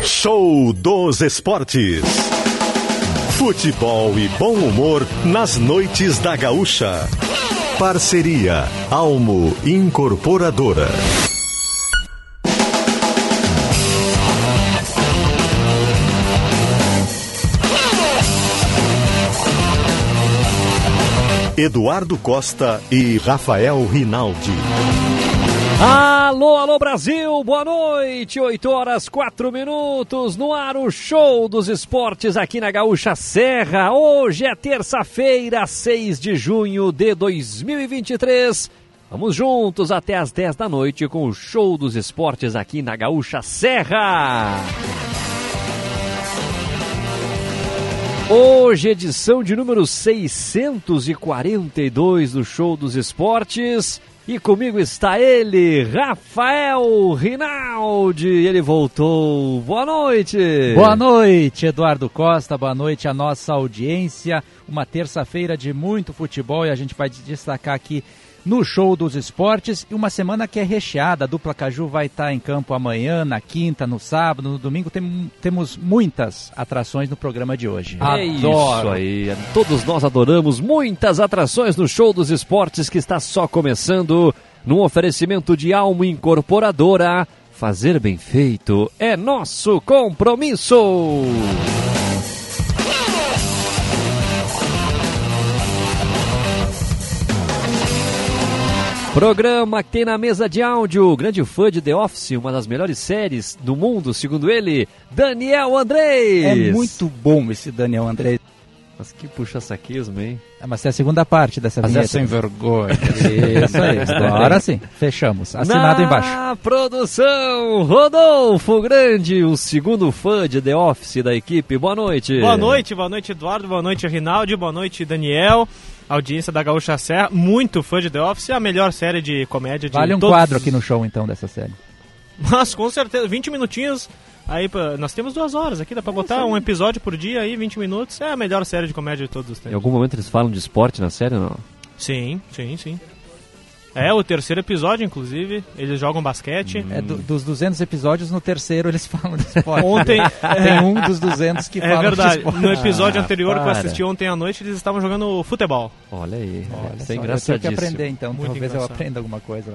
Show dos Esportes. Futebol e bom humor nas noites da Gaúcha. Parceria Almo Incorporadora. Eduardo Costa e Rafael Rinaldi. Alô, alô Brasil, boa noite, 8h04, no ar o Show dos Esportes aqui na Gaúcha Serra. Hoje é terça-feira, 6 de junho de 2023. Vamos juntos até às 10 da noite com o Show dos Esportes aqui na Gaúcha Serra. Hoje, edição de número 642 do Show dos Esportes. E comigo está ele, Rafael Rinaldi. Ele voltou. Boa noite. Boa noite, Eduardo Costa. Boa noite à nossa audiência. Uma terça-feira de muito futebol e a gente vai destacar aqui no Show dos Esportes. E uma semana que é recheada. A dupla Caju vai estar em campo amanhã, na quinta, no sábado, no domingo. Temos muitas atrações no programa de hoje. É isso aí. Todos nós adoramos muitas atrações no Show dos Esportes que está só começando. Num oferecimento de Almo Incorporadora. Fazer bem feito é nosso compromisso. Programa que tem na mesa de áudio, grande fã de The Office, uma das melhores séries do mundo, segundo ele, Daniel Andrés. É muito bom esse Daniel Andrés. Mas que puxa-saquismo, hein? Mas é a segunda parte dessa vinheta. Mas é sem vergonha. Isso aí, agora sim, fechamos. Assinado embaixo. Na produção, Rodolfo Grande, o segundo fã de The Office da equipe. Boa noite. Boa noite Eduardo, boa noite Rinaldi, boa noite Daniel. Audiência da Gaúcha Serra, muito fã de The Office, a melhor série de comédia de Vale um todos... quadro aqui no show, então, dessa série. Mas, com certeza, 20 minutinhos, aí nós temos 2 horas aqui, dá pra botar um episódio por dia aí, 20 minutos, é a melhor série de comédia de todos os tempos. Em algum momento eles falam de esporte na série, não? Sim. É, o terceiro episódio, inclusive, eles jogam basquete. Dos 200 episódios, no terceiro eles falam de esporte. Ontem... Tem um dos 200 que fala de esporte. É verdade, no episódio anterior que eu assisti ontem à noite, eles estavam jogando futebol. Olha aí, isso é engraçadíssimo. engraçadíssimo. Eu tenho que aprender, então, Muito talvez engraçado. eu aprenda alguma coisa.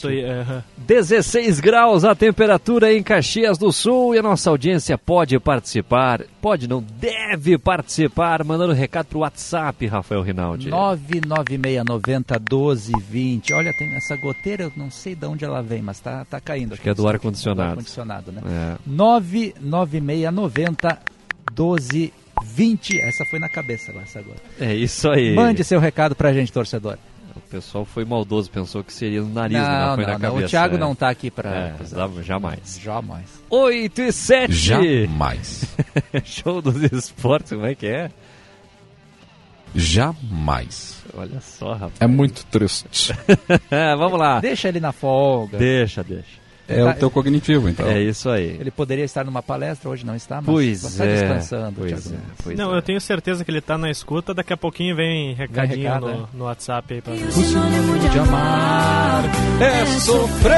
16 graus a temperatura em Caxias do Sul e a nossa audiência pode participar, não, deve participar, mandando recado pro WhatsApp, Rafael Rinaldi. 996901220. Olha, tem essa goteira, eu não sei de onde ela vem, mas tá caindo. Acho que é do ar-condicionado. Do ar-condicionado, né? É. 996901220. Essa foi na cabeça agora. É isso aí. Mande seu recado pra gente, torcedor. O pessoal foi maldoso, pensou que seria no nariz, não foi na cabeça. O Thiago não tá aqui pra... Jamais. 8h07. Jamais. Show dos Esportes, como é que é? Jamais. Olha só, rapaz. É muito triste. Vamos lá. Deixa ele na folga. Deixa. É o teu cognitivo, então. É isso aí. Ele poderia estar numa palestra, hoje não está, mas pois está descansando. Não, eu tenho certeza que ele tá na escuta, daqui a pouquinho vem recadinho no WhatsApp aí pra nós. O sinônimo de amar É sofrer.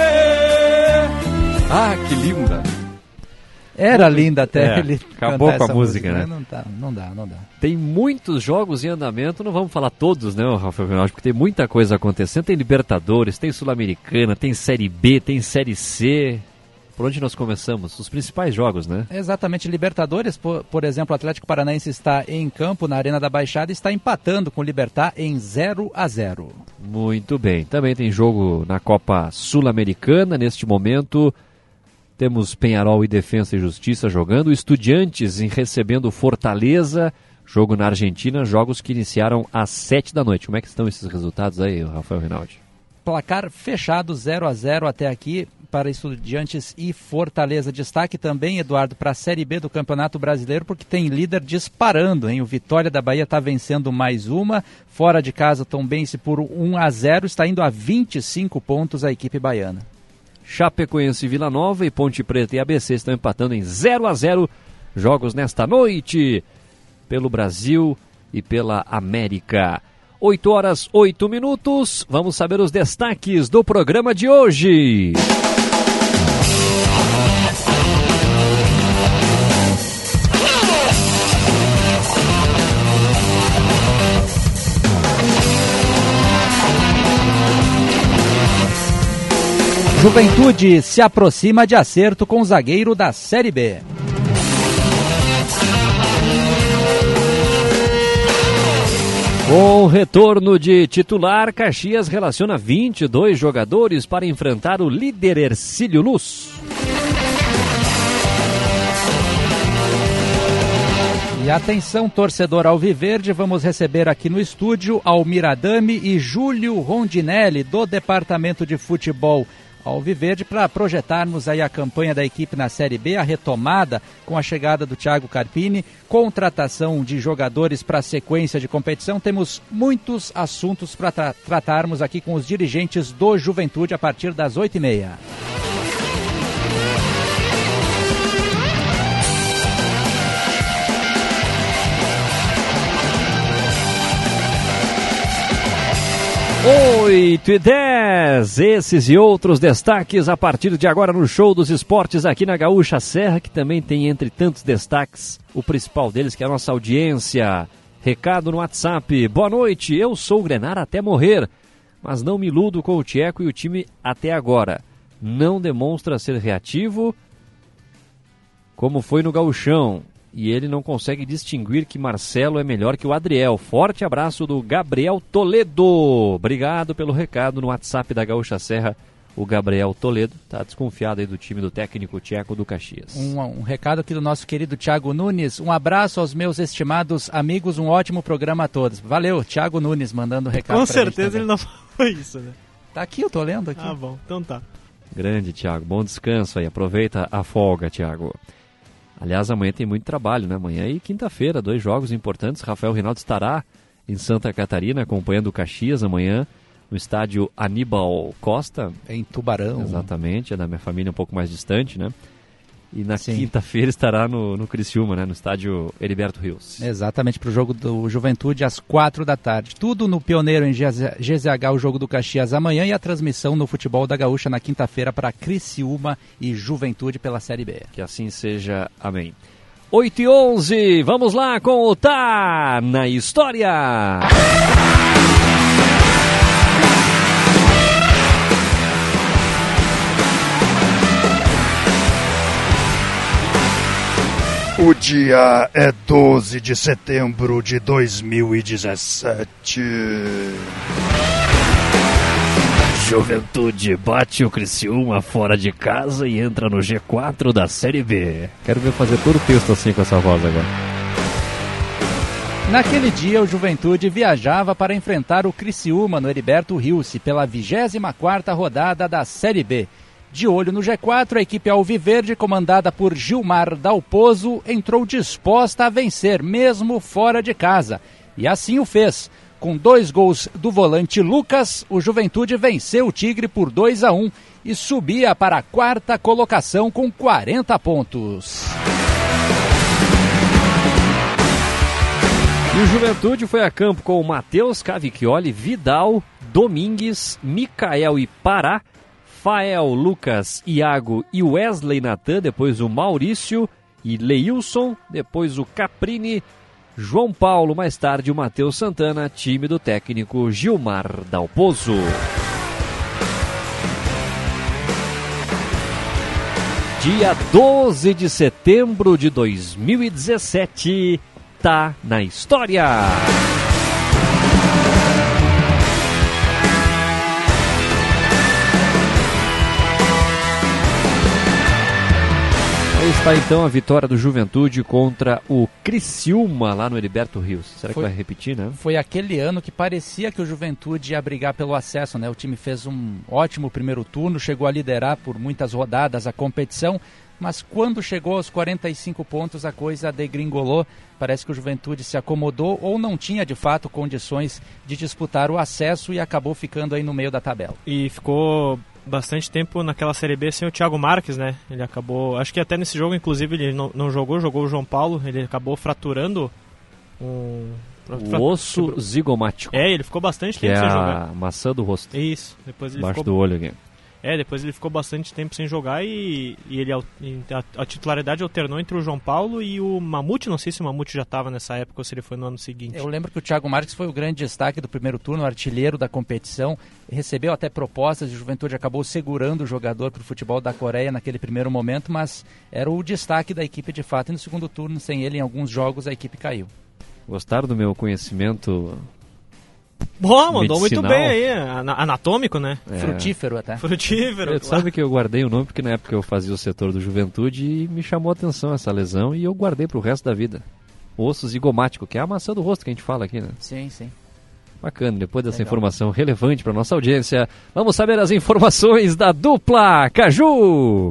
Ah, que linda. Era linda até ele acabou cantar com a essa música, né? Não dá. Tem muitos jogos em andamento, não vamos falar todos, né, Rafael Rinaldi, porque tem muita coisa acontecendo. Tem Libertadores, tem Sul-Americana, tem Série B, tem Série C. Por onde nós começamos? Os principais jogos, né? Exatamente, Libertadores, por exemplo, o Atlético Paranaense está em campo na Arena da Baixada e está empatando com o Libertad em 0-0. Muito bem, também tem jogo na Copa Sul-Americana neste momento. Temos Penharol e Defensa e Justiça jogando, Estudiantes recebendo Fortaleza, jogo na Argentina, jogos que iniciaram às 7 da noite. Como é que estão esses resultados aí, Rafael Rinaldi? Placar fechado, 0-0 até aqui para Estudiantes e Fortaleza. Destaque também, Eduardo, para a Série B do Campeonato Brasileiro, porque tem líder disparando, hein? O Vitória da Bahia está vencendo mais uma, fora de casa Tombense por 1-0, está indo a 25 pontos a equipe baiana. Chapecoense e Vila Nova e Ponte Preta e ABC estão empatando em 0-0. Jogos nesta noite pelo Brasil e pela América. 8h08. Vamos saber os destaques do programa de hoje. Juventude se aproxima de acerto com o zagueiro da Série B. Com o retorno de titular, Caxias relaciona 22 jogadores para enfrentar o líder Hercílio Luz. E atenção, torcedor alviverde, vamos receber aqui no estúdio Almir Adame e Júlio Rondinelli, do Departamento de Futebol alviverde, para projetarmos aí a campanha da equipe na Série B, a retomada com a chegada do Thiago Carpini, contratação de jogadores para a sequência de competição. Temos muitos assuntos para tratarmos aqui com os dirigentes do Juventude a partir das 8h30. Oito e 10, esses e outros destaques a partir de agora no Show dos Esportes aqui na Gaúcha Serra, que também tem entre tantos destaques o principal deles, que é a nossa audiência. Recado no WhatsApp: boa noite, eu sou o Grenar até morrer, mas não me iludo com o Tcheco e o time até agora. Não demonstra ser reativo como foi no Gauchão. E ele não consegue distinguir que Marcelo é melhor que o Adriel. Forte abraço do Gabriel Toledo. Obrigado pelo recado no WhatsApp da Gaúcha Serra. O Gabriel Toledo está desconfiado aí do time do técnico tcheco do Caxias. Um recado aqui do nosso querido Thiago Nunes. Um abraço aos meus estimados amigos. Um ótimo programa a todos. Valeu, Thiago Nunes mandando recado. Com certeza ele não falou isso, né? Tá aqui, eu tô lendo aqui. Ah, bom. Então tá. Grande, Thiago. Bom descanso aí. Aproveita a folga, Thiago. Aliás, amanhã tem muito trabalho, né? Amanhã e quinta-feira, 2 jogos importantes. Rafael Rinaldo estará em Santa Catarina acompanhando o Caxias amanhã no estádio Aníbal Costa. Em Tubarão. Exatamente, é da minha família um pouco mais distante, né? E na quinta-feira estará no Criciúma, né? No estádio Heriberto Rios. Exatamente, para o jogo do Juventude às 4h. Tudo no Pioneiro em GZH, o jogo do Caxias amanhã, e a transmissão no Futebol da Gaúcha na quinta-feira para Criciúma e Juventude pela Série B. Que assim seja, amém. 8h11, vamos lá com o Tá na História! O dia é 12 de setembro de 2017. Juventude bate o Criciúma fora de casa e entra no G4 da Série B. Quero ver fazer todo o texto assim com essa voz agora. Naquele dia, o Juventude viajava para enfrentar o Criciúma no Heriberto Rios pela 24ª rodada da Série B. De olho no G4, a equipe alviverde, comandada por Gilmar Dalpozo, entrou disposta a vencer, mesmo fora de casa. E assim o fez. Com 2 gols do volante Lucas, o Juventude venceu o Tigre por 2-1 e subia para a 4ª colocação com 40 pontos. E o Juventude foi a campo com o Matheus Cavicchioli, Vidal, Domingues, Micael e Pará, Fael, Lucas, Iago e Wesley Natan, depois o Maurício e Leilson, depois o Caprini, João Paulo, mais tarde o Matheus Santana, time do técnico Gilmar Dalpozo. Dia 12 de setembro de 2017, tá na história. Aí está então a vitória do Juventude contra o Criciúma lá no Heriberto Rios. Será que vai repetir, né? Foi aquele ano que parecia que o Juventude ia brigar pelo acesso, né? O time fez um ótimo primeiro turno, chegou a liderar por muitas rodadas a competição, mas quando chegou aos 45 pontos a coisa degringolou. Parece que o Juventude se acomodou ou não tinha de fato condições de disputar o acesso e acabou ficando aí no meio da tabela. E ficou bastante tempo naquela Série B sem o Thiago Marques, né? Ele acabou, acho que até nesse jogo, inclusive, ele não jogou o João Paulo, ele acabou fraturando o osso zigomático. É, ele ficou bastante tempo sem jogar. A maçã do rosto. Isso, depois ele embaixo ficou do olho aqui. Depois ele ficou bastante tempo sem jogar e a titularidade alternou entre o João Paulo e o Mamute. Não sei se o Mamute já estava nessa época ou se ele foi no ano seguinte. Eu lembro que o Thiago Marques foi o grande destaque do primeiro turno, artilheiro da competição, recebeu até propostas e o Juventude acabou segurando o jogador para o futebol da Coreia naquele primeiro momento, mas era o destaque da equipe de fato, e no segundo turno, sem ele, em alguns jogos a equipe caiu. Gostaram do meu conhecimento? Bom, mandou medicinal? Muito bem aí, anatômico, né? Frutífero até. Frutífero. Você sabe que eu guardei o nome porque na época eu fazia o setor do Juventude e me chamou a atenção essa lesão e eu guardei pro resto da vida. Osso zigomático, que é a maçã do rosto que a gente fala aqui, né? Sim, sim. Bacana, depois dessa informação relevante para nossa audiência, vamos saber as informações da dupla Caju.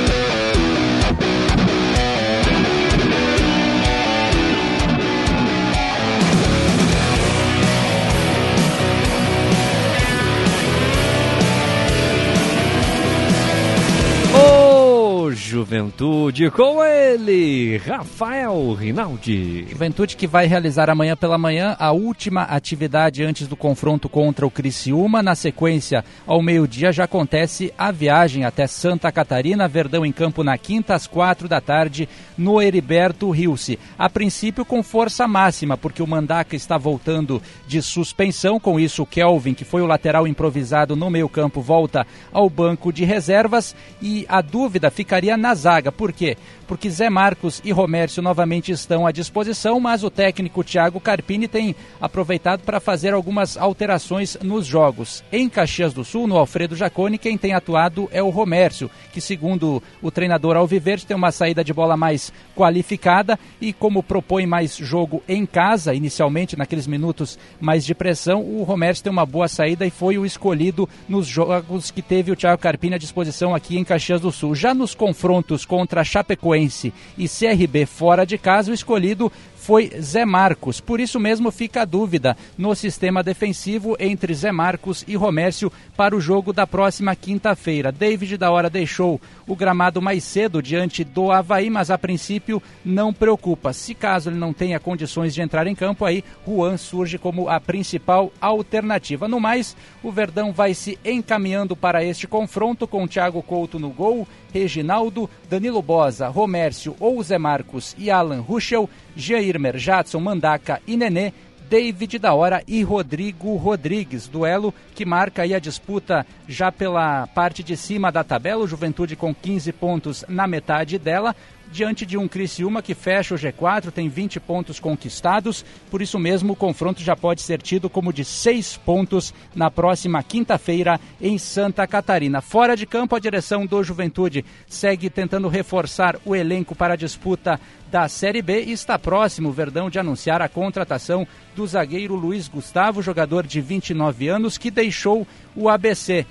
Juventude com ele, Rafael Rinaldi. Juventude que vai realizar amanhã pela manhã a última atividade antes do confronto contra o Criciúma. Na sequência, ao meio-dia, já acontece a viagem até Santa Catarina. Verdão em campo na quinta, às 4h, no Heriberto Rilse. A princípio com força máxima, porque o Mandaca está voltando de suspensão. Com isso, o Kelvin, que foi o lateral improvisado no meio campo, volta ao banco de reservas. E a dúvida ficaria na zaga. Por quê? Porque Zé Marcos e Romércio novamente estão à disposição, mas o técnico Thiago Carpini tem aproveitado para fazer algumas alterações nos jogos. Em Caxias do Sul, no Alfredo Jaconi, quem tem atuado é o Romércio, que segundo o treinador Alviverde tem uma saída de bola mais qualificada e como propõe mais jogo em casa, inicialmente naqueles minutos mais de pressão, o Romércio tem uma boa saída e foi o escolhido nos jogos que teve o Thiago Carpini à disposição aqui em Caxias do Sul. Já nos confrontos contra Chapecoense e CRB fora de casa, o escolhido foi Zé Marcos. Por isso mesmo fica a dúvida no sistema defensivo entre Zé Marcos e Romércio para o jogo da próxima quinta-feira. David da Hora deixou o gramado mais cedo diante do Avaí, mas a princípio não preocupa. Se caso ele não tenha condições de entrar em campo, aí Juan surge como a principal alternativa. No mais, o Verdão vai se encaminhando para este confronto com Thiago Couto no gol, Reginaldo, Danilo Boza, Romércio ou Zé Marcos e Alan Ruschel, Jairmer, Jadson, Mandaca e Nenê, David da Hora e Rodrigo Rodrigues. Duelo que marca aí a disputa já pela parte de cima da tabela. O Juventude com 15 pontos na metade dela, diante de um Criciúma que fecha o G4, tem 20 pontos conquistados. Por isso mesmo o confronto já pode ser tido como de 6 pontos na próxima quinta-feira em Santa Catarina. Fora de campo, a direção do Juventude segue tentando reforçar o elenco para a disputa da Série B e está próximo o Verdão de anunciar a contratação do zagueiro Luiz Gustavo, jogador de 29 anos que deixou o ABC.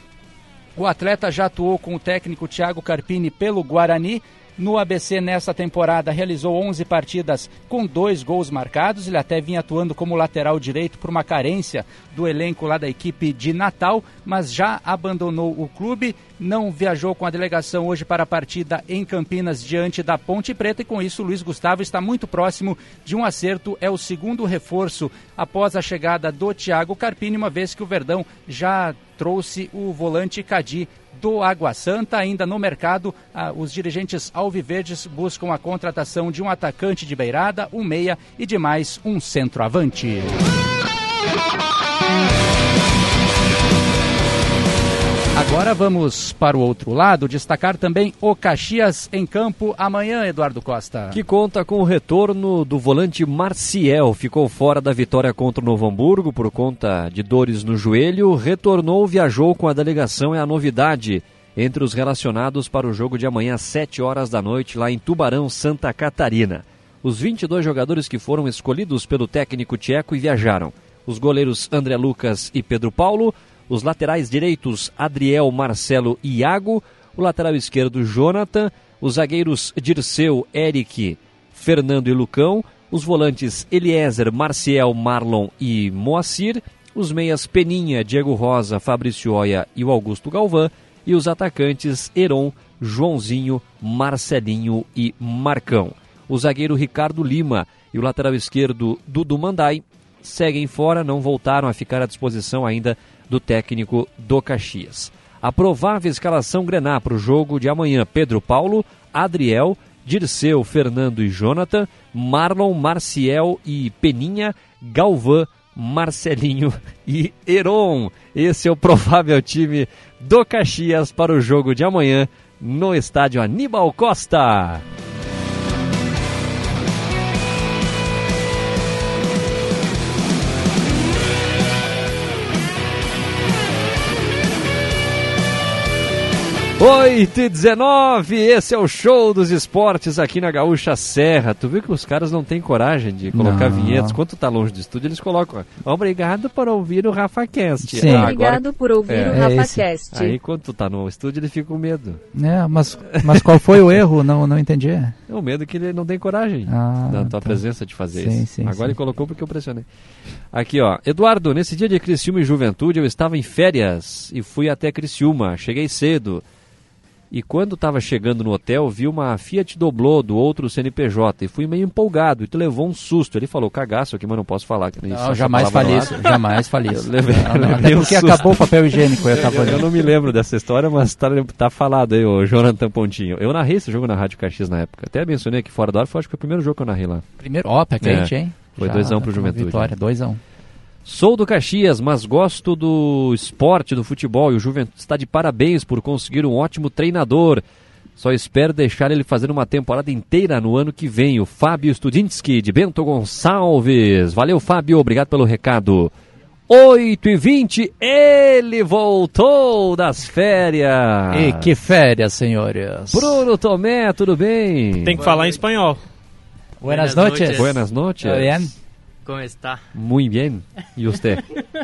O atleta já atuou com o técnico Thiago Carpini pelo Guarani. No ABC, nessa temporada, realizou 11 partidas com 2 gols marcados. Ele até vinha atuando como lateral direito por uma carência do elenco lá da equipe de Natal, mas já abandonou o clube, não viajou com a delegação hoje para a partida em Campinas diante da Ponte Preta e com isso o Luiz Gustavo está muito próximo de um acerto. É o segundo reforço após a chegada do Thiago Carpini, uma vez que o Verdão já trouxe o volante Cadi do Água Santa. Ainda no mercado, os dirigentes alviverdes buscam a contratação de um atacante de beirada, um meia e de mais um centroavante. Agora vamos para o outro lado, destacar também o Caxias em campo amanhã, Eduardo Costa. Que conta com o retorno do volante Marciel, ficou fora da vitória contra o Novo Hamburgo por conta de dores no joelho, retornou, viajou com a delegação, é a novidade entre os relacionados para o jogo de amanhã às 7h lá em Tubarão, Santa Catarina. Os 22 jogadores que foram escolhidos pelo técnico tcheco e viajaram: os goleiros André Lucas e Pedro Paulo, os laterais direitos Adriel, Marcelo e Iago, o lateral esquerdo Jonathan, os zagueiros Dirceu, Eric, Fernando e Lucão, os volantes Eliezer, Marciel, Marlon e Moacir, os meias Peninha, Diego Rosa, Fabrício Oia e o Augusto Galvão, e os atacantes Heron, Joãozinho, Marcelinho e Marcão. O zagueiro Ricardo Lima e o lateral esquerdo Dudu Mandai seguem fora, não voltaram a ficar à disposição ainda do técnico do Caxias. A provável escalação Grená para o jogo de amanhã: Pedro Paulo, Adriel, Dirceu, Fernando e Jonathan, Marlon, Marciel e Peninha, Galvão, Marcelinho e Heron. Esse é o provável time do Caxias para o jogo de amanhã no estádio Aníbal Costa. Oito e 19, esse é o show dos esportes aqui na Gaúcha Serra. Tu viu que os caras não têm coragem de colocar vinhetas. Quando tu tá longe do estúdio, eles colocam: obrigado por ouvir o RafaCast. Sim. Obrigado por ouvir o RafaCast. Aí quando tu tá no estúdio, ele fica com medo. Mas qual foi o erro? Não entendi. É o medo que ele não tem coragem da tua presença de fazer isso. Agora ele colocou porque eu pressionei. Aqui, ó. Eduardo, nesse dia de Criciúma e Juventude, eu estava em férias e fui até Criciúma. Cheguei cedo. E quando estava chegando no hotel, vi uma Fiat Doblô do outro CNPJ e fui meio empolgado. E tu levou um susto. Ele falou: cagaço aqui, mas não posso falar. Não, jamais fale isso. Jamais fale isso. Levei porque acabou o papel higiênico. Eu não me lembro dessa história, mas tá falado aí, o Jonathan Pontinho. Eu narrei esse jogo na Rádio Caxias na época. Até mencionei aqui fora da hora, acho que foi o primeiro jogo que eu narrei lá. Pé quente, hein? Foi 2-1 pro Juventude. Vitória, 2-1. Sou do Caxias, mas gosto do esporte, do futebol, e o Juventude está de parabéns por conseguir um ótimo treinador. Só espero deixar ele fazer uma temporada inteira no ano que vem. O Fábio Studinski, de Bento Gonçalves. Valeu, Fábio, obrigado pelo recado. 8h20, ele voltou das férias. E que férias, senhores. Bruno Tomé, tudo bem? Tem que falar em espanhol. Buenas noches. Buenas noches. Bien. Como está? Muy bien. E você?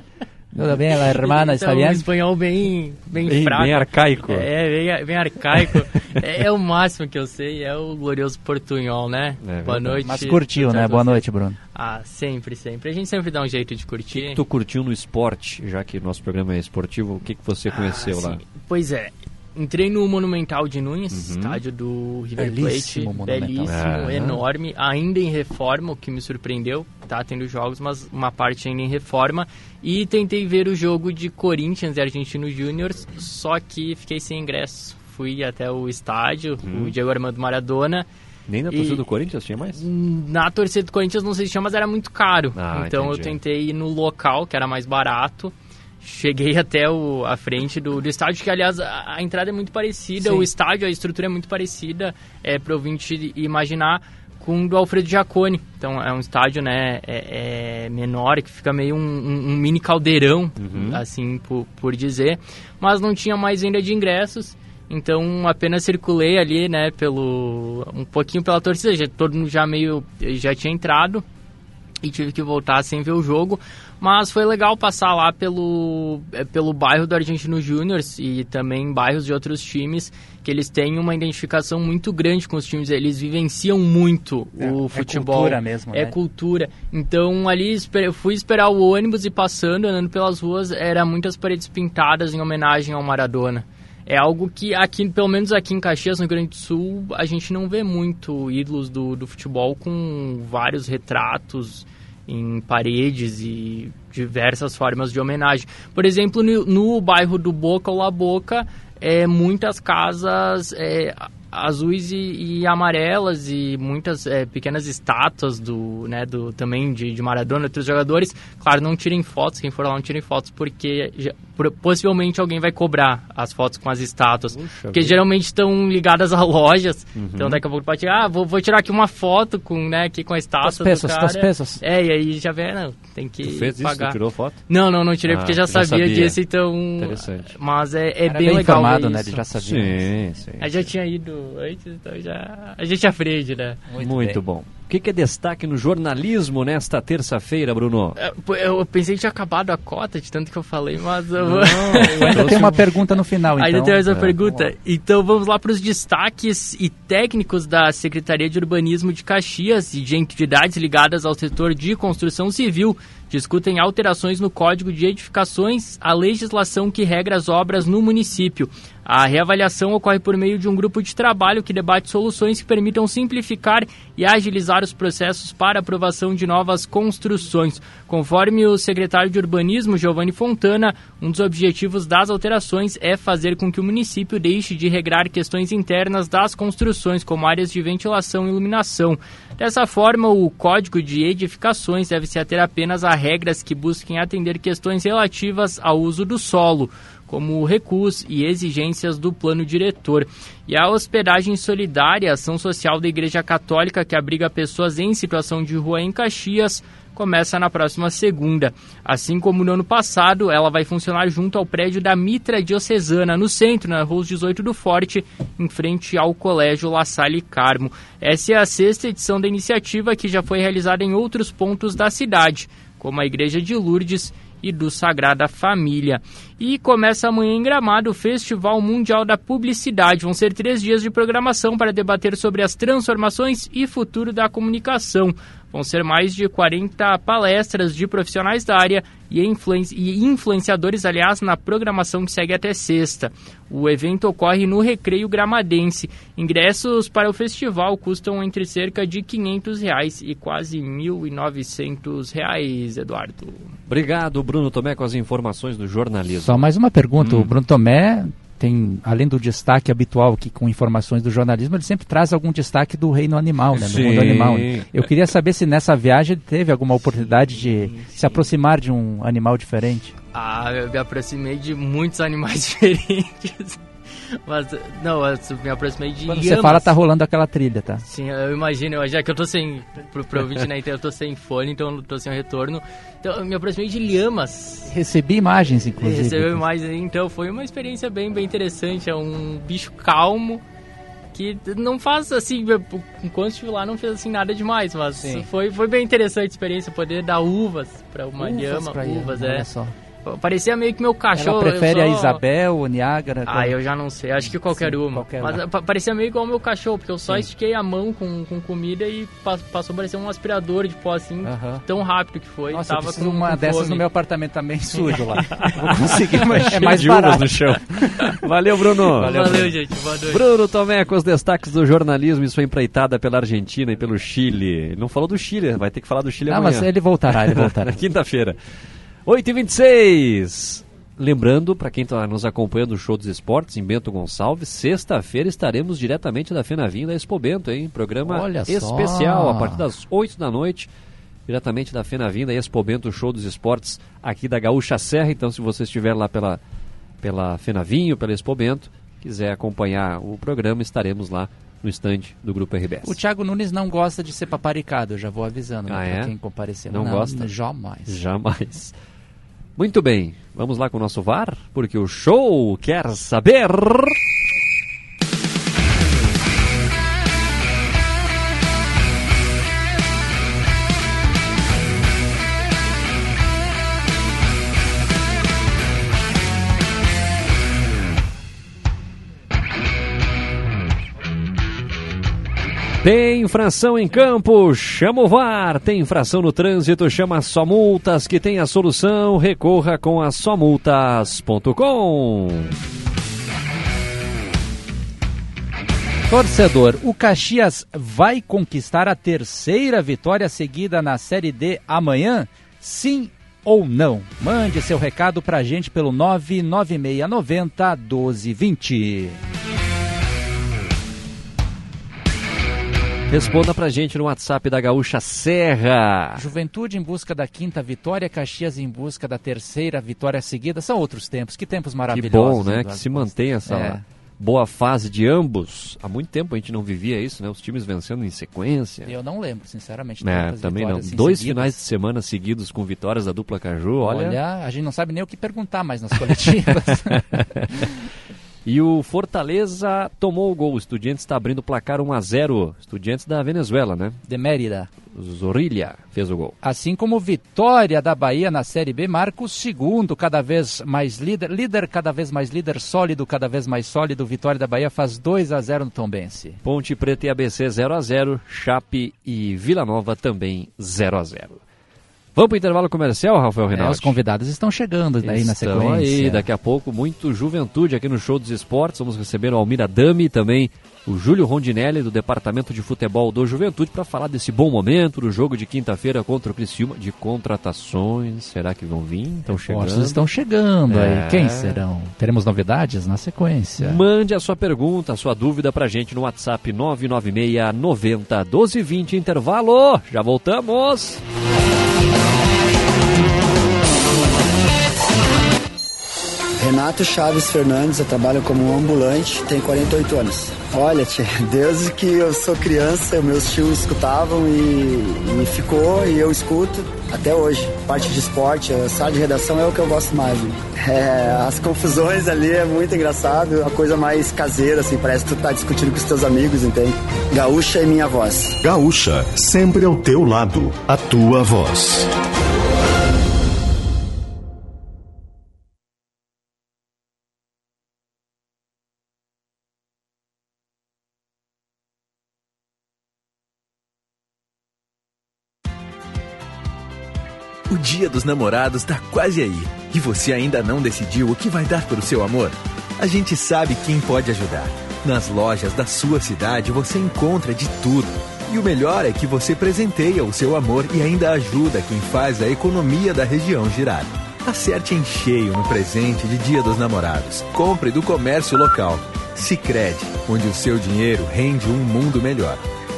Tudo bem, a irmã está bem? Um espanhol bem fraco. Bem arcaico. Bem arcaico. É o máximo que eu sei, é o glorioso portunhol, né? Boa noite. Mas curtiu, né? Boa noite, Bruno. Sempre. A gente sempre dá um jeito de curtir. O que tu curtiu no esporte, já que nosso programa é esportivo, o que você conheceu lá? Pois é. Entrei no Monumental de Nunes, estádio do River Plate, belíssimo, enorme, ainda em reforma, o que me surpreendeu, tá tendo jogos, mas uma parte ainda em reforma, e tentei ver o jogo de Corinthians e Argentinos Júniors, só que fiquei sem ingresso, fui até o estádio, o Diego Armando Maradona. Nem na torcida do Corinthians tinha mais? Na torcida do Corinthians não sei se tinha, mas era muito caro, então entendi. Eu tentei ir no local, que era mais barato. Cheguei até a frente do estádio, que aliás a entrada é muito parecida, o estádio, a estrutura é muito parecida, para o ouvinte imaginar, com o do Alfredo Jaconi. Então é um estádio, né, menor, que fica meio um mini caldeirão, assim por dizer, mas não tinha mais venda de ingressos, então apenas circulei ali, né, um pouquinho pela torcida, todo mundo já tinha entrado e tive que voltar sem ver o jogo. Mas foi legal passar lá pelo bairro do Argentinos Júniors e também bairros de outros times, que eles têm uma identificação muito grande com os times, eles vivenciam muito o futebol. É cultura mesmo, né? É cultura. Então ali eu fui esperar o ônibus e andando pelas ruas, eram muitas paredes pintadas em homenagem ao Maradona. É algo que, pelo menos aqui em Caxias, no Rio Grande do Sul, a gente não vê muito ídolos do futebol com vários retratos em paredes e diversas formas de homenagem. Por exemplo, no bairro do Boca, ou La Boca, muitas casas azuis e amarelas e muitas pequenas estátuas também de Maradona e outros jogadores. Claro, não tirem fotos, quem for lá não tirem fotos, porque possivelmente alguém vai cobrar as fotos com as estátuas. Puxa, porque geralmente estão ligadas a lojas, então daqui a pouco pode tirar, vou tirar aqui uma foto aqui com a estátua do cara. Das peças. E aí já vê, tem que tu fez pagar. Isso? Tu tirou foto? Não tirei porque já sabia disso, então... Interessante. Mas é bem legal informado, né? Ele já sabia. Sim. Aí já tinha ido antes, então a gente aprende, né? Muito bom. O que é destaque no jornalismo nesta terça-feira, Bruno? Eu pensei que tinha acabado a cota de tanto que eu falei, mas... eu ainda tenho uma pergunta no final, então. Ainda tem mais uma pergunta. Então vamos lá para os destaques e técnicos da Secretaria de Urbanismo de Caxias e de entidades ligadas ao setor de construção civil. discutem alterações no Código de Edificações, a legislação que regra as obras no município. A reavaliação ocorre por meio de um grupo de trabalho que debate soluções que permitam simplificar e agilizar os processos para aprovação de novas construções. Conforme o secretário de Urbanismo, Giovanni Fontana, um dos objetivos das alterações é fazer com que o município deixe de regrar questões internas das construções, como áreas de ventilação e iluminação. Dessa forma, o Código de Edificações deve se ater apenas a regras que busquem atender questões relativas ao uso do solo, como recursos e exigências do plano diretor. E a hospedagem solidária, ação social da Igreja Católica que abriga pessoas em situação de rua em Caxias, começa na próxima segunda. Assim como no ano passado, ela vai funcionar junto ao prédio da Mitra Diocesana, no centro, na Rua 18 do Forte, em frente ao Colégio La Salle Carmo. Essa é a 6ª edição da iniciativa, que já foi realizada em outros pontos da cidade, como a Igreja de Lourdes e do Sagrada Família. E começa amanhã em Gramado o Festival Mundial da Publicidade. Vão ser 3 dias de programação para debater sobre as transformações e futuro da comunicação. Vão ser mais de 40 palestras de profissionais da área e influenciadores, aliás, na programação que segue até sexta. O evento ocorre no Recreio Gramadense. Ingressos para o festival custam entre cerca de R$500 e quase R$1.900, Eduardo. Obrigado, Bruno Tomé, com as informações do jornalismo. Só mais uma pergunta. O Bruno Tomé tem, além do destaque habitual aqui com informações do jornalismo, ele sempre traz algum destaque do reino animal, né, do mundo animal. Né? Eu queria saber se nessa viagem ele teve alguma oportunidade de se aproximar de um animal diferente. Eu me aproximei de muitos animais diferentes. Mas, não, eu me aproximei de Quando lhamas. você fala, tá rolando aquela trilha, tá? Sim, eu imagino, já que eu tô sem, pro vídeo na internet, eu tô sem fone, então eu tô sem retorno. Então, eu me aproximei de lhamas. Recebi imagens, inclusive. Recebeu imagens, então foi uma experiência bem interessante. É um bicho calmo, que não faz assim, enquanto estive lá não fez assim nada demais, mas foi bem interessante a experiência, poder dar uvas pra uma lhama, olha só. Parecia meio que meu cachorro. Ela prefere a Isabel, o Niágara? Eu já não sei, acho que qualquer uma. Mas parecia meio igual o meu cachorro, porque eu só estiquei a mão com comida e passou a parecer um aspirador de pó assim, tão rápido que foi. Nossa, tava eu preciso com uma dessas fome. no meu apartamento também sujo lá. Vou conseguir, mas é mais de barato. uvas no chão. Valeu, Bruno. Valeu, gente. Boa noite. Bruno Tomé com os destaques do jornalismo e sua empreitada pela Argentina e pelo Chile. Ele não falou do Chile, vai ter que falar do Chile amanhã. Mas ele voltará. Na quinta-feira. 8h26. Lembrando, para quem está nos acompanhando no Show dos Esportes, em Bento Gonçalves, sexta-feira estaremos diretamente da FenaVim da Expo Bento, hein? Programa especial, a partir das 8 da noite, diretamente da FenaVim da Expo Bento, Show dos Esportes, aqui da Gaúcha Serra. Então, se você estiver lá pela FenaVim ou pela Expo Bento, quiser acompanhar o programa, estaremos lá no estande do Grupo RBS. O Thiago Nunes não gosta de ser paparicado, eu já vou avisando para quem comparecer. Não gosta? Jamais. Muito bem, vamos lá com o nosso VAR, porque o show quer saber... Tem infração em campo, chama o VAR. Tem infração no trânsito, chama a Só Multas, que tem a solução. Recorra com a somultas.com. Torcedor, o Caxias vai conquistar a 3ª vitória seguida na Série D amanhã? Sim ou não? Mande seu recado pra gente pelo 99690-1220. Responda pra gente no WhatsApp da Gaúcha Serra. Juventude em busca da 5ª vitória, Caxias em busca da 3ª vitória seguida. São outros tempos, que tempos maravilhosos. Que bom, né? Que se mantenha essa boa fase de ambos. Há muito tempo a gente não vivia isso, né? Os times vencendo em sequência. Eu não lembro, sinceramente. Também não. Assim, 2 seguidas. finais de semana seguidos com vitórias da dupla Caju, olha, a gente não sabe nem o que perguntar mais nas coletivas. E o Fortaleza tomou o gol. O Estudiantes está abrindo o placar 1-0. Estudiantes da Venezuela, né? De Mérida. Zorrilla fez o gol. Assim como Vitória da Bahia na Série B, marca o segundo, cada vez mais líder cada vez mais líder, sólido, cada vez mais sólido. Vitória da Bahia faz 2-0 no Tombense. Ponte Preta e ABC 0-0. Chape e Vila Nova também 0-0. Vamos para o intervalo comercial, Rafael Rinaldi? Os convidados estão chegando daí na sequência. Aí, daqui a pouco, muito Juventude aqui no Show dos Esportes. Vamos receber o Almir Adami e também o Júlio Rondinelli, do Departamento de Futebol do Juventude, para falar desse bom momento, do jogo de quinta-feira contra o Criciúma, de contratações. Será que vão vir? Estão chegando aí. Quem serão? Teremos novidades na sequência. Mande a sua pergunta, a sua dúvida pra gente no WhatsApp 996 90 12 20. Intervalo, já voltamos. Renato Chaves Fernandes, eu trabalho como ambulante, tenho 48 anos. Olha, tia, desde que eu sou criança, meus tios escutavam e ficou, e eu escuto até hoje. Parte de esporte, a sala de redação é o que eu gosto mais. As confusões ali é muito engraçado, a coisa mais caseira, assim, parece que tu tá discutindo com os teus amigos, entende? Gaúcha é minha voz. Gaúcha, sempre ao teu lado, a tua voz. O Dia dos Namorados tá quase aí. E você ainda não decidiu o que vai dar para o seu amor? A gente sabe quem pode ajudar. Nas lojas da sua cidade você encontra de tudo. E o melhor é que você presenteia o seu amor e ainda ajuda quem faz a economia da região girar. Acerte em cheio no presente de Dia dos Namorados. Compre do comércio local. Sicredi, onde o seu dinheiro rende um mundo melhor.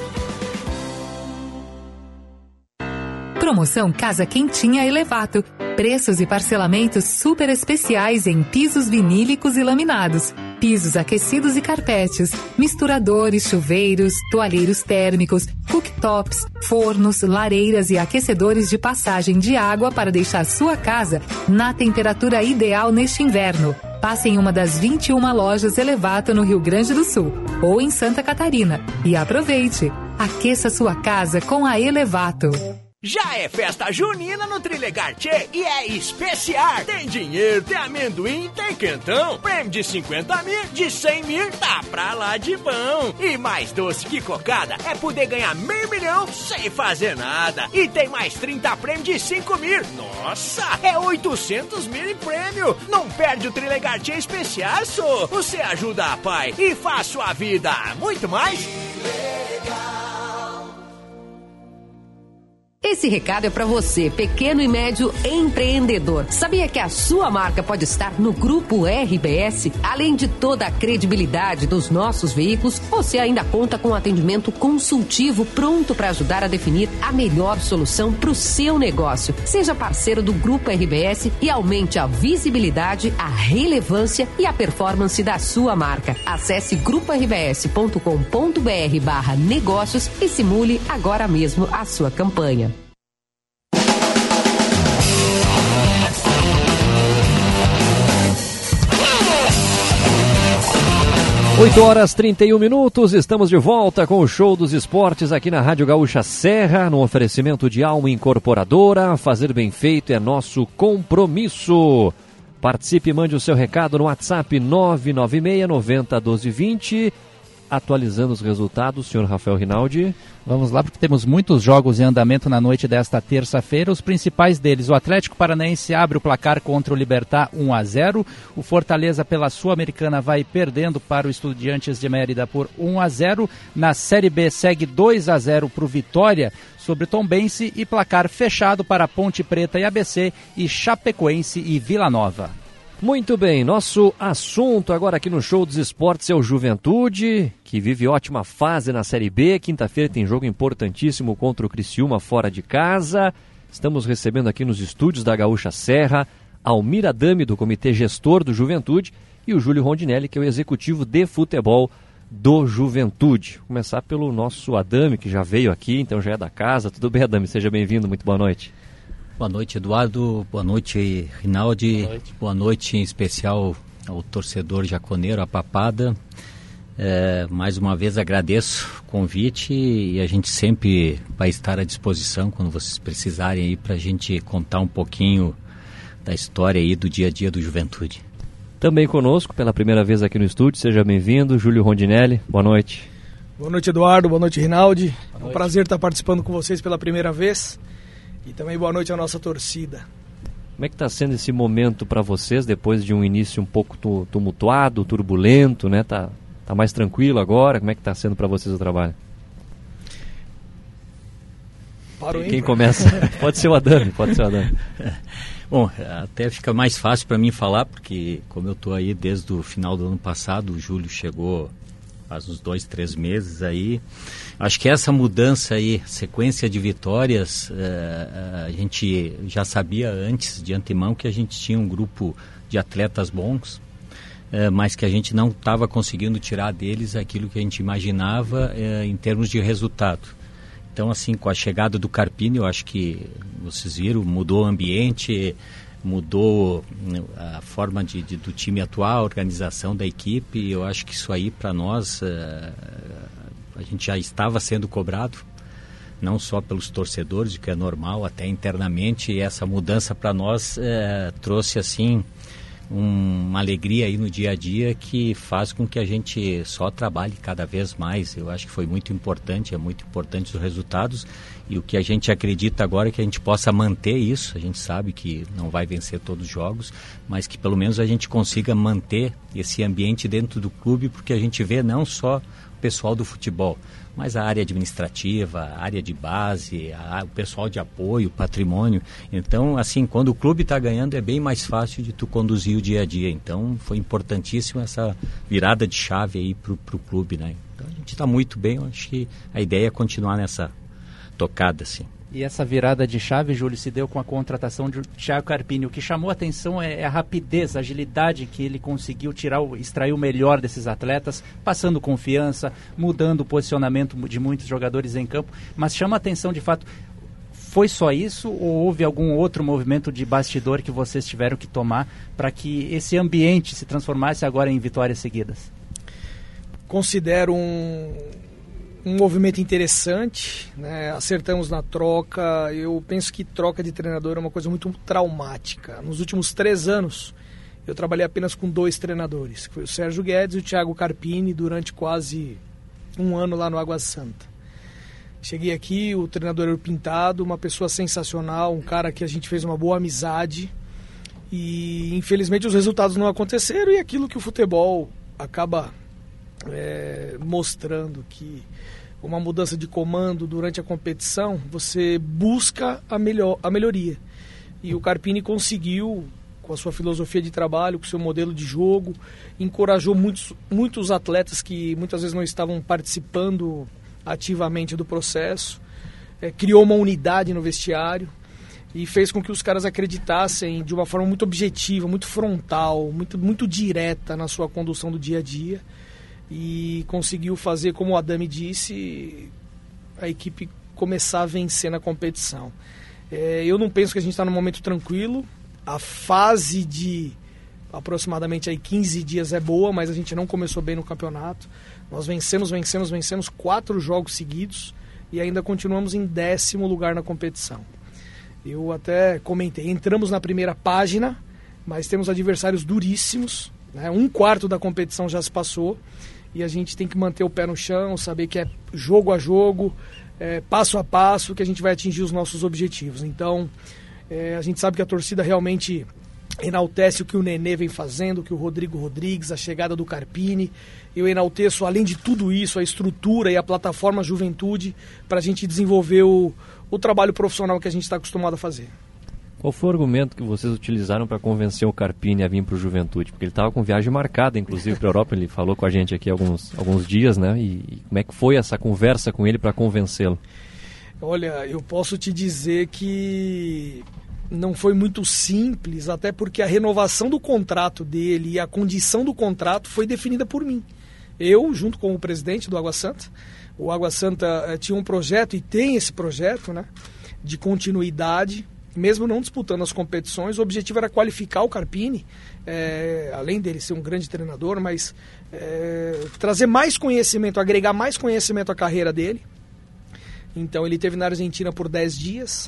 Promoção Casa Quentinha Elevato. Preços e parcelamentos super especiais em pisos vinílicos e laminados, pisos aquecidos e carpetes, misturadores, chuveiros, toalheiros térmicos, cooktops, fornos, lareiras e aquecedores de passagem de água para deixar sua casa na temperatura ideal neste inverno. Passe em uma das 21 lojas Elevato no Rio Grande do Sul ou em Santa Catarina e aproveite. Aqueça sua casa com a Elevato. Já é festa junina no Trilegar Tchê e é especial. Tem dinheiro, tem amendoim, tem quentão. Prêmio de 50 mil, de 100 mil, tá pra lá de bom. E mais doce que cocada é poder ganhar $500 mil sem fazer nada. E tem mais 30 prêmios de 5 mil. Nossa, é 800 mil em prêmio. Não perde o Trilegar Tchê especial, só. Você ajuda a pai e faz sua vida muito mais legal. Esse recado é para você, pequeno e médio empreendedor. Sabia que a sua marca pode estar no Grupo RBS? Além de toda a credibilidade dos nossos veículos, você ainda conta com atendimento consultivo pronto para ajudar a definir a melhor solução para o seu negócio. Seja parceiro do Grupo RBS e aumente a visibilidade, a relevância e a performance da sua marca. Acesse gruporbs.com.br/negócios e simule agora mesmo a sua campanha. 8h31, estamos de volta com o Show dos Esportes aqui na Rádio Gaúcha Serra, no oferecimento de Alma Incorporadora. Fazer bem feito é nosso compromisso. Participe e mande o seu recado no WhatsApp 996 90 12 20. Atualizando os resultados, senhor Rafael Rinaldi. Vamos lá, porque temos muitos jogos em andamento na noite desta terça-feira. Os principais deles: o Atlético Paranaense abre o placar contra o Libertad 1-0. O Fortaleza, pela Sul-Americana, vai perdendo para o Estudiantes de Mérida por 1-0. Na Série B segue 2-0 para o Vitória sobre o Tombense e placar fechado para Ponte Preta e ABC e Chapecoense e Vila Nova. Muito bem, nosso assunto agora aqui no Show dos Esportes é o Juventude, que vive ótima fase na Série B. Quinta-feira tem jogo importantíssimo contra o Criciúma fora de casa. Estamos recebendo aqui nos estúdios da Gaúcha Serra Almir Adami, do Comitê Gestor do Juventude, e o Júlio Rondinelli, que é o executivo de futebol do Juventude. Vou começar pelo nosso Adami, que já veio aqui, então já é da casa. Tudo bem, Adami? Seja bem-vindo, muito boa noite. Boa noite, Eduardo. Boa noite, Rinaldi. Boa noite em especial ao torcedor jaconeiro, a Papada. Mais uma vez agradeço o convite e a gente sempre vai estar à disposição quando vocês precisarem aí para a gente contar um pouquinho da história aí do dia a dia do Juventude. Também conosco, pela primeira vez aqui no estúdio, seja bem-vindo, Júlio Rondinelli. Boa noite. Boa noite, Eduardo. Boa noite, Rinaldi. É um prazer estar participando com vocês pela primeira vez. E também boa noite à nossa torcida. Como é que está sendo esse momento para vocês, depois de um início um pouco tumultuado, turbulento, né? Tá mais tranquilo agora? Como é que está sendo para vocês o trabalho? Quem começa? Pode ser o Adame, Bom, até fica mais fácil para mim falar, porque como eu estou aí desde o final do ano passado, o Júlio chegou faz uns 2-3 meses aí. Acho que essa mudança aí, sequência de vitórias, a gente já sabia antes, de antemão, que a gente tinha um grupo de atletas bons, mas que a gente não estava conseguindo tirar deles aquilo que a gente imaginava em termos de resultado. Então, assim, com a chegada do Carpini, eu acho que, vocês viram, mudou o ambiente, mudou a forma do time atuar, a organização da equipe. Eu acho que isso aí, para nós, a gente já estava sendo cobrado, não só pelos torcedores, o que é normal, até internamente. E essa mudança para nós trouxe, assim, uma alegria aí no dia a dia que faz com que a gente só trabalhe cada vez mais. Eu acho que foi muito importante, é muito importante os resultados, e o que a gente acredita agora é que a gente possa manter isso. A gente sabe que não vai vencer todos os jogos, mas que pelo menos a gente consiga manter esse ambiente dentro do clube, porque a gente vê não só o pessoal do futebol, mas a área administrativa, a área de base, o pessoal de apoio, patrimônio. Então, assim, quando o clube está ganhando, é bem mais fácil de tu conduzir o dia a dia. Então, foi importantíssimo essa virada de chave aí para o clube, né? Então, a gente está muito bem. Eu acho que a ideia é continuar nessa tocada, assim. E essa virada de chave, Júlio, se deu com a contratação de Thiago Carpini. O que chamou a atenção é a rapidez, a agilidade que ele conseguiu extrair o melhor desses atletas, passando confiança, mudando o posicionamento de muitos jogadores em campo. Mas chama a atenção, de fato, foi só isso ou houve algum outro movimento de bastidor que vocês tiveram que tomar para que esse ambiente se transformasse agora em vitórias seguidas? Considero um movimento interessante, né? Acertamos na troca. Eu penso que troca de treinador é uma coisa muito traumática. Nos últimos 3 anos, eu trabalhei apenas com 2 treinadores, que foi o Sérgio Guedes e o Thiago Carpini, durante quase 1 ano lá no Água Santa. Cheguei aqui, o treinador era o Pintado, uma pessoa sensacional, um cara que a gente fez uma boa amizade, e infelizmente os resultados não aconteceram, e aquilo que o futebol acaba mostrando, que uma mudança de comando durante a competição, você busca a melhoria. E o Carpini conseguiu, com a sua filosofia de trabalho, com o seu modelo de jogo, encorajou muitos atletas que muitas vezes não estavam participando ativamente do processo, criou uma unidade no vestiário e fez com que os caras acreditassem de uma forma muito objetiva, muito frontal, muito direta na sua condução do dia a dia. E conseguiu fazer, como o Adame disse, a equipe começar a vencer na competição. Eu não penso que a gente está num momento tranquilo. A fase de aproximadamente aí 15 dias é boa, mas a gente não começou bem no campeonato. Nós vencemos 4 jogos seguidos e ainda continuamos em 10º lugar na competição. Eu até comentei, entramos na primeira página, mas temos adversários duríssimos, né? 1/4 da competição já se passou. E a gente tem que manter o pé no chão, saber que é jogo a jogo, passo a passo, que a gente vai atingir os nossos objetivos. Então, a gente sabe que a torcida realmente enaltece o que o Nenê vem fazendo, o que o Rodrigo Rodrigues, a chegada do Carpini. Eu enalteço, além de tudo isso, a estrutura e a plataforma Juventude para a gente desenvolver o trabalho profissional que a gente está acostumado a fazer. Qual foi o argumento que vocês utilizaram para convencer o Carpini a vir para o Juventude? Porque ele estava com viagem marcada, inclusive, para a Europa. Ele falou com a gente aqui há alguns dias, né? E como é que foi essa conversa com ele para convencê-lo? Olha, eu posso te dizer que não foi muito simples, até porque a renovação do contrato dele e a condição do contrato foi definida por mim. Eu, junto com o presidente do Água Santa. O Água Santa tinha um projeto, e tem esse projeto, né, de continuidade. Mesmo não disputando as competições, o objetivo era qualificar o Carpini, além dele ser um grande treinador, mas trazer mais conhecimento, agregar mais conhecimento à carreira dele. Então ele esteve na Argentina por 10 dias.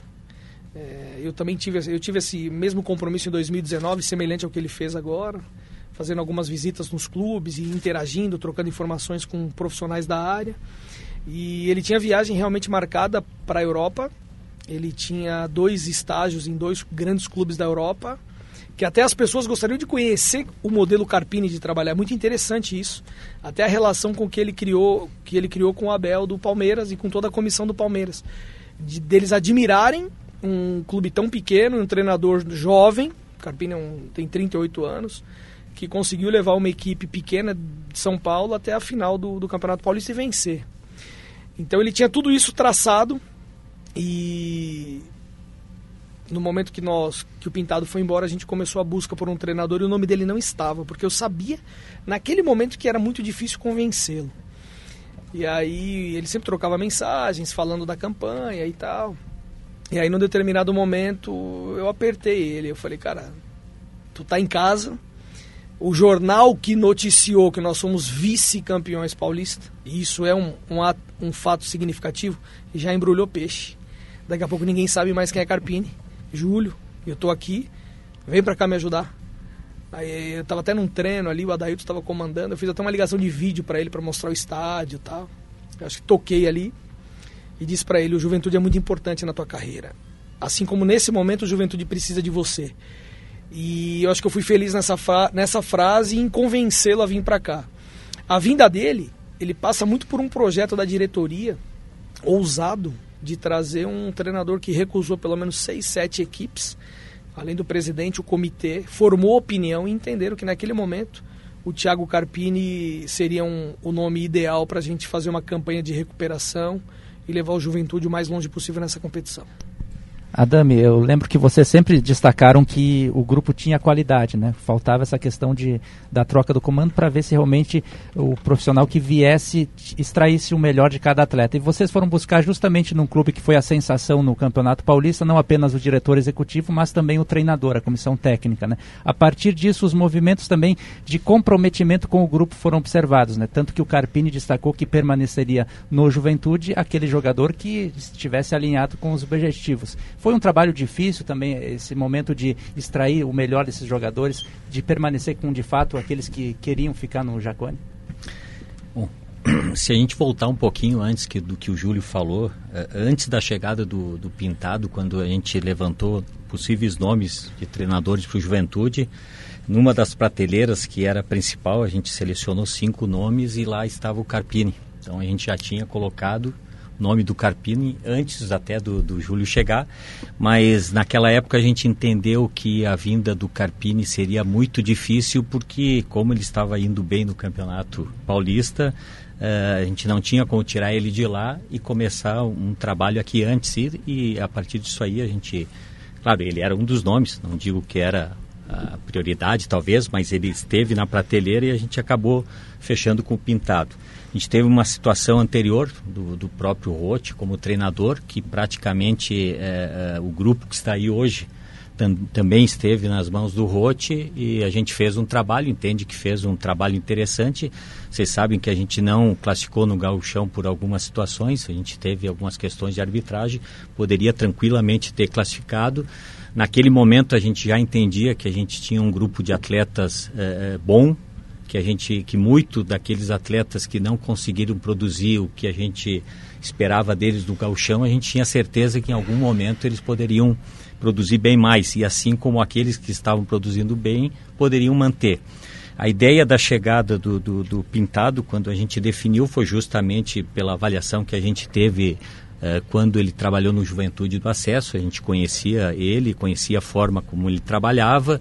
Eu também tive esse mesmo compromisso em 2019, semelhante ao que ele fez agora, fazendo algumas visitas nos clubes e interagindo, trocando informações com profissionais da área. E ele tinha viagem realmente marcada para a Europa, Ele tinha 2 estágios em 2 grandes clubes da Europa, que até as pessoas gostariam de conhecer o modelo Carpini de trabalhar. É muito interessante isso. Até a relação com que ele criou com o Abel do Palmeiras e com toda a comissão do Palmeiras. Deles admirarem um clube tão pequeno, um treinador jovem, Carpini tem 38 anos, que conseguiu levar uma equipe pequena de São Paulo até a final do Campeonato Paulista e vencer. Então ele tinha tudo isso traçado, e no momento que o Pintado foi embora, a gente começou a busca por um treinador e o nome dele não estava, porque eu sabia naquele momento que era muito difícil convencê-lo. E aí ele sempre trocava mensagens falando da campanha e tal. E aí num determinado momento eu apertei ele, eu falei, cara, tu tá em casa, o jornal que noticiou que nós somos vice-campeões paulistas, e isso é um fato significativo, já embrulhou peixe. Daqui a pouco ninguém sabe mais quem é Carpini. Júlio, eu tô aqui, vem pra cá me ajudar. Aí eu tava até num treino ali, o Adailton estava comandando, eu fiz até uma ligação de vídeo pra ele, pra mostrar o estádio e tal. Eu acho que toquei ali e disse pra ele, o Juventude é muito importante na tua carreira. Assim como nesse momento o Juventude precisa de você. E eu acho que eu fui feliz nessa frase em convencê-lo a vir pra cá. A vinda dele, ele passa muito por um projeto da diretoria, ousado, de trazer um treinador que recusou pelo menos 6, 7 equipes, além do presidente, o comitê, formou opinião e entenderam que naquele momento o Thiago Carpini seria o nome ideal para a gente fazer uma campanha de recuperação e levar o Juventude o mais longe possível nessa competição. Adame, eu lembro que vocês sempre destacaram que o grupo tinha qualidade, né? Faltava essa questão da troca do comando para ver se realmente o profissional que viesse extraísse o melhor de cada atleta. E vocês foram buscar justamente num clube que foi a sensação no Campeonato Paulista, não apenas o diretor executivo, mas também o treinador, a comissão técnica, né? A partir disso, os movimentos também de comprometimento com o grupo foram observados, né? Tanto que o Carpini destacou que permaneceria no Juventude aquele jogador que estivesse alinhado com os objetivos. Foi um trabalho difícil também, esse momento de extrair o melhor desses jogadores, de permanecer com, de fato, aqueles que queriam ficar no Jacone? Bom, se a gente voltar um pouquinho antes do que o Júlio falou, antes da chegada do Pintado, quando a gente levantou possíveis nomes de treinadores para o Juventude, numa das prateleiras que era a principal, a gente selecionou 5 nomes e lá estava o Carpini. Então a gente já tinha colocado nome do Carpini antes até do Júlio chegar, mas naquela época a gente entendeu que a vinda do Carpini seria muito difícil porque, como ele estava indo bem no Campeonato Paulista, a gente não tinha como tirar ele de lá e começar um trabalho aqui antes, e a partir disso aí a gente, claro, ele era um dos nomes, não digo que era a prioridade talvez, mas ele esteve na prateleira e a gente acabou fechando com o Pintado. A gente teve uma situação anterior do próprio Roth como treinador, que praticamente o grupo que está aí hoje também esteve nas mãos do Roth, e a gente fez um trabalho, entende que fez um trabalho interessante. Vocês sabem que a gente não classificou no Gauchão por algumas situações, a gente teve algumas questões de arbitragem, poderia tranquilamente ter classificado. Naquele momento a gente já entendia que a gente tinha um grupo de atletas bom, que muito daqueles atletas que não conseguiram produzir o que a gente esperava deles do Gauchão, a gente tinha certeza que em algum momento eles poderiam produzir bem mais, e assim como aqueles que estavam produzindo bem poderiam manter. A ideia da chegada do Pintado, quando a gente definiu, foi justamente pela avaliação que a gente teve quando ele trabalhou no Juventude do Acesso. A gente conhecia ele, conhecia a forma como ele trabalhava,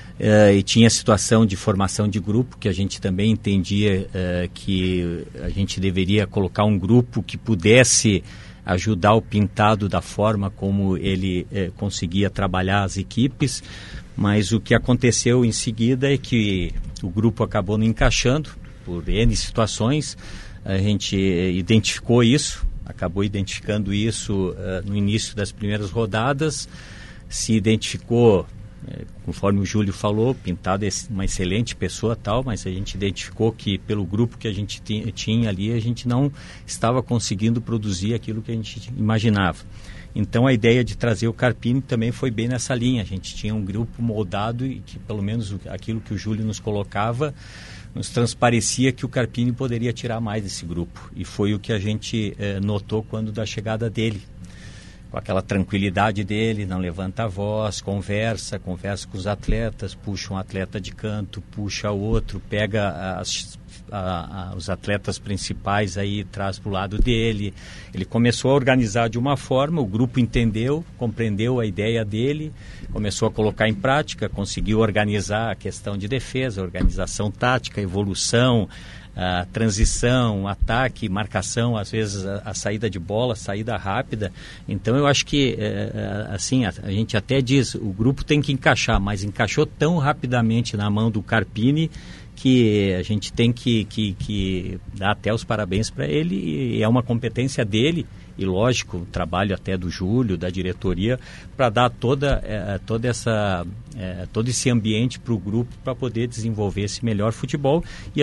e tinha a situação de formação de grupo, que a gente também entendia que a gente deveria colocar um grupo que pudesse ajudar o Pintado da forma como ele conseguia trabalhar as equipes. Mas o que aconteceu em seguida é que o grupo acabou não encaixando por N situações. A gente identificou isso, acabou identificando isso no início das primeiras rodadas, se identificou, conforme o Júlio falou, Pintado é uma excelente pessoa tal, mas a gente identificou que pelo grupo que a gente tinha ali, a gente não estava conseguindo produzir aquilo que a gente imaginava. Então a ideia de trazer o Carpini também foi bem nessa linha. A gente tinha um grupo moldado e que pelo menos aquilo que o Júlio nos colocava, nos transparecia que o Carpini poderia tirar mais desse grupo. E foi o que a gente notou quando da chegada dele. com aquela tranquilidade dele, não levanta a voz, conversa com os atletas, puxa um atleta de canto, puxa outro, pega os atletas principais aí, traz para o lado dele. Ele começou a organizar de uma forma, o grupo entendeu, compreendeu a ideia dele, começou a colocar em prática, conseguiu organizar a questão de defesa, organização tática, evolução, a transição, ataque, marcação, às vezes a saída de bola, saída rápida. Então eu acho que assim, a gente até diz, o grupo tem que encaixar, mas encaixou tão rapidamente na mão do Carpini que a gente tem que dar até os parabéns para ele, e é uma competência dele, e lógico, o trabalho até do Júlio, da diretoria, para dar todo esse ambiente para o grupo, para poder desenvolver esse melhor futebol. E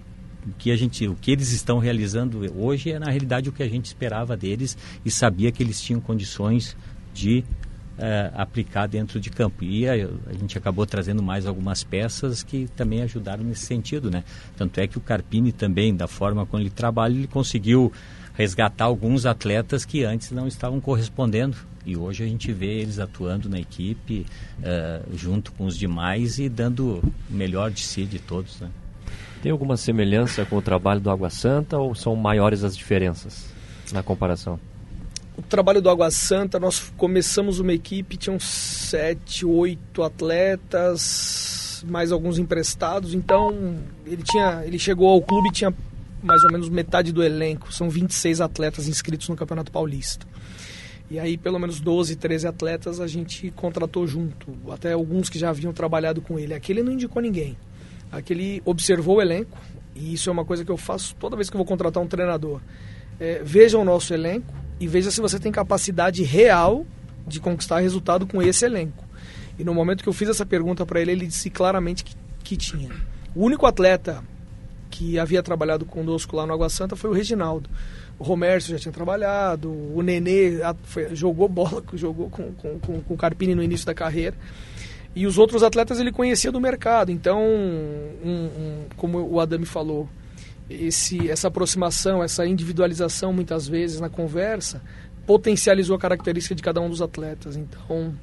o que eles estão realizando hoje é, na realidade, o que a gente esperava deles e sabia que eles tinham condições de aplicar dentro de campo. E a gente acabou trazendo mais algumas peças que também ajudaram nesse sentido, né? Tanto é que o Carpini também, da forma como ele trabalha, ele conseguiu resgatar alguns atletas que antes não estavam correspondendo. E hoje a gente vê eles atuando na equipe, junto com os demais e dando o melhor de si, de todos, né? Tem alguma semelhança com o trabalho do Água Santa ou são maiores as diferenças na comparação? O trabalho do Água Santa, nós começamos uma equipe, tinham 7, 8 atletas, mais alguns emprestados. Então, ele chegou ao clube e tinha mais ou menos metade do elenco. São 26 atletas inscritos no Campeonato Paulista. E aí, pelo menos 12, 13 atletas a gente contratou junto. Até alguns que já haviam trabalhado com ele. Aqui ele não indicou ninguém. Aqui ele observou o elenco. E isso é uma coisa que eu faço toda vez que eu vou contratar um treinador. Veja o nosso elenco e veja se você tem capacidade real de conquistar resultado com esse elenco. E no momento que eu fiz essa pergunta para ele disse claramente que tinha. O único atleta que havia trabalhado conosco lá no Água Santa foi o Reginaldo. O Romércio já tinha trabalhado, o Nenê jogou bola, jogou com o Carpini no início da carreira. E os outros atletas ele conhecia do mercado. Então, como o Adami falou, essa aproximação, essa individualização muitas vezes na conversa potencializou a característica de cada um dos atletas. Então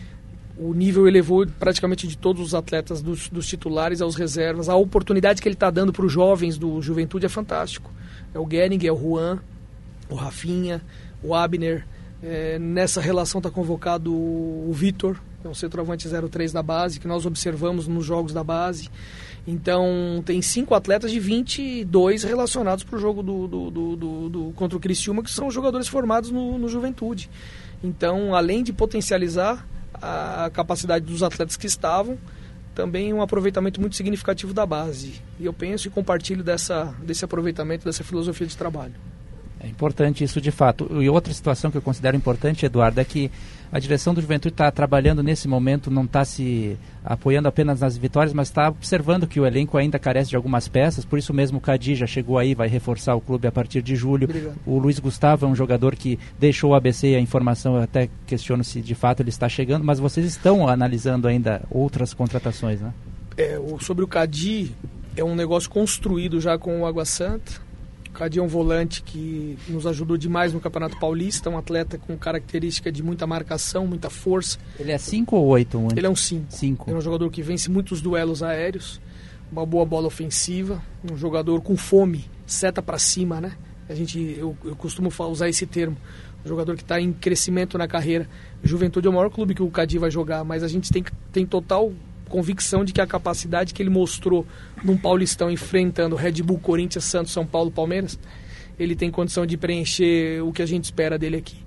o nível elevou praticamente de todos os atletas, dos titulares aos reservas. A oportunidade que ele está dando para os jovens do Juventude é fantástico. É o Gering, é o Juan, o Rafinha, o Abner. Nessa relação está convocado o Vitor, é um centroavante 03 da base, que nós observamos nos jogos da base. Então, tem 5 atletas de 22 relacionados para o jogo contra o Criciúma, que são jogadores formados no Juventude. Então, além de potencializar a capacidade dos atletas que estavam, também um aproveitamento muito significativo da base. E eu penso e compartilho desse aproveitamento, dessa filosofia de trabalho. É importante isso de fato. E outra situação que eu considero importante, Eduardo, é que a direção do Juventude está trabalhando nesse momento, não está se apoiando apenas nas vitórias, mas está observando que o elenco ainda carece de algumas peças. Por isso mesmo o Cadi já chegou aí, vai reforçar o clube a partir de julho. Obrigado. O Luiz Gustavo é um jogador que deixou o ABC, a informação, eu até questiono se de fato ele está chegando, mas vocês estão analisando ainda outras contratações, né? Sobre o Cadi, é um negócio construído já com o Água Santa. O Cadi é um volante que nos ajudou demais no Campeonato Paulista, um atleta com característica de muita marcação, muita força. Ele é 5 ou 8? Ele é um 5. Ele é um jogador que vence muitos duelos aéreos, uma boa bola ofensiva, um jogador com fome, seta para cima, né? Eu costumo usar esse termo, um jogador que está em crescimento na carreira. Juventude é o maior clube que o Cadi vai jogar, mas a gente tem total convicção de que a capacidade que ele mostrou num Paulistão enfrentando Red Bull, Corinthians, Santos, São Paulo, Palmeiras, ele tem condição de preencher o que a gente espera dele aqui.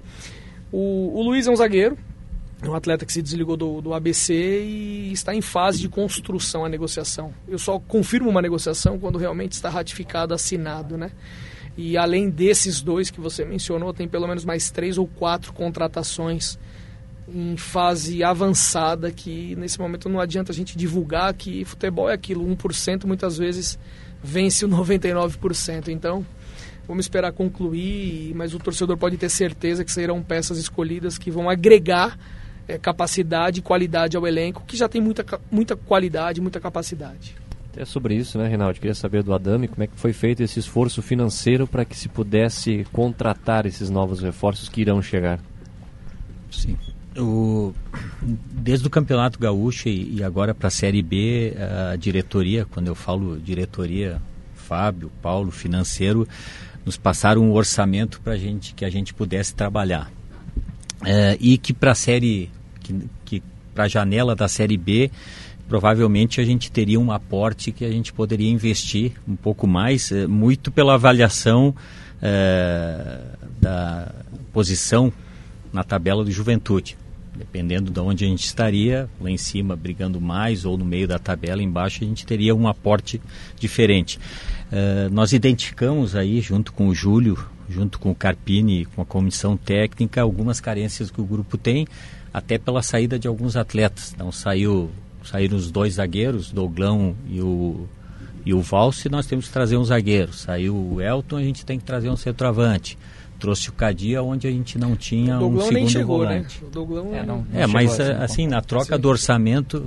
O Luiz é um zagueiro, é um atleta que se desligou do ABC e está em fase de construção a negociação. Eu só confirmo uma negociação quando realmente está ratificado, assinado, né? E além desses 2 que você mencionou, tem pelo menos mais 3 ou 4 contratações em fase avançada, que nesse momento não adianta a gente divulgar que futebol é aquilo, 1% muitas vezes vence o 99%, então vamos esperar concluir, mas o torcedor pode ter certeza que serão peças escolhidas que vão agregar capacidade e qualidade ao elenco, que já tem muita qualidade, muita capacidade. É sobre isso, né, Reinaldo? Queria saber do Adami como é que foi feito esse esforço financeiro para que se pudesse contratar esses novos reforços que irão chegar. Sim. Desde o Campeonato Gaúcho e agora para a Série B, a diretoria, quando eu falo diretoria, Fábio, Paulo, financeiro, nos passaram um orçamento para que a gente pudesse trabalhar. E que para a série, para a janela da Série B, provavelmente a gente teria um aporte que a gente poderia investir um pouco mais, muito pela avaliação da posição na tabela do Juventude. Dependendo de onde a gente estaria, lá em cima brigando mais ou no meio da tabela, embaixo a gente teria um aporte diferente. Nós identificamos aí, junto com o Júlio, junto com o Carpini, com a comissão técnica, algumas carências que o grupo tem, até pela saída de alguns atletas. Então saíram os 2 zagueiros, Douglão e o Valse, nós temos que trazer um zagueiro. Saiu o Elton, a gente tem que trazer um centroavante. Trouxe o Cadia, onde a gente não tinha um segundo nem chegou, volante. Né? O Douglão não mas chegou, assim, na troca do orçamento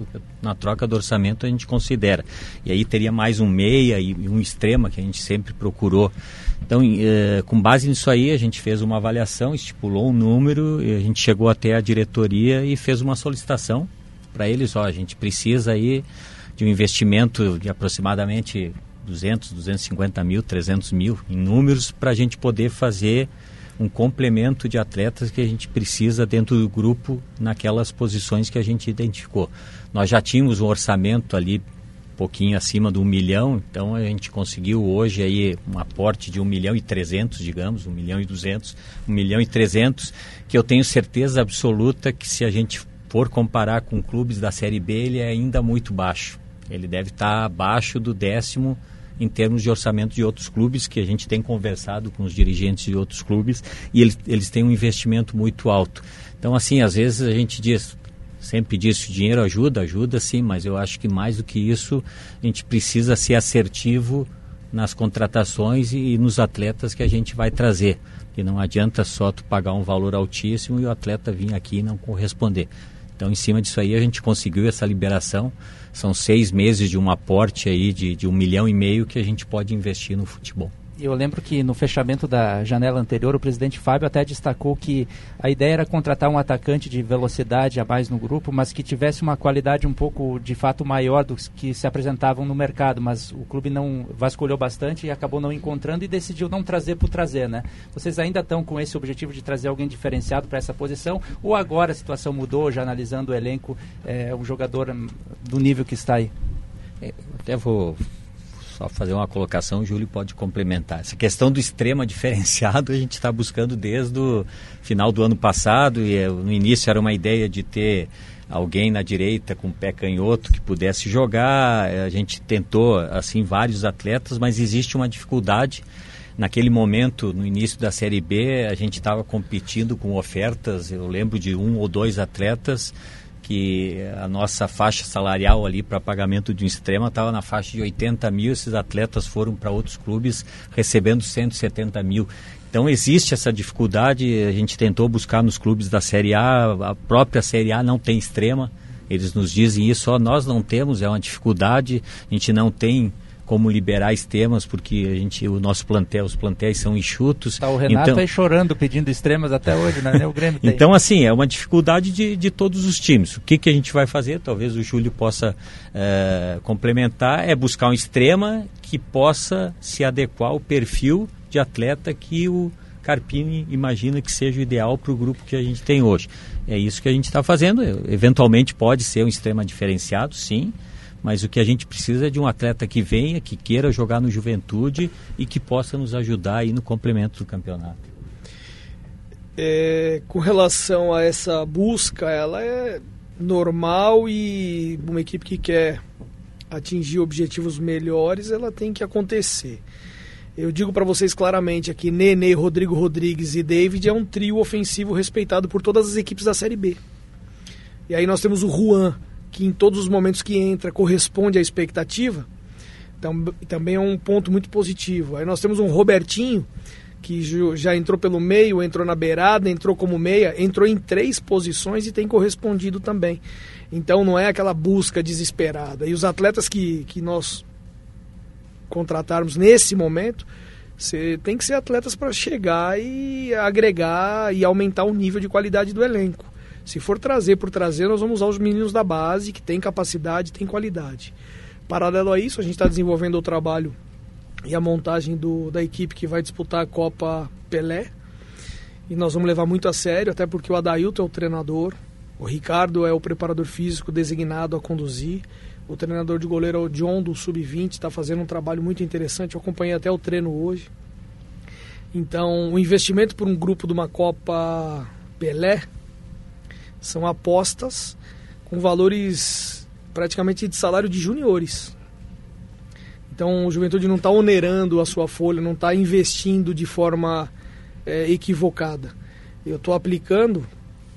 a gente considera. E aí teria mais um meia e um extrema que a gente sempre procurou. Então, com base nisso aí, a gente fez uma avaliação, estipulou um número, e a gente chegou até a diretoria e fez uma solicitação para eles. A gente precisa aí de um investimento de aproximadamente 200, 250 mil, 300 mil em números para a gente poder fazer um complemento de atletas que a gente precisa dentro do grupo naquelas posições que a gente identificou. Nós já tínhamos um orçamento ali um pouquinho acima do 1 milhão, então a gente conseguiu hoje aí um aporte de 1.300.000, digamos, 1.200.000, 1.300.000, que eu tenho certeza absoluta que se a gente for comparar com clubes da Série B, ele é ainda muito baixo. Ele deve estar abaixo do 10º em termos de orçamento de outros clubes, que a gente tem conversado com os dirigentes de outros clubes, e eles têm um investimento muito alto. Então, assim, às vezes a gente sempre diz, o dinheiro ajuda sim, mas eu acho que mais do que isso, a gente precisa ser assertivo nas contratações e nos atletas que a gente vai trazer. E não adianta só tu pagar um valor altíssimo e o atleta vir aqui e não corresponder. Então, em cima disso aí, a gente conseguiu essa liberação. São 6 meses de um aporte aí de 1,5 milhão que a gente pode investir no futebol. Eu lembro que no fechamento da janela anterior, o presidente Fábio até destacou que a ideia era contratar um atacante de velocidade a mais no grupo, mas que tivesse uma qualidade um pouco, de fato, maior do que se apresentavam no mercado. Mas o clube não vasculhou bastante e acabou não encontrando e decidiu não trazer por trazer, né? Vocês ainda estão com esse objetivo de trazer alguém diferenciado para essa posição? Ou agora a situação mudou, já analisando o elenco, um jogador do nível que está aí? Até vou só fazer uma colocação, o Júlio pode complementar. Essa questão do extrema diferenciado a gente está buscando desde o final do ano passado, e no início era uma ideia de ter alguém na direita com pé canhoto que pudesse jogar. A gente tentou assim vários atletas, mas existe uma dificuldade. Naquele momento, no início da Série B, a gente estava competindo com ofertas, eu lembro de 1 ou 2 atletas que a nossa faixa salarial ali para pagamento de um extrema estava na faixa de 80 mil, esses atletas foram para outros clubes recebendo 170 mil. Então existe essa dificuldade, a gente tentou buscar nos clubes da Série A, a própria Série A não tem extrema, eles nos dizem isso, nós não temos, é uma dificuldade, a gente não tem como liberar extremas, porque os nossos os plantéis são enxutos. Tá o Renato aí chorando, pedindo extremas até hoje, né? O Grêmio tem. Então, assim, é uma dificuldade de todos os times. O que a gente vai fazer? Talvez o Júlio possa complementar, é buscar um extrema que possa se adequar ao perfil de atleta que o Carpini imagina que seja o ideal para o grupo que a gente tem hoje. É isso que a gente está fazendo. Eventualmente pode ser um extrema diferenciado, sim, mas o que a gente precisa é de um atleta que venha, que queira jogar no Juventude e que possa nos ajudar aí no complemento do campeonato. Com relação a essa busca, ela é normal, e uma equipe que quer atingir objetivos melhores, ela tem que acontecer. Eu digo para vocês claramente aqui, Nenê, Rodrigo Rodrigues e David é um trio ofensivo respeitado por todas as equipes da Série B. E aí nós temos o Juan, que em todos os momentos que entra corresponde à expectativa, então, também é um ponto muito positivo. Aí nós temos um Robertinho, que já entrou pelo meio, entrou na beirada, entrou como meia, entrou em 3 posições e tem correspondido também. Então não é aquela busca desesperada. E os atletas que nós contratarmos nesse momento, tem que ser atletas para chegar e agregar e aumentar o nível de qualidade do elenco. Se for trazer por trazer, nós vamos usar os meninos da base, que tem capacidade, tem qualidade. Paralelo a isso, a gente está desenvolvendo o trabalho e a montagem da equipe que vai disputar a Copa Pelé. E nós vamos levar muito a sério, até porque o Adailton é o treinador, o Ricardo é o preparador físico designado a conduzir, o treinador de goleiro é o John do Sub-20, está fazendo um trabalho muito interessante, eu acompanhei até o treino hoje. Então, o investimento por um grupo de uma Copa Pelé são apostas com valores praticamente de salário de juniores. Então, o Juventude não está onerando a sua folha, não está investindo de forma equivocada. Eu estou aplicando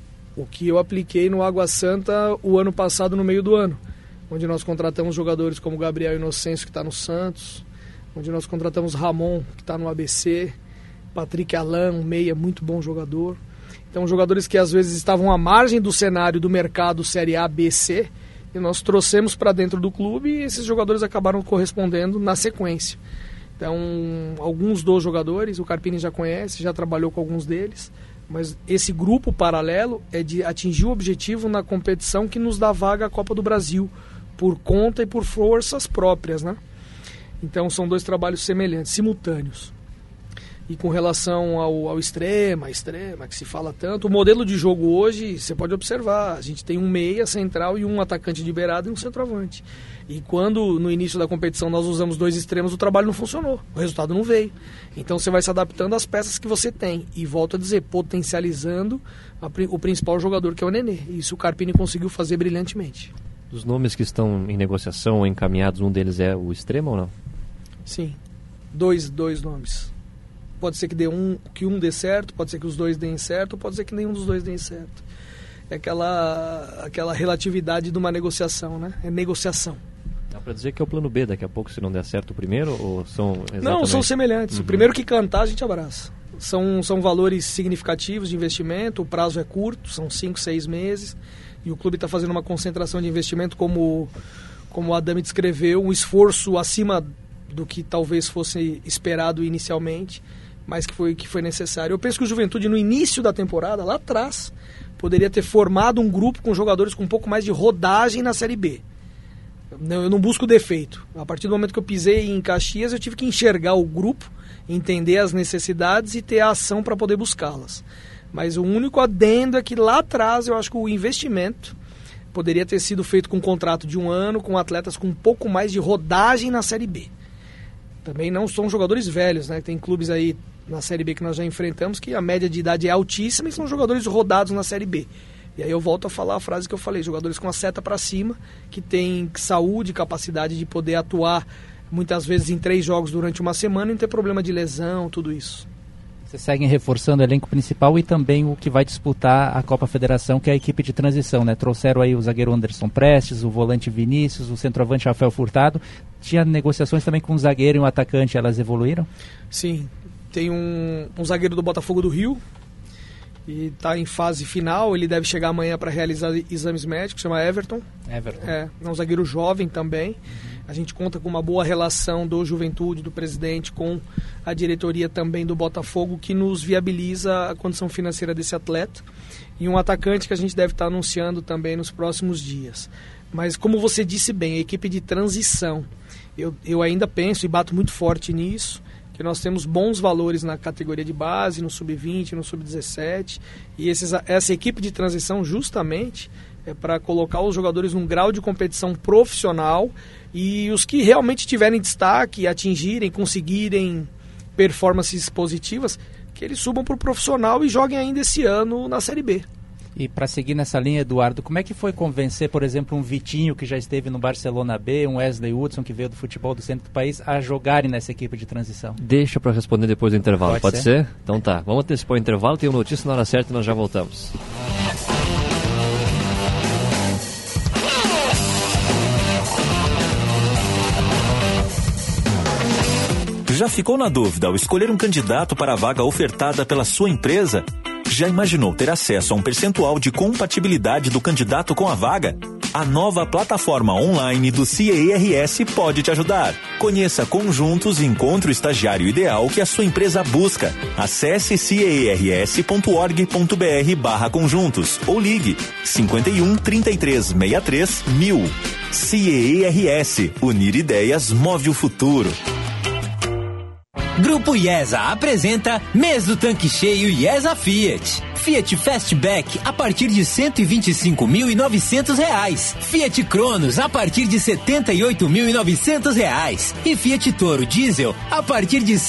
o que eu apliquei no Água Santa o ano passado, no meio do ano, onde nós contratamos jogadores como Gabriel Inocêncio, que está no Santos, onde nós contratamos Ramon, que está no ABC, Patrick Alain, um meia, muito bom jogador. Então, jogadores que às vezes estavam à margem do cenário do mercado Série A, B, C, e nós trouxemos para dentro do clube e esses jogadores acabaram correspondendo na sequência. Então, alguns dos jogadores, o Carpini já conhece, já trabalhou com alguns deles, mas esse grupo paralelo é de atingir o objetivo na competição que nos dá vaga à Copa do Brasil, por conta e por forças próprias, né? Então, são dois trabalhos semelhantes, simultâneos. E com relação ao extrema, que se fala tanto, o modelo de jogo hoje, você pode observar, a gente tem um meia central e um atacante de beirada e um centroavante. E quando no início da competição nós usamos dois extremos, o trabalho não funcionou, o resultado não veio. Então você vai se adaptando às peças que você tem. E volto a dizer, potencializando o principal jogador, que é o Nenê. E isso o Carpini conseguiu fazer brilhantemente. Dos nomes que estão em negociação ou encaminhados, um deles é o extremo ou não? Sim, dois nomes. Pode ser que um dê certo, pode ser que os dois deem certo, pode ser que nenhum dos dois dê certo. É aquela relatividade de uma negociação, né? É negociação. Dá para dizer que é o plano B daqui a pouco, se não der certo o primeiro, ou são exatamente... Não, são semelhantes. Uhum. O primeiro que cantar, a gente abraça. São valores significativos de investimento, o prazo é curto, são 5, 6 meses, e o clube está fazendo uma concentração de investimento, como o Adame descreveu, um esforço acima do que talvez fosse esperado inicialmente, mas que foi necessário. Eu penso que o Juventude, no início da temporada, lá atrás, poderia ter formado um grupo com jogadores com um pouco mais de rodagem na Série B. Eu não busco defeito. A partir do momento que eu pisei em Caxias, eu tive que enxergar o grupo, entender as necessidades e ter a ação para poder buscá-las. Mas o único adendo é que lá atrás, eu acho que o investimento poderia ter sido feito com um contrato de 1 ano, com atletas com um pouco mais de rodagem na Série B. Também não são jogadores velhos, né? Tem clubes aí na Série B que nós já enfrentamos que a média de idade é altíssima e são jogadores rodados na Série B. E aí eu volto a falar a frase que eu falei, jogadores com a seta para cima, que têm saúde, capacidade de poder atuar muitas vezes em 3 jogos durante uma semana e não ter problema de lesão, tudo isso. Vocês seguem reforçando o elenco principal e também o que vai disputar a Copa Federação, que é a equipe de transição, né? Trouxeram aí o zagueiro Anderson Prestes, o volante Vinícius, o centroavante Rafael Furtado. Tinha negociações também com um zagueiro e um atacante, elas evoluíram? Sim, tem um zagueiro do Botafogo do Rio, e está em fase final, ele deve chegar amanhã para realizar exames médicos, chama Everton. É um zagueiro jovem também. A gente conta com uma boa relação do Juventude, do presidente, com a diretoria também do Botafogo, que nos viabiliza a condição financeira desse atleta. E um atacante que a gente deve estar anunciando também nos próximos dias. Mas como você disse bem, a equipe de transição, eu ainda penso e bato muito forte nisso, que nós temos bons valores na categoria de base, no Sub-20, no Sub-17, e essa equipe de transição justamente é para colocar os jogadores num grau de competição profissional, e os que realmente tiverem destaque, atingirem, conseguirem performances positivas, que eles subam para o profissional e joguem ainda esse ano na Série B. E para seguir nessa linha, Eduardo, como é que foi convencer, por exemplo, um Vitinho que já esteve no Barcelona B, um Wesley Hudson que veio do futebol do centro do país, a jogarem nessa equipe de transição? Deixa para responder depois do intervalo, pode ser? Então tá, vamos antecipar o intervalo, tem uma notícia na hora certa e nós já voltamos. Já ficou na dúvida ao escolher um candidato para a vaga ofertada pela sua empresa? Já imaginou ter acesso a um percentual de compatibilidade do candidato com a vaga? A nova plataforma online do CIERS pode te ajudar. Conheça Conjuntos e encontre o estagiário ideal que a sua empresa busca. Acesse ciers.org.br/conjuntos ou ligue 51 33 63 1000. CIERS. Unir ideias move o futuro. Grupo IESA apresenta Mês do Tanque Cheio IESA Fiat. Fiat Fastback a partir de R$ 125.900. Fiat Cronos a partir de R$ 78.900. E Fiat Toro Diesel a partir de R$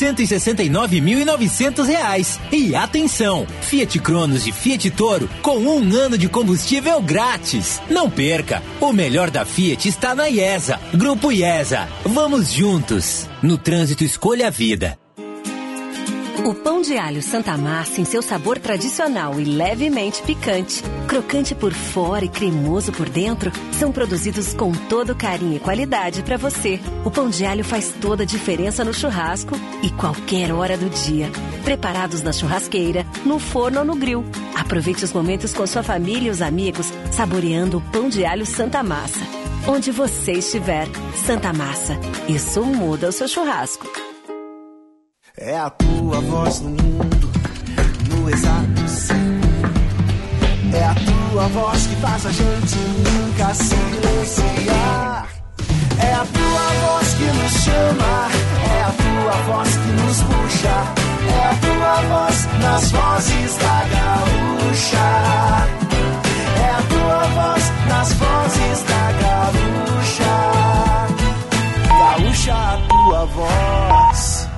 169.900. E atenção, Fiat Cronos e Fiat Toro com 1 ano de combustível grátis. Não perca, o melhor da Fiat está na IESA. Grupo IESA, vamos juntos. No trânsito, escolha a vida. O pão de alho Santa Massa em seu sabor tradicional e levemente picante, crocante por fora e cremoso por dentro, são produzidos com todo carinho e qualidade para você. O pão de alho faz toda a diferença no churrasco e qualquer hora do dia. Preparados na churrasqueira, no forno ou no grill. Aproveite os momentos com sua família e os amigos, saboreando o pão de alho Santa Massa. Onde você estiver, Santa Massa. Isso muda o seu churrasco. É a tua voz no mundo, no exato segundo. É a tua voz que faz a gente nunca silenciar. É a tua voz que nos chama, é a tua voz que nos puxa. É a tua voz nas vozes da gaúcha. É a tua voz nas vozes da gaúcha. Gaúcha, a tua voz.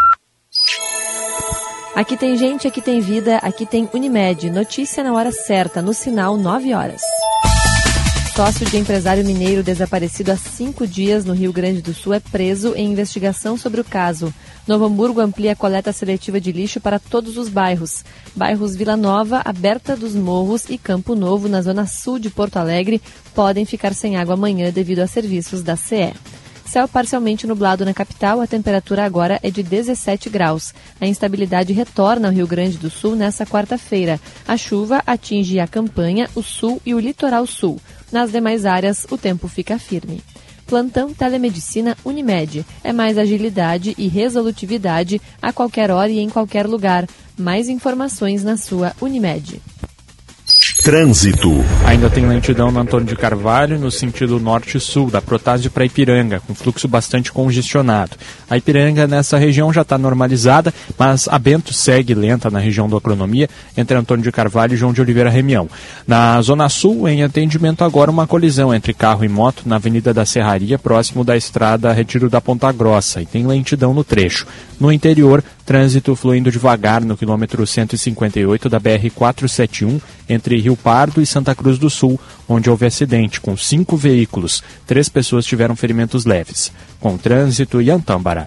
Aqui tem gente, aqui tem vida, aqui tem Unimed. Notícia na hora certa, no sinal 9 horas. Sócio de empresário mineiro desaparecido há 5 dias no Rio Grande do Sul é preso em investigação sobre o caso. Novo Hamburgo amplia a coleta seletiva de lixo para todos os bairros. Bairros Vila Nova, Aberta dos Morros e Campo Novo, na zona sul de Porto Alegre, podem ficar sem água amanhã devido a serviços da CE. Céu parcialmente nublado na capital, a temperatura agora é de 17 graus. A instabilidade retorna ao Rio Grande do Sul nesta quarta-feira. A chuva atinge a Campanha, o sul e o litoral sul. Nas demais áreas, o tempo fica firme. Plantão Telemedicina Unimed. É mais agilidade e resolutividade a qualquer hora e em qualquer lugar. Mais informações na sua Unimed. Trânsito. Ainda tem lentidão no Antônio de Carvalho, no sentido norte-sul, da Protásio para Ipiranga, com fluxo bastante congestionado. A Ipiranga nessa região já está normalizada, mas a Bento segue lenta na região do Agronomia, entre Antônio de Carvalho e João de Oliveira Remião. Na Zona Sul, em atendimento agora, uma colisão entre carro e moto na Avenida da Serraria, próximo da estrada Retiro da Ponta Grossa, e tem lentidão no trecho. No interior, trânsito fluindo devagar no quilômetro 158 da BR-471, entre Rio Pardo e Santa Cruz do Sul, onde houve acidente com 5 veículos. 3 pessoas tiveram ferimentos leves. Com trânsito e Antâmbara.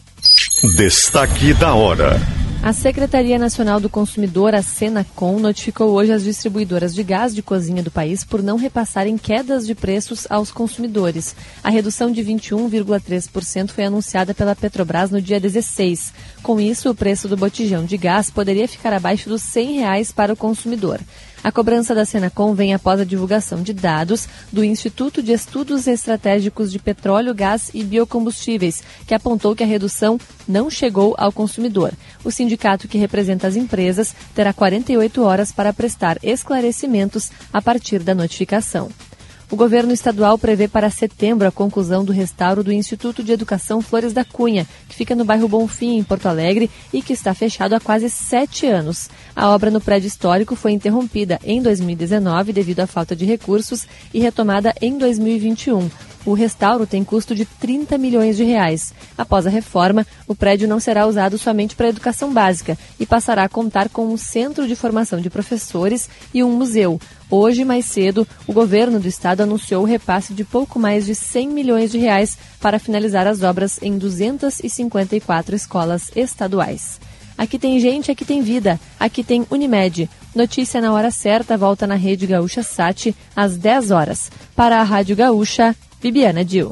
Destaque da hora. A Secretaria Nacional do Consumidor, a Senacom, notificou hoje as distribuidoras de gás de cozinha do país por não repassarem quedas de preços aos consumidores. A redução de 21,3% foi anunciada pela Petrobras no dia 16. Com isso, o preço do botijão de gás poderia ficar abaixo dos R$100 para o consumidor. A cobrança da Senacom vem após a divulgação de dados do Instituto de Estudos Estratégicos de Petróleo, Gás e Biocombustíveis, que apontou que a redução não chegou ao consumidor. O sindicato que representa as empresas terá 48 horas para prestar esclarecimentos a partir da notificação. O governo estadual prevê para setembro a conclusão do restauro do Instituto de Educação Flores da Cunha, que fica no bairro Bonfim, em Porto Alegre, e que está fechado há quase 7 anos. A obra no prédio histórico foi interrompida em 2019 devido à falta de recursos e retomada em 2021. O restauro tem custo de R$30 milhões. Após a reforma, o prédio não será usado somente para a educação básica e passará a contar com um centro de formação de professores e um museu. Hoje, mais cedo, o governo do estado anunciou o repasse de pouco mais de R$100 milhões para finalizar as obras em 254 escolas estaduais. Aqui tem gente, aqui tem vida, aqui tem Unimed. Notícia na hora certa volta na Rede Gaúcha Sat às 10 horas. Para a Rádio Gaúcha, Bibiana Dil.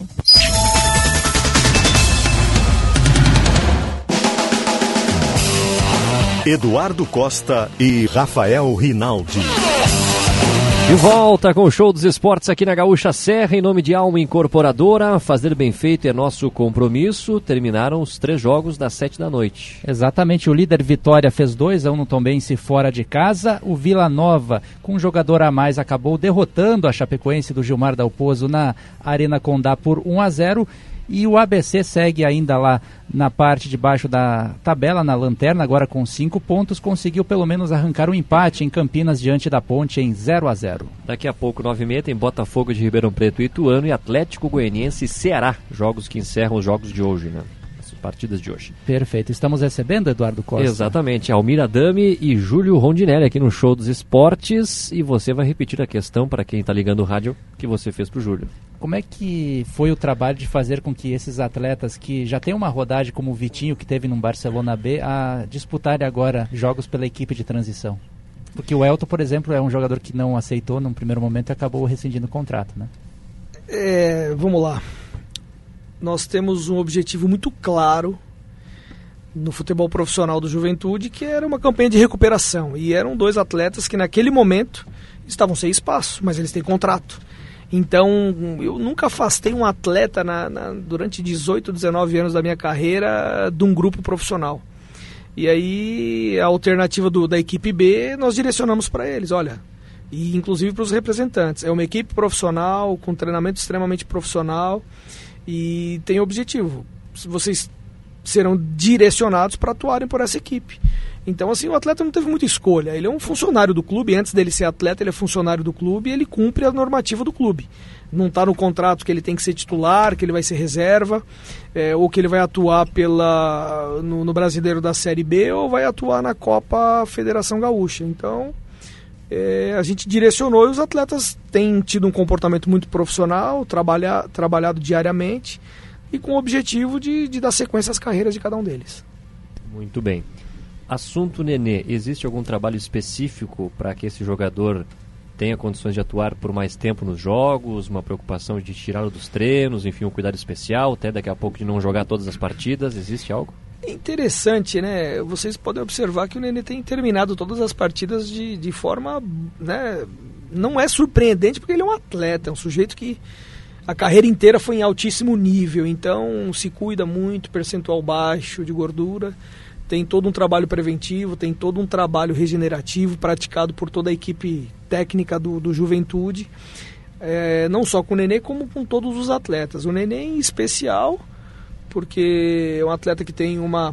Eduardo Costa e Rafael Rinaldi. De volta com o Show dos Esportes aqui na Gaúcha Serra, em nome de Alma Incorporadora. Fazer bem feito é nosso compromisso. Terminaram os 3 jogos das 7 da noite. Exatamente, o líder Vitória fez 2-1 no Tombense fora de casa. O Vila Nova, com um jogador a mais, acabou derrotando a Chapecoense do Gilmar Dalpozo na Arena Condá por 1-0. E o ABC segue ainda lá na parte de baixo da tabela, na lanterna, agora com 5 pontos. Conseguiu pelo menos arrancar um empate em Campinas diante da Ponte em 0-0. Daqui a pouco, 9h30, tem Botafogo de Ribeirão Preto e Ituano e Atlético Goianiense e Ceará. Jogos que encerram os jogos de hoje, né? As partidas de hoje. Perfeito. Estamos recebendo Eduardo Costa. Exatamente. Almir Adame e Júlio Rondinelli aqui no Show dos Esportes. E você vai repetir a questão para quem está ligando o rádio que você fez para o Júlio. Como é que foi o trabalho de fazer com que esses atletas que já têm uma rodagem como o Vitinho, que teve no Barcelona B, a disputarem agora jogos pela equipe de transição? Porque o Elton, por exemplo, é um jogador que não aceitou num primeiro momento e acabou rescindindo o contrato, né? Vamos lá. Nós temos um objetivo muito claro no futebol profissional do Juventude, que era uma campanha de recuperação. E eram 2 atletas que naquele momento estavam sem espaço, mas eles têm contrato. Então, eu nunca afastei um atleta durante 18, 19 anos da minha carreira de um grupo profissional. E aí, a alternativa da equipe B, nós direcionamos para eles, olha, e inclusive para os representantes. É uma equipe profissional, com treinamento extremamente profissional e tem objetivo. Vocês serão direcionados para atuarem por essa equipe. Então, assim, o atleta não teve muita escolha. Ele é um funcionário do clube, antes dele ser atleta, ele é funcionário do clube e ele cumpre a normativa do clube. Não está no contrato que ele tem que ser titular, que ele vai ser reserva, ou que ele vai atuar no Brasileiro da Série B, ou vai atuar na Copa Federação Gaúcha. Então, a gente direcionou e os atletas têm tido um comportamento muito profissional, trabalhado diariamente e com o objetivo de dar sequência às carreiras de cada um deles. Muito bem. Assunto Nenê, existe algum trabalho específico para que esse jogador tenha condições de atuar por mais tempo nos jogos, uma preocupação de tirá-lo dos treinos, enfim, um cuidado especial, até daqui a pouco de não jogar todas as partidas, existe algo? É interessante, né? Vocês podem observar que o Nenê tem terminado todas as partidas de forma, né? Não é surpreendente porque ele é um atleta, é um sujeito que a carreira inteira foi em altíssimo nível, então se cuida muito, percentual baixo de gordura. Tem todo um trabalho preventivo, tem todo um trabalho regenerativo praticado por toda a equipe técnica do Juventude, não só com o Nenê, como com todos os atletas. O Nenê em especial, porque é um atleta que tem uma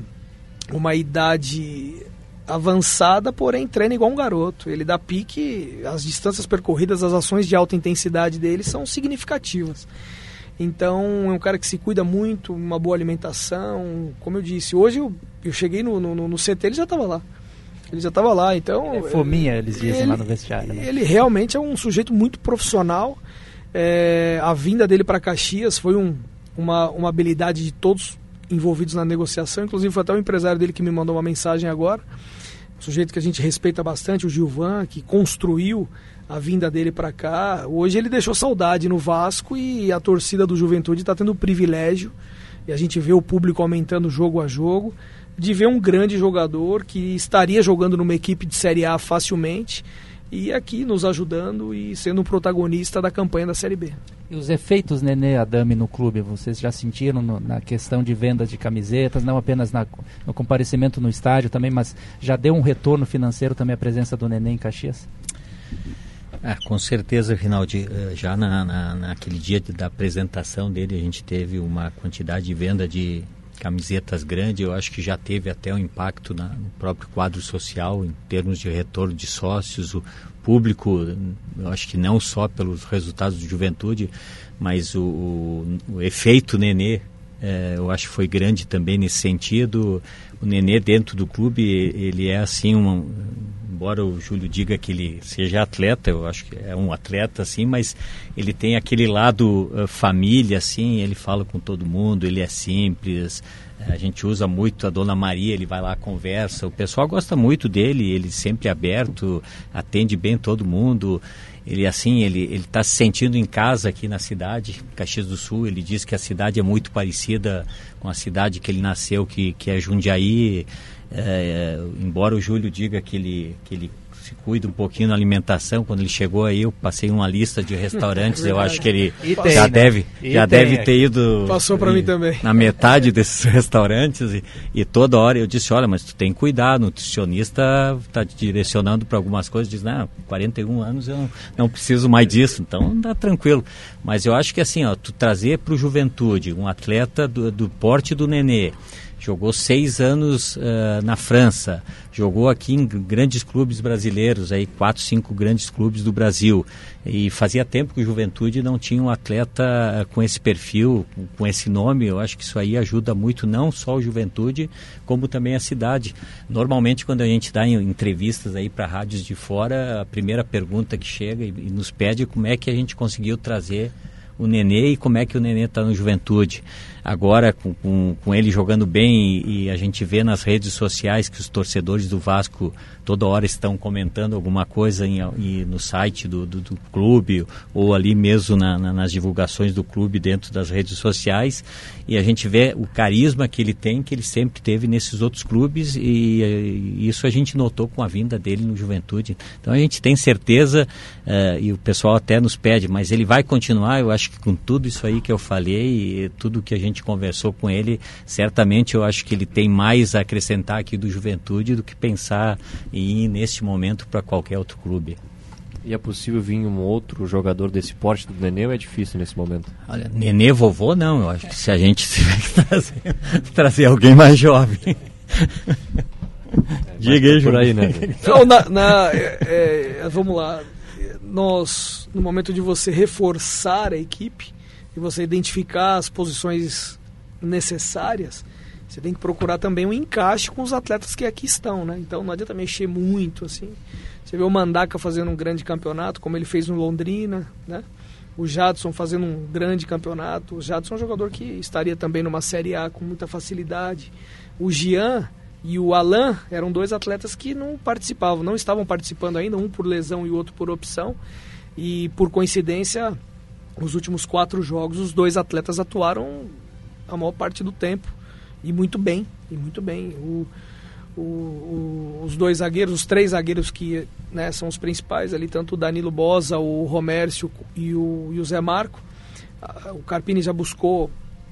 idade avançada, porém treina igual um garoto. Ele dá pique, as distâncias percorridas, as ações de alta intensidade dele são significativas. Então é um cara que se cuida muito, uma boa alimentação. Como eu disse, hoje eu cheguei no CT, ele já estava lá. Ele já estava lá, então... fominha, eles dizem lá no vestiário. Né? Ele realmente é um sujeito muito profissional. A vinda dele para Caxias foi uma habilidade de todos envolvidos na negociação. Inclusive foi até o empresário dele que me mandou uma mensagem agora. Um sujeito que a gente respeita bastante, o Gilvan, que construiu a vinda dele para cá. Hoje ele deixou saudade no Vasco e a torcida do Juventude está tendo o privilégio, e a gente vê o público aumentando jogo a jogo, de ver um grande jogador que estaria jogando numa equipe de Série A facilmente e aqui nos ajudando e sendo um protagonista da campanha da Série B. E os efeitos Nenê Adame no clube, vocês já sentiram na questão de venda de camisetas, não apenas no comparecimento no estádio também, mas já deu um retorno financeiro também a presença do Nenê em Caxias? Com certeza, Rinaldi, já naquele dia da apresentação dele a gente teve uma quantidade de venda de camisetas grande. Eu acho que já teve até um impacto no próprio quadro social em termos de retorno de sócios, o público, eu acho que não só pelos resultados do Juventude, mas o efeito Nenê, eu acho que foi grande também nesse sentido. O Nenê dentro do clube, ele é assim, embora o Júlio diga que ele seja atleta, eu acho que é um atleta assim, mas ele tem aquele lado família, assim, ele fala com todo mundo, ele é simples, a gente usa muito a Dona Maria, ele vai lá, conversa, o pessoal gosta muito dele, ele sempre aberto, atende bem todo mundo. Ele assim, ele está se sentindo em casa aqui na cidade, Caxias do Sul. Ele diz que a cidade é muito parecida com a cidade que ele nasceu, que é Jundiaí. aí, embora o Júlio diga que ele se cuida um pouquinho na alimentação, quando ele chegou aí eu passei uma lista de restaurantes, eu acho que ele já deve ter ido passou para mim também na metade desses restaurantes e toda hora eu disse, olha, mas tu tem que cuidar, o nutricionista está te direcionando para algumas coisas, diz, 41 anos eu não preciso mais disso, então dá tranquilo, mas eu acho que assim, tu trazer para o Juventude um atleta do porte do Nenê, jogou 6 anos na França, jogou aqui em grandes clubes brasileiros, aí 4, 5 grandes clubes do Brasil. E fazia tempo que o Juventude não tinha um atleta com esse perfil, com esse nome. Eu acho que isso aí ajuda muito, não só o Juventude, como também a cidade. Normalmente, quando a gente dá entrevistas aí para rádios de fora, a primeira pergunta que chega e nos pede como é que a gente conseguiu trazer o Nenê e como é que o Nenê está no Juventude. Agora, com ele jogando bem e a gente vê nas redes sociais que os torcedores do Vasco toda hora estão comentando alguma coisa no site do clube ou ali mesmo nas divulgações do clube dentro das redes sociais, e a gente vê o carisma que ele tem, que ele sempre teve nesses outros clubes, e isso a gente notou com a vinda dele no Juventude. Então a gente tem certeza, e o pessoal até nos pede, mas ele vai continuar. Eu acho que com tudo isso aí que eu falei e tudo que a gente conversou com ele, certamente eu acho que ele tem mais a acrescentar aqui do Juventude do que pensar em ir neste momento para qualquer outro clube. E é possível vir um outro jogador desse porte do Nenê ou é difícil nesse momento? Olha, Nenê vovô não, eu acho que se a gente tiver que trazer alguém mais jovem. Diga aí, por aí, né? Então, vamos lá, no momento de você reforçar a equipe e você identificar as posições necessárias, você tem que procurar também um encaixe com os atletas que aqui estão, né? Então não adianta mexer muito, assim. Você vê o Mandaca fazendo um grande campeonato, como ele fez no Londrina, né? O Jadson fazendo um grande campeonato. O Jadson é um jogador que estaria também numa Série A com muita facilidade. O Gian e o Alan eram 2 atletas que não participavam, não estavam participando ainda, um por lesão e o outro por opção. E por coincidência, os últimos 4 jogos, os 2 atletas atuaram a maior parte do tempo. E muito bem. Os 2 zagueiros, os 3 zagueiros que, né, são os principais ali, tanto o Danilo Bosa, o Romércio e o Zé Marco. O Carpini já buscou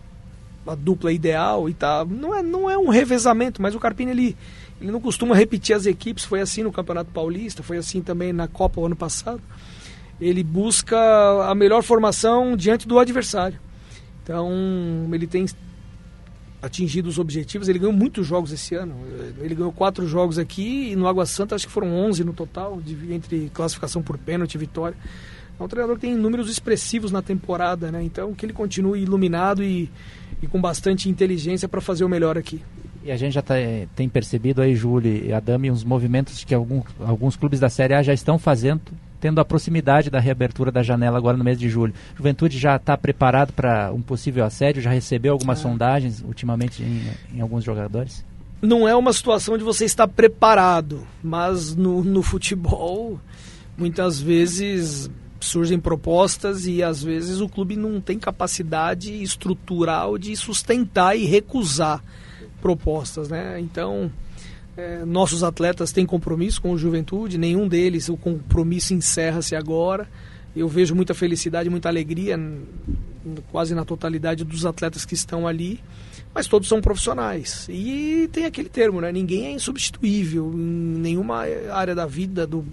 a dupla ideal e tá. Não é um revezamento, mas o Carpini ele não costuma repetir as equipes. Foi assim no Campeonato Paulista, foi assim também na Copa o ano passado. Ele busca a melhor formação diante do adversário. Então ele tem atingido os objetivos. Ele ganhou muitos jogos esse ano. Ele ganhou 4 jogos aqui e no Água Santa acho que foram 11 no total, entre classificação por pênalti e vitória. É um treinador que tem números expressivos na temporada, né? Então que ele continue iluminado e com bastante inteligência para fazer o melhor aqui. E a gente já tem percebido aí, Júlio e Adami, uns movimentos que alguns clubes da Série A já estão fazendo, tendo a proximidade da reabertura da janela agora no mês de julho. Juventude já está preparado para um possível assédio? Já recebeu algumas sondagens ultimamente em alguns jogadores? Não é uma situação de você estar preparado, mas no futebol muitas vezes surgem propostas e às vezes o clube não tem capacidade estrutural de sustentar e recusar propostas, né? Então nossos atletas têm compromisso com o Juventude, nenhum deles, o compromisso encerra-se agora. Eu vejo muita felicidade, muita alegria, quase na totalidade dos atletas que estão ali, mas todos são profissionais. E tem aquele termo, né? Ninguém é insubstituível em nenhuma área da vida, do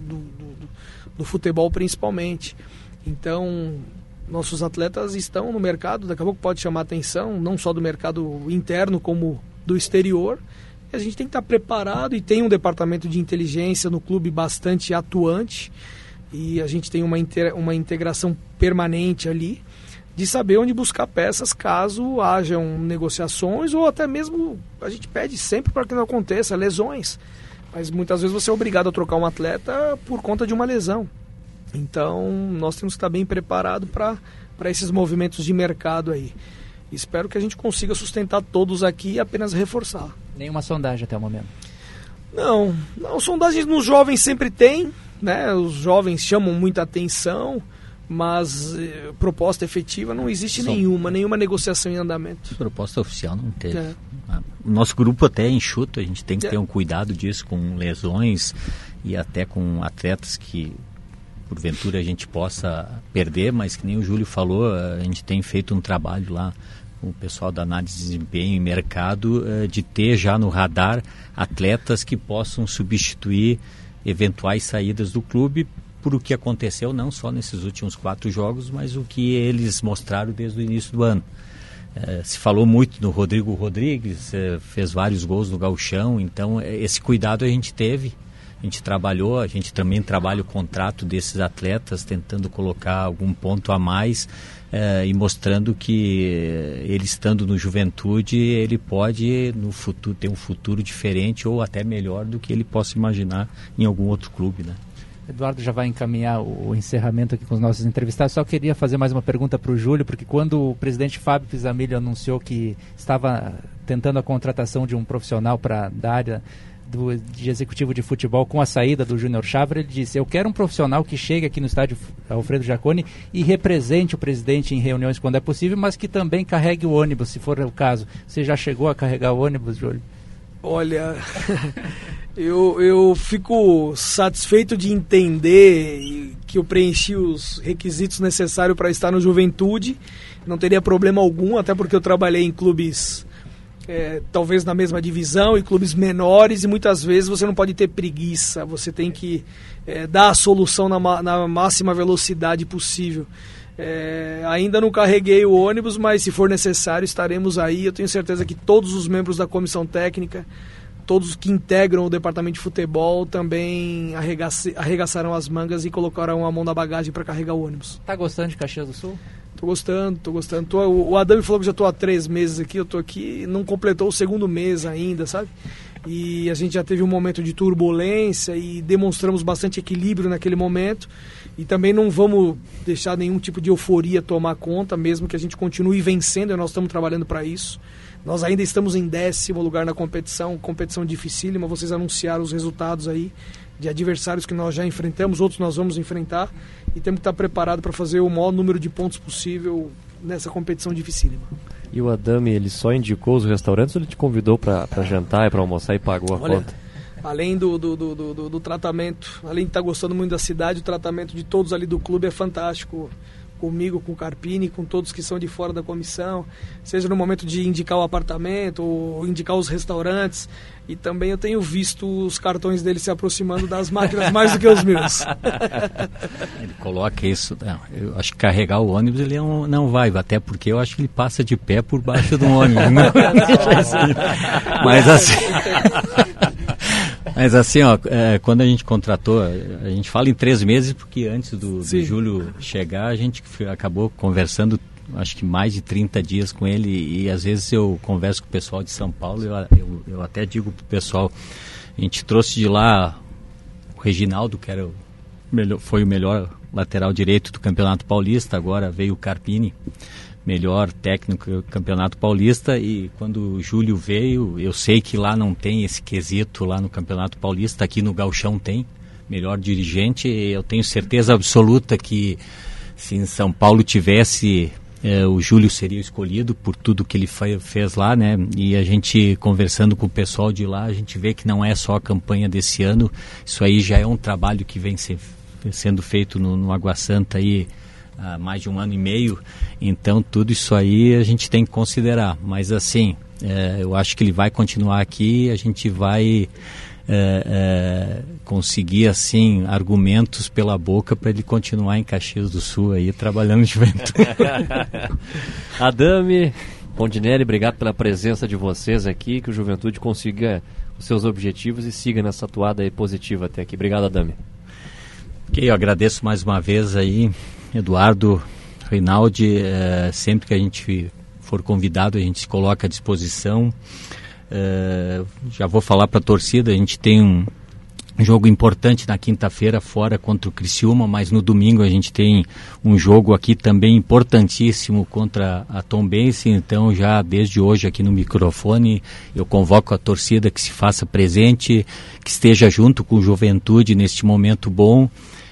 futebol principalmente. Então, nossos atletas estão no mercado, daqui a pouco pode chamar atenção, não só do mercado interno, como do exterior. A gente tem que estar preparado e tem um departamento de inteligência no clube bastante atuante e a gente tem uma integração permanente ali de saber onde buscar peças caso hajam negociações ou até mesmo a gente pede sempre para que não aconteça lesões, mas muitas vezes você é obrigado a trocar um atleta por conta de uma lesão. Então nós temos que estar bem preparados para esses movimentos de mercado aí. Espero que a gente consiga sustentar todos aqui e apenas reforçar. Nenhuma sondagem até o momento? Não, sondagens nos jovens sempre tem, né? Os jovens chamam muita atenção, mas proposta efetiva não existe nenhuma negociação em andamento. Proposta oficial não teve. O nosso grupo até é enxuto, a gente tem que ter um cuidado disso com lesões e até com atletas que porventura a gente possa perder, mas que nem o Júlio falou, a gente tem feito um trabalho lá com o pessoal da análise de desempenho e mercado de ter já no radar atletas que possam substituir eventuais saídas do clube por o que aconteceu não só nesses últimos 4 jogos, mas o que eles mostraram desde o início do ano. Se falou muito no Rodrigo Rodrigues, fez vários gols no Gauchão, então esse cuidado a gente teve, a gente trabalhou, a gente também trabalha o contrato desses atletas, tentando colocar algum ponto a mais e mostrando que ele estando no Juventude, ele pode no futuro ter um futuro diferente ou até melhor do que ele possa imaginar em algum outro clube, né? Eduardo já vai encaminhar o encerramento aqui com os nossos entrevistados. Só queria fazer mais uma pergunta para o Júlio, porque quando o presidente Fábio Pisamilho anunciou que estava tentando a contratação de um profissional da área de executivo de futebol com a saída do Júnior Chávarri, ele disse: eu quero um profissional que chegue aqui no estádio Alfredo Jaconi e represente o presidente em reuniões quando é possível, mas que também carregue o ônibus, se for o caso. Você já chegou a carregar o ônibus, Júlio? Olha, eu fico satisfeito de entender que eu preenchi os requisitos necessários para estar no Juventude. Não teria problema algum, até porque eu trabalhei em clubes talvez na mesma divisão, em clubes menores, e muitas vezes você não pode ter preguiça, você tem que dar a solução na máxima velocidade possível. Ainda não carreguei o ônibus, mas se for necessário estaremos aí. Eu tenho certeza que todos os membros da comissão técnica, todos que integram o departamento de futebol também arregaçarão as mangas e colocarão a mão na bagagem para carregar o ônibus. Tá gostando de Caxias do Sul? Tô gostando. O Adame falou que já tô há 3 meses aqui, eu tô aqui, não completou o 2º mês ainda, sabe? E a gente já teve um momento de turbulência e demonstramos bastante equilíbrio naquele momento. E também não vamos deixar nenhum tipo de euforia tomar conta, mesmo que a gente continue vencendo, e nós estamos trabalhando para isso. Nós ainda estamos em 10º lugar na competição dificílima, vocês anunciaram os resultados aí de adversários que nós já enfrentamos, outros nós vamos enfrentar, e temos que estar preparado para fazer o maior número de pontos possível nessa competição dificílima. E o Adame, ele só indicou os restaurantes ou ele te convidou para jantar e para almoçar e pagou a conta? Além do tratamento, além de estar gostando muito da cidade, o tratamento de todos ali do clube é fantástico. Comigo, com o Carpini, com todos que são de fora da comissão, seja no momento de indicar o apartamento ou indicar os restaurantes. E também eu tenho visto os cartões dele se aproximando das máquinas mais do que os meus. Ele coloca isso, eu acho que carregar o ônibus ele não vai, até porque eu acho que ele passa de pé por baixo do ônibus. Mas assim, quando a gente contratou, a gente fala em 3 meses, porque antes do Júlio chegar, a gente acabou conversando, acho que mais de 30 dias com ele, e às vezes eu converso com o pessoal de São Paulo, eu até digo pro pessoal, a gente trouxe de lá o Reginaldo, que foi o melhor lateral direito do Campeonato Paulista, agora veio o Carpini, melhor técnico do Campeonato Paulista, e quando o Júlio veio, eu sei que lá não tem esse quesito lá no Campeonato Paulista, aqui no Gauchão tem, melhor dirigente, eu tenho certeza absoluta que se em São Paulo tivesse, o Júlio seria escolhido por tudo que ele fez lá, né? E a gente conversando com o pessoal de lá, a gente vê que não é só a campanha desse ano, isso aí já é um trabalho que vem sendo feito no Água Santa aí há mais de 1 ano e meio, então tudo isso aí a gente tem que considerar, mas assim, eu acho que ele vai continuar aqui, a gente vai conseguir assim argumentos pela boca para ele continuar em Caxias do Sul aí trabalhando de Juventude. Adame, Rondinelli, obrigado pela presença de vocês aqui, que o Juventude consiga os seus objetivos e siga nessa atuada aí positiva até aqui. Obrigado, Adame. Eu agradeço mais uma vez aí, Eduardo, Reinaldi, sempre que a gente for convidado, a gente se coloca à disposição. Já vou falar para a torcida, a gente tem um jogo importante na quinta-feira fora contra o Criciúma, mas no domingo a gente tem um jogo aqui também importantíssimo contra a Tombense, então já desde hoje aqui no microfone eu convoco a torcida que se faça presente, que esteja junto com o Juventude neste momento bom.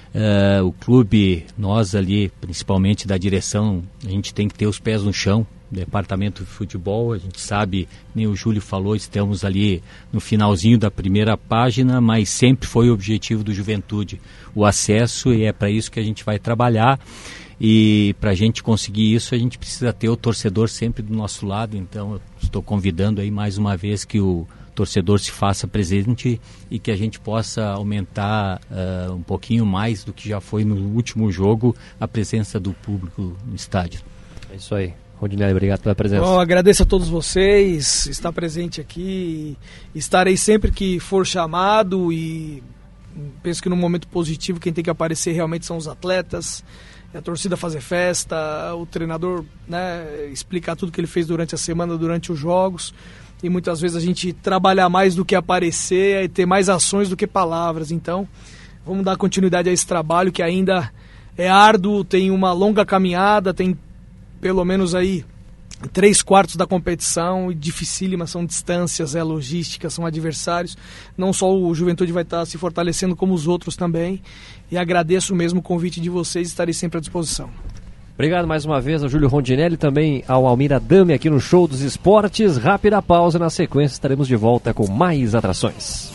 O clube, nós ali, principalmente da direção, a gente tem que ter os pés no chão. Departamento de futebol, a gente sabe, nem o Júlio falou, estamos ali no finalzinho da primeira página, mas sempre foi o objetivo do Juventude, o acesso, e é para isso que a gente vai trabalhar. E para a gente conseguir isso, a gente precisa ter o torcedor sempre do nosso lado. Então eu estou convidando aí mais uma vez que o torcedor se faça presente e que a gente possa aumentar um pouquinho mais do que já foi no último jogo a presença do público no estádio. É isso aí. Rondinelli, obrigado pela presença. Bom, agradeço a todos vocês, estar presente aqui, estarei sempre que for chamado, e penso que no momento positivo quem tem que aparecer realmente são os atletas, a torcida fazer festa, o treinador, né, explicar tudo que ele fez durante a semana, durante os jogos, e muitas vezes a gente trabalhar mais do que aparecer e ter mais ações do que palavras. Então vamos dar continuidade a esse trabalho que ainda é árduo, tem uma longa caminhada, tem pelo menos aí 3/4 da competição, e dificílima, são distâncias, logística, são adversários. Não só o Juventude vai estar se fortalecendo, como os outros também. E agradeço mesmo o convite de vocês, estarei sempre à disposição. Obrigado mais uma vez ao Júlio Rondinelli, também ao Almir Adame aqui no Show dos Esportes. Rápida pausa, na sequência estaremos de volta com mais atrações.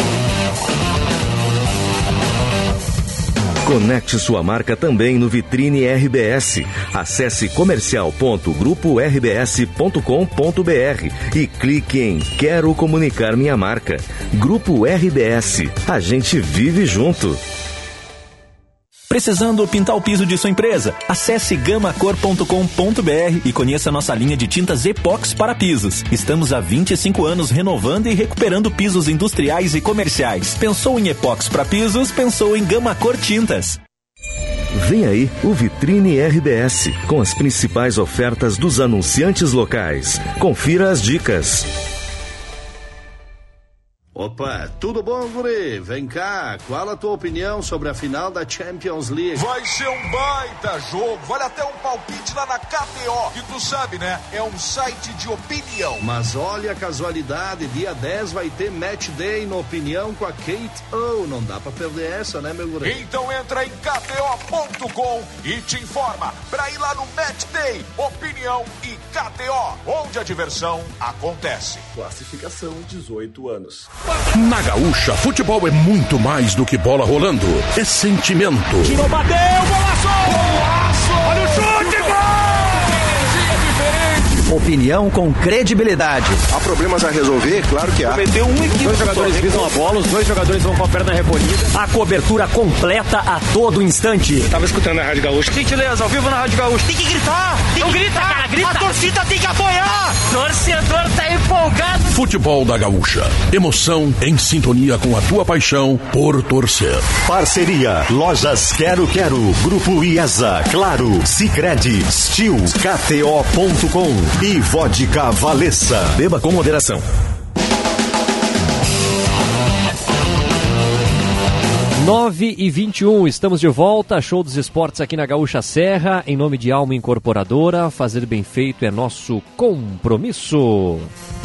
Conecte sua marca também no Vitrine RBS. Acesse comercial.grupo-rbs.com.br e clique em Quero comunicar minha marca. Grupo RBS. A gente vive junto. Precisando pintar o piso de sua empresa? Acesse gamacor.com.br e conheça nossa linha de tintas Epox para pisos. Estamos há 25 anos renovando e recuperando pisos industriais e comerciais. Pensou em Epox para pisos? Pensou em Gamacor Tintas. Vem aí o Vitrine RBS, com as principais ofertas dos anunciantes locais. Confira as dicas. Opa, tudo bom, guri? Vem cá, qual a tua opinião sobre a final da Champions League? Vai ser um baita jogo, vale até um palpite lá na KTO, que tu sabe, né? É um site de opinião. Mas olha a casualidade, dia 10 vai ter Match Day no Opinião com a Kate O. Não dá pra perder essa, né, meu guri? Então entra em KTO.com e te informa pra ir lá no Match Day, Opinião e KTO, onde a diversão acontece. Classificação 18 anos. Na Gaúcha, futebol é muito mais do que bola rolando. É sentimento. Tirou, bateu, golaço! Golaço! Olha o chute, gol! Opinião com credibilidade. Há problemas a resolver? Claro que há. Cometeu um equívoco. Dois jogadores visam a bola, os dois jogadores vão com a perna recolhida. A cobertura completa a todo instante. Eu tava escutando a Rádio Gaúcha. Gentileza, ao vivo na Rádio Gaúcha. Tem que gritar! Não grita, cara, grita! A torcida tem que apoiar! Torcedor tá empolgado! Futebol da Gaúcha. Emoção em sintonia com a tua paixão por torcer. Parceria Lojas Quero Quero, Grupo IESA, Claro, Sicredi, Stil, KTO.com e Vodka Valessa. Beba com moderação. 9h21, estamos de volta, Show dos Esportes aqui na Gaúcha Serra, em nome de Alma Incorporadora, fazer bem feito é nosso compromisso.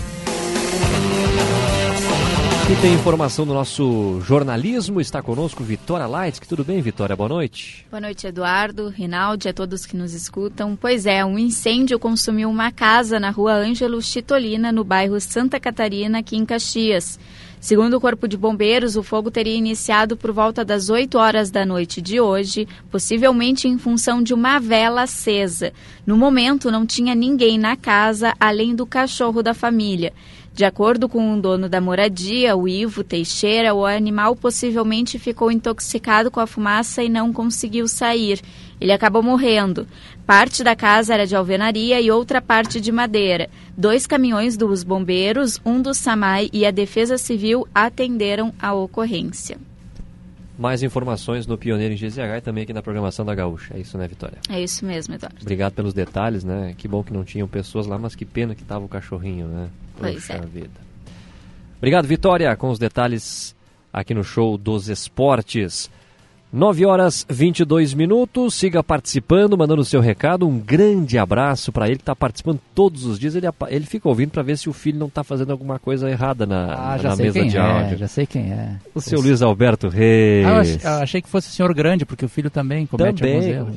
E tem informação do nosso jornalismo, está conosco Vitória Lights. Tudo bem, Vitória? Boa noite. Boa noite, Eduardo, Rinaldi, a todos que nos escutam. Pois é, um incêndio consumiu uma casa na rua Ângelo Chitolina, no bairro Santa Catarina, aqui em Caxias. Segundo o Corpo de Bombeiros, o fogo teria iniciado por volta das 8 horas da noite de hoje, possivelmente em função de uma vela acesa. No momento, não tinha ninguém na casa, além do cachorro da família. De acordo com o dono da moradia, o Ivo Teixeira, o animal possivelmente ficou intoxicado com a fumaça e não conseguiu sair. Ele acabou morrendo. Parte da casa era de alvenaria e outra parte de madeira. 2 caminhões dos bombeiros, um do SAMAI e a Defesa Civil atenderam a ocorrência. Mais informações no Pioneiro em GZH e também aqui na programação da Gaúcha. É isso, né, Vitória? É isso mesmo, Eduardo. Obrigado pelos detalhes, né? Que bom que não tinham pessoas lá, mas que pena que tava o cachorrinho, né? Pois é. Vida. Obrigado, Vitória, com os detalhes aqui no Show dos Esportes. 9h22, siga participando, mandando o seu recado, um grande abraço para ele que está participando todos os dias, ele fica ouvindo para ver se o filho não está fazendo alguma coisa errada na mesa de áudio. Já sei quem é. O seu Luiz Alberto Reis. Eu achei que fosse o senhor grande, porque o filho também comete alguns erros.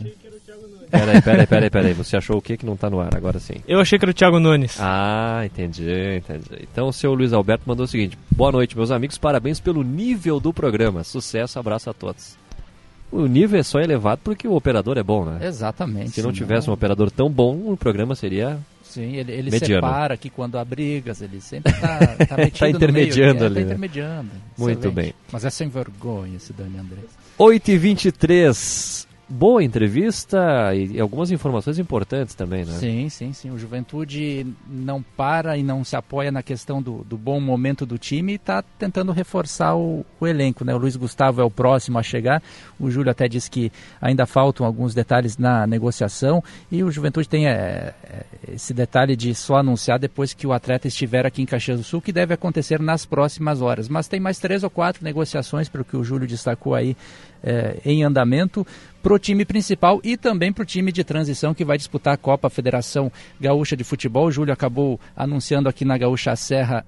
Peraí, você achou o que não está no ar, agora sim? Eu achei que era o Thiago Nunes. Ah, entendi. Então o seu Luiz Alberto mandou o seguinte: boa noite, meus amigos, parabéns pelo nível do programa, sucesso, abraço a todos. O nível é só elevado porque o operador é bom, né? Exatamente. Se não tivesse um operador tão bom, o programa seria... Sim, ele mediano. Separa aqui quando há brigas, ele sempre está metido tá intermediando no meio, ali. Está intermediando. Muito Excelente. bem. Mas é sem vergonha esse Dani Andrés. 8h23. Boa entrevista e algumas informações importantes também, né? Sim. O Juventude não para e não se apoia na questão do bom momento do time e está tentando reforçar o elenco, né? O Luiz Gustavo é o próximo a chegar. O Júlio até disse que ainda faltam alguns detalhes na negociação e o Juventude tem esse detalhe de só anunciar depois que o atleta estiver aqui em Caxias do Sul, que deve acontecer nas próximas horas. Mas tem mais 3 ou 4 negociações, pelo que o Júlio destacou aí, em andamento para o time principal e também para o time de transição que vai disputar a Copa Federação Gaúcha de Futebol. O Júlio acabou anunciando aqui na Gaúcha Serra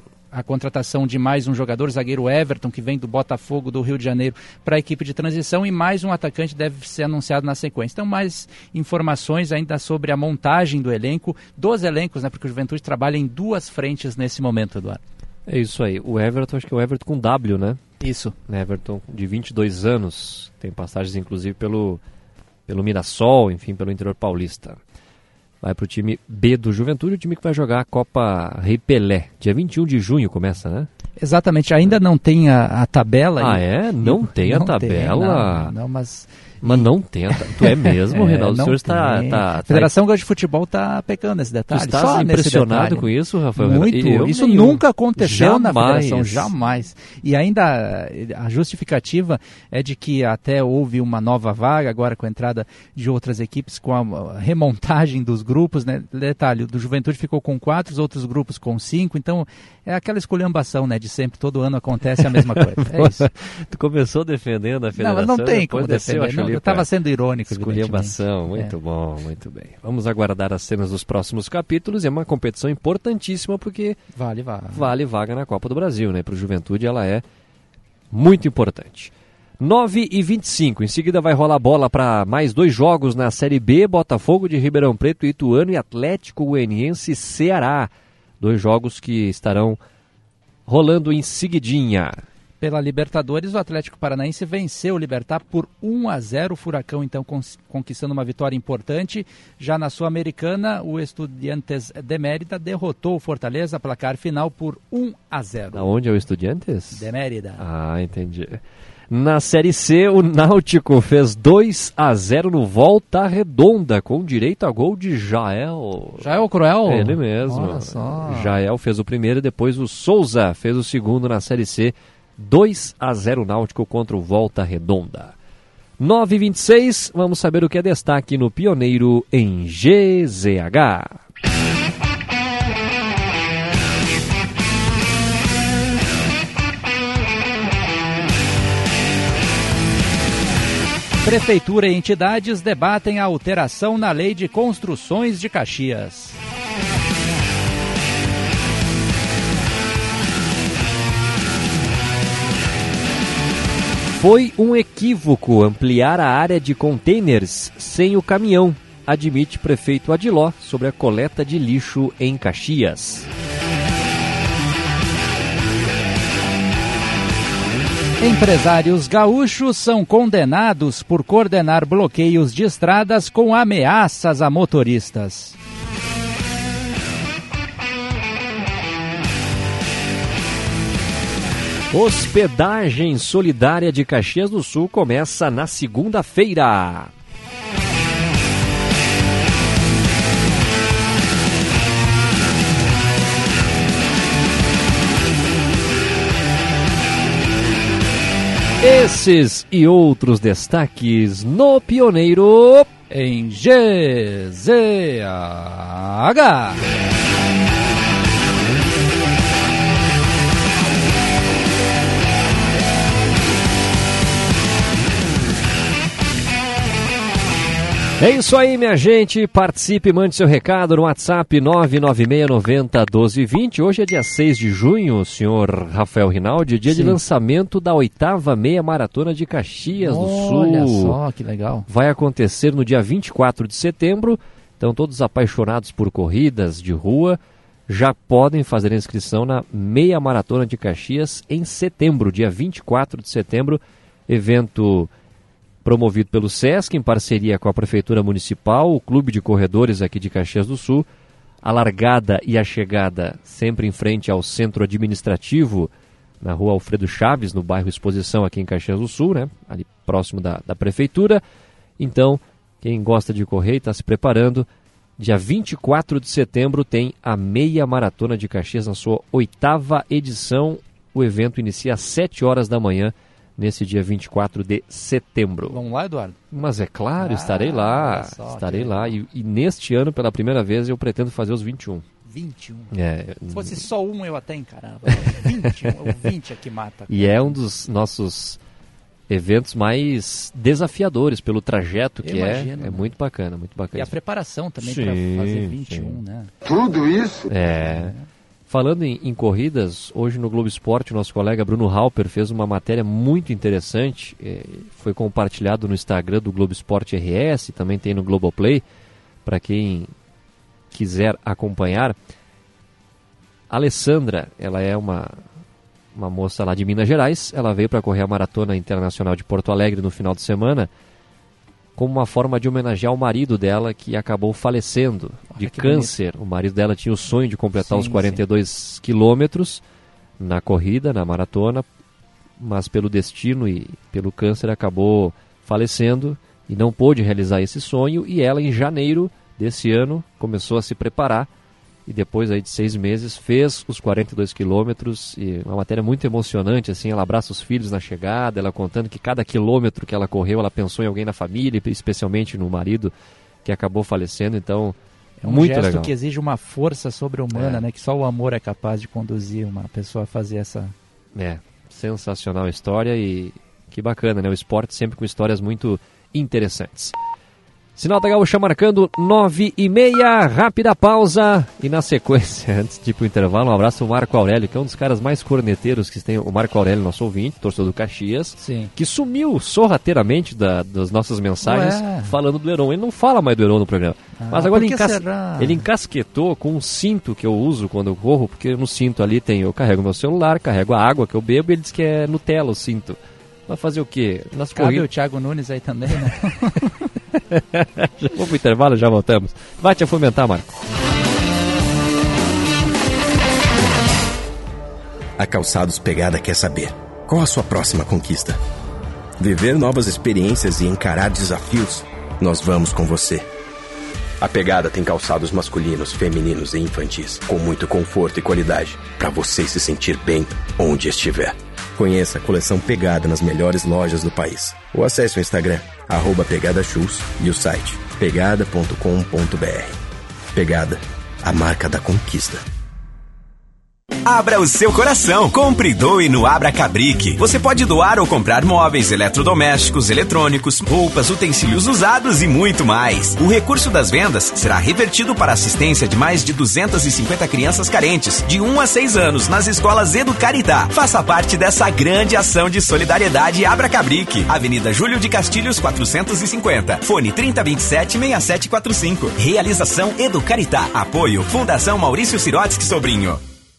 a contratação de mais um jogador, zagueiro Everton, que vem do Botafogo do Rio de Janeiro para a equipe de transição, e mais um atacante deve ser anunciado na sequência. Então, mais informações ainda sobre a montagem do elenco, dos elencos, né, porque o Juventude trabalha em 2 frentes nesse momento, Eduardo. É isso aí. O Everton, acho que é o Everton com W, né? Isso. Everton, de 22 anos, tem passagens inclusive pelo Mirassol, enfim, pelo interior paulista. Vai para o time B do Juventude, o time que vai jogar a Copa Rei Pelé. Dia 21 de junho começa, né? Exatamente, ainda não tem a tabela. Não tem a tabela? Não, mas não tem. Tu é mesmo, Reinaldo? O senhor está... A Federação Gaúcha de Futebol está pecando nesse detalhe. Tu estás impressionado com isso, Rafael? Muito. Isso nunca aconteceu na Federação, jamais. E ainda a justificativa é de que até houve uma nova vaga, agora com a entrada de outras equipes, com a remontagem dos grupos, né? Detalhe, do Juventude ficou com 4, os outros grupos com 5, então é aquela esculhambação, né? De sempre, todo ano acontece a mesma coisa. É isso. Tu começou defendendo a Federação. Não tem como defender. Eu estava sendo irônico. Esculhambação, muito bom, muito bem. Vamos aguardar as cenas dos próximos capítulos. É uma competição importantíssima porque vale vaga na Copa do Brasil, né? Para o Juventude ela é muito importante. 9h25, em seguida vai rolar bola para mais 2 jogos na Série B, Botafogo de Ribeirão Preto, Ituano e Atlético Goianiense Ceará. 2 jogos que estarão rolando em seguidinha. Pela Libertadores, o Atlético Paranaense venceu o Libertad por 1-0, o Furacão então conquistando uma vitória importante. Já na Sul-Americana, o Estudiantes de Mérida derrotou o Fortaleza, placar final por 1-0. Aonde é o Estudiantes? De Mérida. Ah, entendi. Na Série C, o Náutico fez 2-0 no Volta Redonda, com direito a gol de Jael. Jael Cruel? Ele mesmo. Olha só. Jael fez o primeiro e depois o Souza fez o segundo na Série C. 2-0 Náutico contra o Volta Redonda. 9h26, vamos saber o que é destaque no Pioneiro em GZH. Prefeitura e entidades debatem a alteração na Lei de Construções de Caxias. Foi um equívoco ampliar a área de containers sem o caminhão, admite prefeito Adiló sobre a coleta de lixo em Caxias. Empresários gaúchos são condenados por coordenar bloqueios de estradas com ameaças a motoristas. Hospedagem Solidária de Caxias do Sul começa na segunda-feira. Esses e outros destaques no Pioneiro em GZH. É isso aí, minha gente. Participe, mande seu recado no WhatsApp 996901220. Hoje é dia 6 de junho, senhor Rafael Rinaldi, dia de lançamento da 8ª Meia Maratona de Caxias do Sul. Olha só, que legal. Vai acontecer no dia 24 de setembro. Então, todos apaixonados por corridas de rua já podem fazer a inscrição na Meia Maratona de Caxias em setembro, dia 24 de setembro. Evento promovido pelo SESC, em parceria com a Prefeitura Municipal, o Clube de Corredores aqui de Caxias do Sul. A largada e a chegada sempre em frente ao Centro Administrativo, na rua Alfredo Chaves, no bairro Exposição, aqui em Caxias do Sul, né? Ali próximo da Prefeitura. Então, quem gosta de correr e está se preparando, dia 24 de setembro tem a Meia Maratona de Caxias na sua 8ª edição. O evento inicia às 7 horas da manhã, nesse dia 24 de setembro. Vamos lá, Eduardo? Mas é claro, estarei lá. Estarei lá. E neste ano, pela primeira vez, eu pretendo fazer os 21. 21? Se fosse só um, eu até encarava. 21, o 20 é que mata. E é um dos nossos eventos mais desafiadores pelo trajeto que é muito bacana, muito bacana. E a preparação também para fazer 21, né? Tudo isso? Falando em corridas, hoje no Globo Esporte, o nosso colega Bruno Halper fez uma matéria muito interessante, foi compartilhado no Instagram do Globo Esporte RS, também tem no Globoplay, para quem quiser acompanhar. A Alessandra, ela é uma moça lá de Minas Gerais, ela veio para correr a Maratona Internacional de Porto Alegre no final de semana, como uma forma de homenagear o marido dela, que acabou falecendo de câncer. Bonito. O marido dela tinha o sonho de completar os 42 quilômetros na corrida, na maratona, mas pelo destino e pelo câncer acabou falecendo e não pôde realizar esse sonho. E ela, em janeiro desse ano, começou a se preparar e depois aí de 6 meses fez os 42 quilômetros. E uma matéria muito emocionante, assim, ela abraça os filhos na chegada, ela contando que cada quilômetro que ela correu, ela pensou em alguém na família, especialmente no marido que acabou falecendo. Então, é um muito gesto legal. Que exige uma força sobre-humana, né? Que só o amor é capaz de conduzir uma pessoa a fazer essa... Sensacional a história e que bacana, né? O esporte sempre com histórias muito interessantes. Sinal da Gaúcha marcando 9h30, rápida pausa e na sequência, antes de ir pro intervalo, um abraço ao Marco Aurélio, que é um dos caras mais corneteiros que tem. O Marco Aurélio, nosso ouvinte, torcedor do Caxias, que sumiu sorrateiramente das nossas mensagens falando do Heron. Ele não fala mais do Heron no programa, mas agora ele encasquetou com um cinto que eu uso quando eu corro, porque no cinto ali eu carrego meu celular, carrego a água que eu bebo e ele diz que é Nutella o cinto. Vai fazer o quê? Cabe o Thiago Nunes aí também, né? Vamos pro intervalo, já voltamos. Vai te fomentar, Marco. A Calçados Pegada quer saber: qual a sua próxima conquista? Viver novas experiências e encarar desafios? Nós vamos com você. A Pegada tem calçados masculinos, femininos e infantis, com muito conforto e qualidade, para você se sentir bem onde estiver. Conheça a coleção Pegada nas melhores lojas do país. Ou acesse o Instagram, @PegadaShoes, e o site pegada.com.br. Pegada, a marca da conquista. Abra o seu coração. Compre e doe no Abra Cabric. Você pode doar ou comprar móveis, eletrodomésticos, eletrônicos, roupas, utensílios usados e muito mais. O recurso das vendas será revertido para a assistência de mais de 250 crianças carentes, de 1 a 6 anos, nas escolas Educaritá. Faça parte dessa grande ação de solidariedade Abra Cabric. Avenida Júlio de Castilhos, 450. Fone 3027-6745. Realização Educaritá. Apoio Fundação Maurício Sirotsky Sobrinho.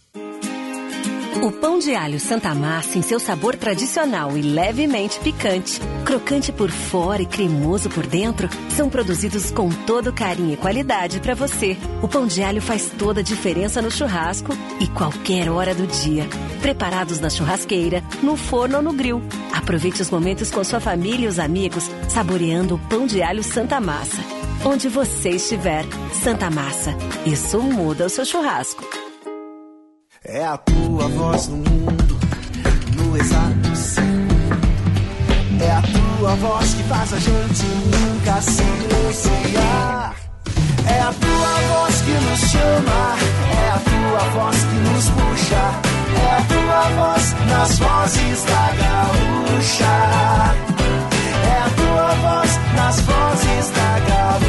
O pão de alho Santa Massa, em seu sabor tradicional e levemente picante, crocante por fora e cremoso por dentro, são produzidos com todo carinho e qualidade para você. O pão de alho faz toda a diferença no churrasco e qualquer hora do dia. Preparados na churrasqueira, no forno ou no grill. Aproveite os momentos com sua família e os amigos, saboreando o pão de alho Santa Massa. Onde você estiver, Santa Massa. Isso muda o seu churrasco. É a tua voz no mundo, no exato segundo. É a tua voz que faz a gente nunca silenciar. É a tua voz que nos chama, é a tua voz que nos puxa. É a tua voz nas vozes da gaúcha. É a tua voz nas vozes da gaúcha.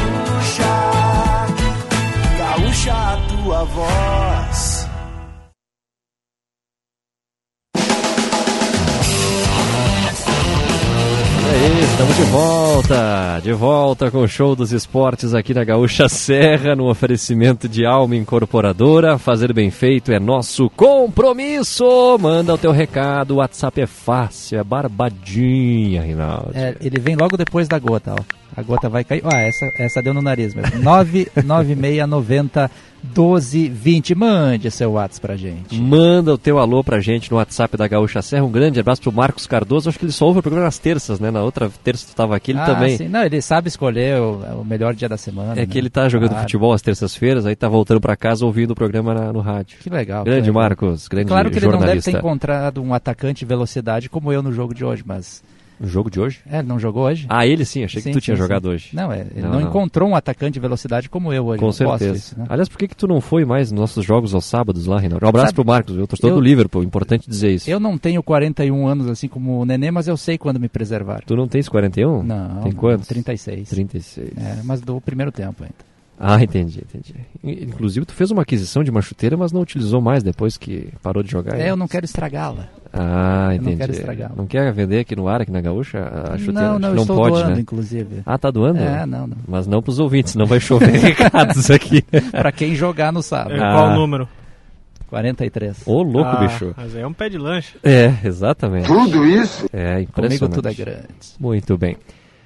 De volta com o Show dos Esportes aqui na Gaúcha Serra, no oferecimento de Alma Incorporadora. Fazer bem feito é nosso compromisso. Manda o teu recado, o WhatsApp é fácil, é barbadinha, Rinaldi. Ele vem logo depois da gota, ó. A gota vai cair. Essa deu no nariz mesmo. 996901220. Mande seu WhatsApp pra gente. Manda o teu alô pra gente no WhatsApp da Gaúcha Serra. Um grande abraço pro Marcos Cardoso. Acho que ele só ouve o programa nas terças, né? Na outra terça tu tava aqui, ele também. Sim. Não, ele sabe escolher o melhor dia da semana. É que ele tá jogando futebol às terças-feiras, aí tá voltando pra casa ouvindo o programa no rádio. Que legal. Grande Marcos, grande jornalista. Claro que ele não deve ter encontrado um atacante de velocidade como eu no jogo de hoje, mas... No jogo de hoje? Ele não jogou hoje? Ele sim, achei que tu tinha jogado hoje. Não, ele não encontrou um atacante de velocidade como eu hoje. Com certeza. Isso, né? Aliás, por que tu não foi mais nos nossos jogos aos sábados lá, Rinaldo? Um abraço pro Marcos, eu torcedor do Liverpool, importante dizer isso. Eu não tenho 41 anos assim como o Nenê, mas eu sei quando me preservar. Tu não tens 41? Não. Tem quantos? 36. 36. Mas do primeiro tempo ainda. Entendi. Inclusive, tu fez uma aquisição de uma chuteira, mas não utilizou mais depois que parou de jogar. Eu não quero estragá-la. Entendi. Não quero estragá-la. Não quer vender aqui no ar, aqui na Gaúcha, a chuteira? Não estou pode, doando, né? Inclusive. Tá doando? Não. Mas não pros ouvintes, não vai chover recados aqui. Pra quem jogar no sábado. Qual o número? 43. Ô, louco, bicho. Mas aí é um pé de lanche. Exatamente. Tudo isso? Impressionante. Comigo tudo é grande. Muito bem.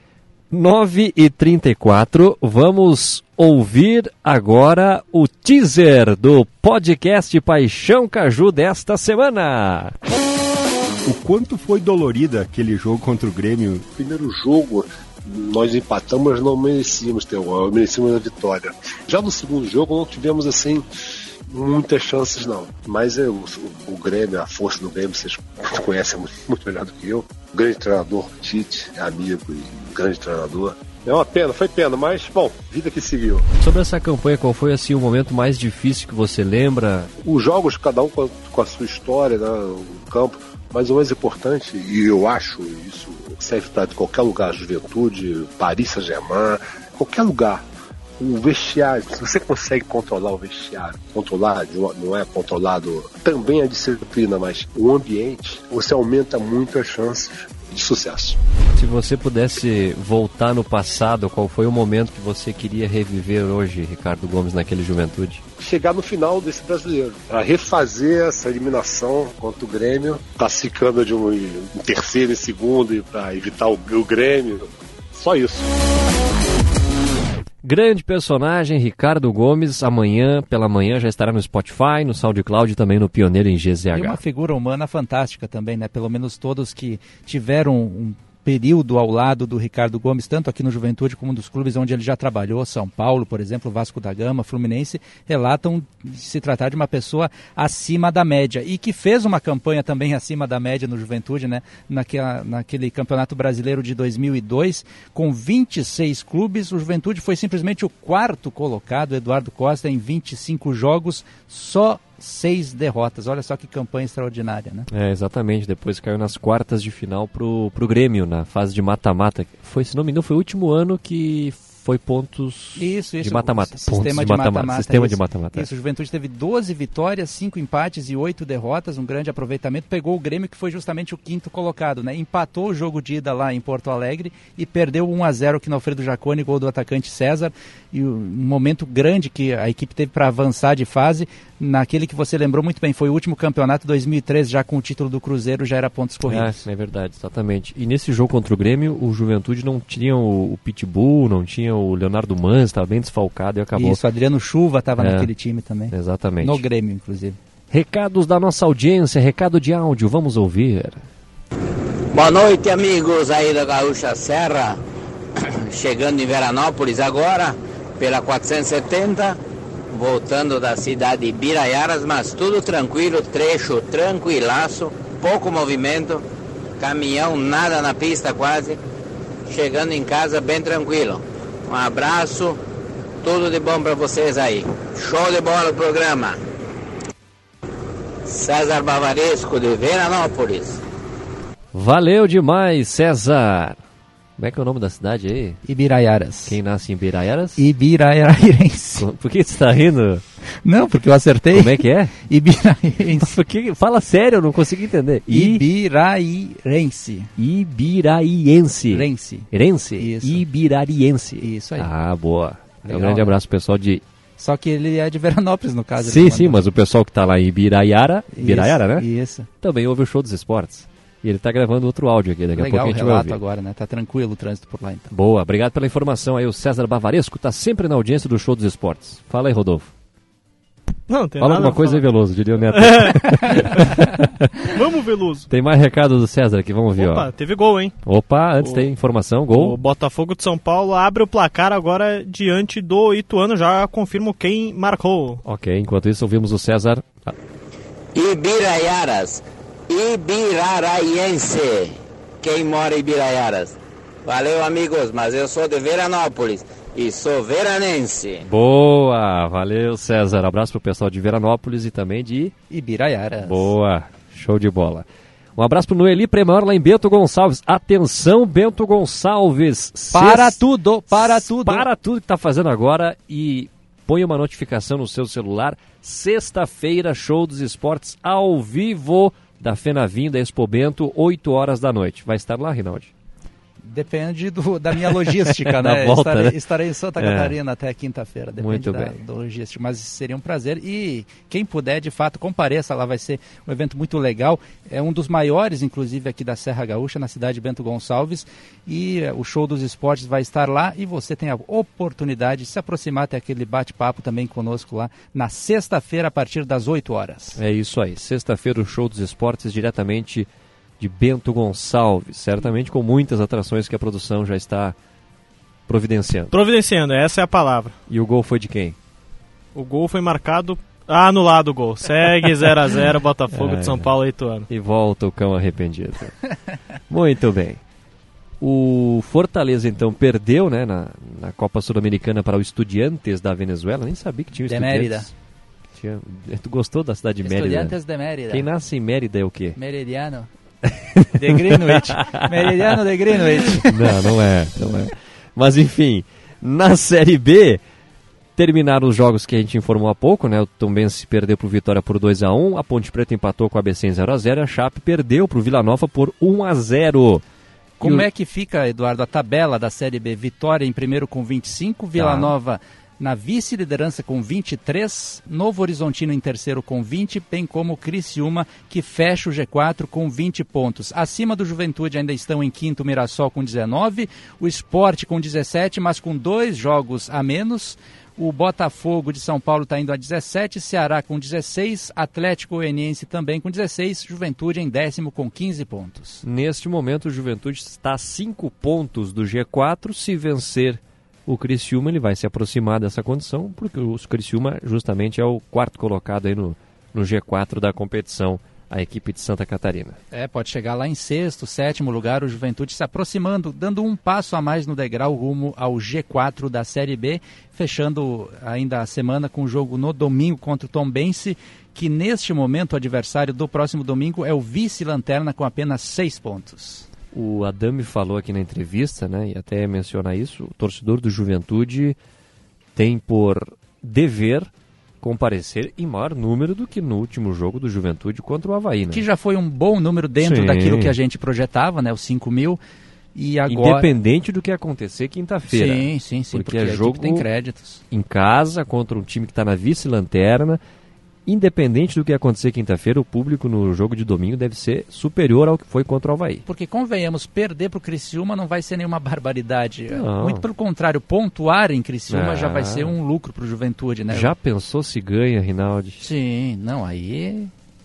9h34, vamos ouvir agora o teaser do podcast Paixão Caju desta semana. O quanto foi dolorida aquele jogo contra o Grêmio? Primeiro jogo, nós empatamos, mas não merecíamos ter o gol, merecíamos a vitória. Já no segundo jogo não tivemos assim muitas chances não, mas o Grêmio, a força do Grêmio, vocês conhecem muito melhor do que eu. O grande treinador, Tite, é amigo e grande treinador. É uma pena, foi pena, mas, bom, vida que seguiu. Sobre essa campanha, qual foi assim o momento mais difícil que você lembra? Os jogos, cada um com a sua história, né, no campo, mas o mais importante, e eu acho isso serve para qualquer lugar, Juventude, Paris Saint-Germain, qualquer lugar. O vestiário, se você consegue controlar o vestiário, não é controlado também a disciplina, mas o ambiente, você aumenta muito as chances de sucesso. Se você pudesse voltar no passado, qual foi o momento que você queria reviver hoje, Ricardo Gomes, naquele Juventude? Chegar no final desse brasileiro, para refazer essa eliminação contra o Grêmio, classificando de um terceiro e segundo e para evitar o Grêmio, só isso. Grande personagem, Ricardo Gomes, pela manhã já estará no Spotify, no SoundCloud e também no Pioneiro em GZH. E uma figura humana fantástica também, né? Pelo menos todos que tiveram um período ao lado do Ricardo Gomes, tanto aqui no Juventude como dos clubes onde ele já trabalhou, São Paulo, por exemplo, Vasco da Gama, Fluminense, relatam se tratar de uma pessoa acima da média e que fez uma campanha também acima da média no Juventude, né? Naquele Campeonato Brasileiro de 2002, com 26 clubes, o Juventude foi simplesmente o quarto colocado, Eduardo Costa, em 25 jogos, só 6 derrotas. Olha só que campanha extraordinária, né? Exatamente. Depois caiu nas quartas de final pro Grêmio, na fase de mata-mata. Se não me engano, foi o último ano que foi pontos de mata-mata. Sistema de mata-mata. Isso, o Juventude teve 12 vitórias, 5 empates e 8 derrotas, um grande aproveitamento. Pegou o Grêmio, que foi justamente o quinto colocado, né? Empatou o jogo de ida lá em Porto Alegre e perdeu 1-0 aqui no Alfredo Jaconi, gol do atacante César. E um momento grande que a equipe teve para avançar de fase, naquele que você lembrou muito bem, foi o último campeonato, 2013, já com o título do Cruzeiro, já era pontos corridos. É verdade, exatamente. E nesse jogo contra o Grêmio, o Juventude não tinha o Pitbull, não tinha o Leonardo Manz, estava bem desfalcado e acabou. Isso, Adriano Chuva estava naquele time também. Exatamente. No Grêmio, inclusive. Recados da nossa audiência, recado de áudio, vamos ouvir. Boa noite, amigos aí da Gaúcha Serra. Chegando em Veranópolis agora, pela 470, voltando da cidade de Biraiaras, mas tudo tranquilo, trecho tranquilaço, pouco movimento, caminhão nada na pista quase, chegando em casa bem tranquilo. Um abraço, tudo de bom para vocês aí. Show de bola o programa. César Bavaresco de Veranópolis. Valeu demais, César. Como é que é o nome da cidade aí? Ibiraiaras. Quem nasce em Ibiraiaras? Ibiraiarense. Por que você está rindo? Não, porque eu acertei. Como é que é? Ibiraiense. Fala sério, eu não consegui entender. Ibiraiense. Ibiraiense. Rense. Isso. Ibiraiense. Isso aí. Ah, boa. Legal, Um grande abraço pro pessoal de... Só que ele é de Veranópolis, no caso. Sim, mas o pessoal que tá lá em Ibiraiara, né? Isso. Também ouve o Show dos Esportes. E ele tá gravando outro áudio aqui, daqui a pouco a gente vai ouvir. Agora, né? Tá tranquilo o trânsito por lá, então. Boa, obrigado pela informação aí. O César Bavaresco tá sempre na audiência do Show dos Esportes. Fala aí, Rodolfo. Não, tem Fala nada alguma coisa aí, Veloso, diria o Neto. Vamos, Veloso. Tem mais recado do César aqui, vamos ver. Opa, teve gol, hein? Opa, antes tem informação, gol. O Botafogo de São Paulo abre o placar agora diante do Ituano, já confirmo quem marcou. Ok, enquanto isso ouvimos o César. Ibiraiaras, Ibiraiense. Quem mora em Ibiraiaras? Valeu, amigos, mas eu sou de Veranópolis e sou veranense. Boa, valeu, César. Abraço pro pessoal de Veranópolis e também de Ibiraiaras. Boa, show de bola. Um abraço pro Noeli Premor lá em Bento Gonçalves. Atenção, Bento Gonçalves. Para tudo que tá fazendo agora e põe uma notificação no seu celular. Sexta-feira, Show dos Esportes ao vivo da Fenavim, da Expo Bento, 8 horas da noite. Vai estar lá, Rinaldi? Depende da minha logística, né? Estarei em Santa Catarina até quinta-feira, depende da logística, mas seria um prazer. E quem puder, de fato, compareça, lá vai ser um evento muito legal. É um dos maiores, inclusive, aqui da Serra Gaúcha, na cidade de Bento Gonçalves. E o Show dos Esportes vai estar lá e você tem a oportunidade de se aproximar, ter aquele bate-papo também conosco lá na sexta-feira, a partir das 8 horas. É isso aí, sexta-feira o Show dos Esportes diretamente de Bento Gonçalves, certamente com muitas atrações que a produção já está providenciando. Providenciando, essa é a palavra. E o gol foi de quem? O gol foi marcado, anulado o gol. Segue 0-0, Botafogo de São Paulo, 8 anos. E volta o cão arrependido. Muito bem. O Fortaleza, então, perdeu, né, na Copa Sul-Americana para o Estudiantes da Venezuela. Nem sabia que tinha o Estudiantes. Tu gostou da cidade de Mérida? Estudiantes de Mérida. Quem nasce em Mérida é o quê? Meridiano. De Greenwich. Meridiano de Greenwich. Não é. Mas enfim, na Série B terminaram os jogos que a gente informou há pouco, né? O Tombense perdeu para o Vitória por 2-1, a Ponte Preta empatou com a ABC em 0-0 e a Chape perdeu para o Vila Nova por 1-0. Como é que fica, Eduardo, a tabela da Série B? Vitória em primeiro com 25, Vila Nova na vice-liderança com 23, Novo Horizontino em terceiro com 20, bem como o Criciúma, que fecha o G4 com 20 pontos. Acima do Juventude ainda estão em quinto o Mirassol com 19, o Sport com 17, mas com 2 jogos a menos. O Botafogo de São Paulo está indo a 17, Ceará com 16, Atlético Goianiense também com 16, Juventude em décimo com 15 pontos. Neste momento o Juventude está a 5 pontos do G4, se vencer o Criciúma ele vai se aproximar dessa condição, porque o Criciúma justamente é o quarto colocado aí no G4 da competição, a equipe de Santa Catarina. Pode chegar lá em sexto, sétimo lugar, o Juventude se aproximando, dando um passo a mais no degrau rumo ao G4 da Série B, fechando ainda a semana com o jogo no domingo contra o Tombense, que neste momento o adversário do próximo domingo é o vice-lanterna com apenas 6 pontos. O Adame falou aqui na entrevista, né, e até menciona isso, o torcedor do Juventude tem por dever comparecer em maior número do que no último jogo do Juventude contra o Avaí, né? Que já foi um bom número dentro daquilo que a gente projetava, né, os 5 mil. E agora... Independente do que acontecer quinta-feira. Sim, porque é jogo tem créditos. Em casa, contra um time que está na vice-lanterna. Independente do que acontecer quinta-feira, o público no jogo de domingo deve ser superior ao que foi contra o Avaí. Porque, convenhamos, perder para o Criciúma não vai ser nenhuma barbaridade. Não. Muito pelo contrário, pontuar em Criciúma já vai ser um lucro para o Juventude, né? Já pensou se ganha, Rinaldi? Sim, não, aí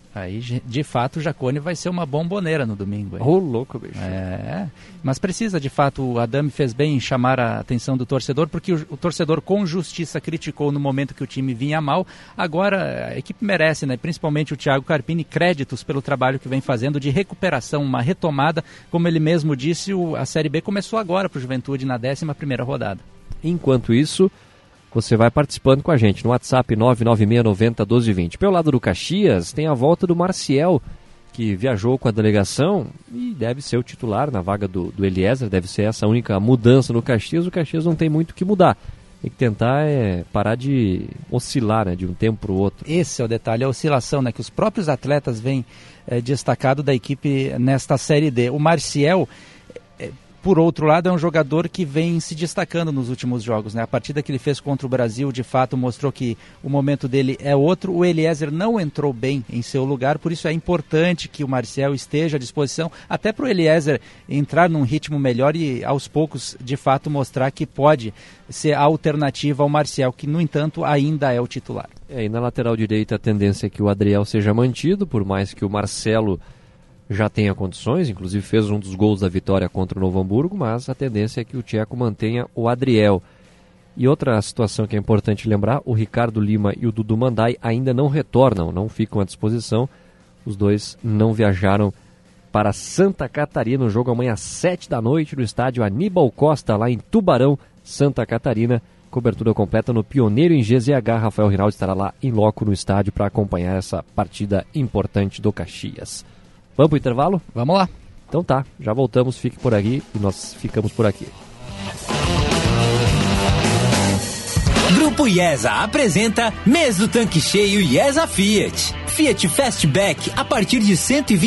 de fato o Jacone vai ser uma bomboneira no domingo. Ô, louco, bicho. Mas precisa, de fato, o Adame fez bem em chamar a atenção do torcedor, porque o torcedor com justiça criticou no momento que o time vinha mal. Agora a equipe merece, né? Principalmente o Thiago Carpini, créditos pelo trabalho que vem fazendo de recuperação, uma retomada. Como ele mesmo disse, a Série B começou agora para o Juventude na 11ª rodada. Enquanto isso, você vai participando com a gente no WhatsApp 996901220. Pelo lado do Caxias, tem a volta do Marciel, que viajou com a delegação e deve ser o titular na vaga do Eliezer, deve ser essa a única mudança no Caxias. O Caxias não tem muito o que mudar. Tem que tentar parar de oscilar, né, de um tempo para o outro. Esse é o detalhe, a oscilação, né, que os próprios atletas vêm destacado da equipe nesta Série D. O Marcial, por outro lado, é um jogador que vem se destacando nos últimos jogos, né? A partida que ele fez contra o Brasil, de fato, mostrou que o momento dele é outro. O Eliezer não entrou bem em seu lugar, por isso é importante que o Marcial esteja à disposição, até para o Eliezer entrar num ritmo melhor e, aos poucos, de fato, mostrar que pode ser a alternativa ao Marcial, que, no entanto, ainda é o titular. E na lateral direita a tendência é que o Adriel seja mantido, por mais que o Marcelo já tenha condições, inclusive fez um dos gols da vitória contra o Novo Hamburgo, mas a tendência é que o Tcheco mantenha o Adriel. E outra situação que é importante lembrar, o Ricardo Lima e o Dudu Mandai ainda não retornam, não ficam à disposição. Os dois não viajaram para Santa Catarina. O jogo amanhã às 7 da noite no estádio Aníbal Costa, lá em Tubarão, Santa Catarina. Cobertura completa no Pioneiro em GZH. Rafael Rinaldi estará lá em loco no estádio para acompanhar essa partida importante do Caxias. Vamos pro intervalo? Vamos lá. Então tá, já voltamos, fique por aqui e nós ficamos por aqui. Grupo IESA apresenta Mês do Tanque Cheio IESA Fiat. Fiat Fastback a partir de R$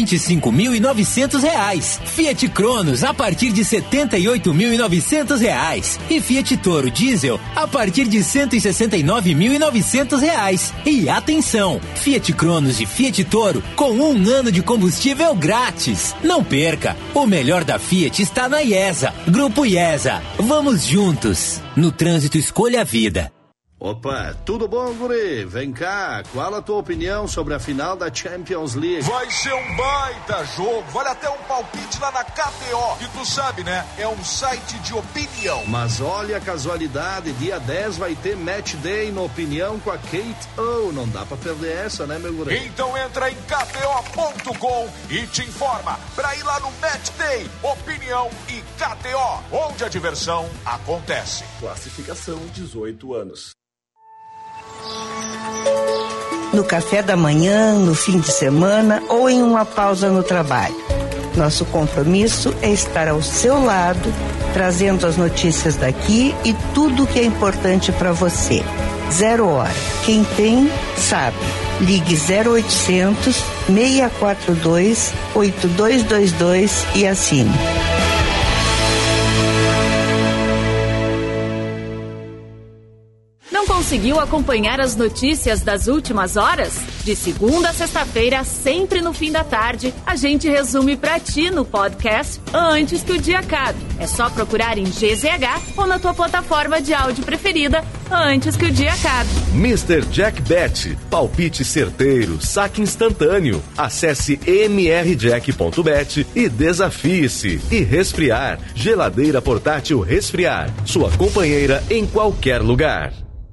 125.900. Fiat Cronos a partir de R$ 78.900. E Fiat Toro Diesel a partir de R$ 169.900. E atenção, Fiat Cronos e Fiat Toro com 1 ano de combustível grátis. Não perca, o melhor da Fiat está na IESA. Grupo IESA, vamos juntos. No trânsito, escolha a vida. Opa, tudo bom, guri? Vem cá, qual a tua opinião sobre a final da Champions League? Vai ser um baita jogo, vale até um palpite lá na KTO. E tu sabe, né? É um site de opinião. Mas olha a casualidade, dia 10 vai ter Match Day no Opinião com a Kate O. Não dá pra perder essa, né, meu guri? Então entra em KTO.com e te informa pra ir lá no Match Day, Opinião e KTO, onde a diversão acontece. Classificação 18 anos. No café da manhã, no fim de semana ou em uma pausa no trabalho. Nosso compromisso é estar ao seu lado, trazendo as notícias daqui e tudo o que é importante para você. 0 hora. Quem tem, sabe. Ligue 0800 642 8222 e assine. Não conseguiu acompanhar as notícias das últimas horas? De segunda a sexta-feira, sempre no fim da tarde, a gente resume pra ti no podcast antes que o dia acabe. É só procurar em GZH ou na tua plataforma de áudio preferida antes que o dia acabe. Mr. Jackbet, palpite certeiro, saque instantâneo. Acesse mrjack.bet e desafie-se. E Resfriar, geladeira portátil Resfriar, sua companheira em qualquer lugar.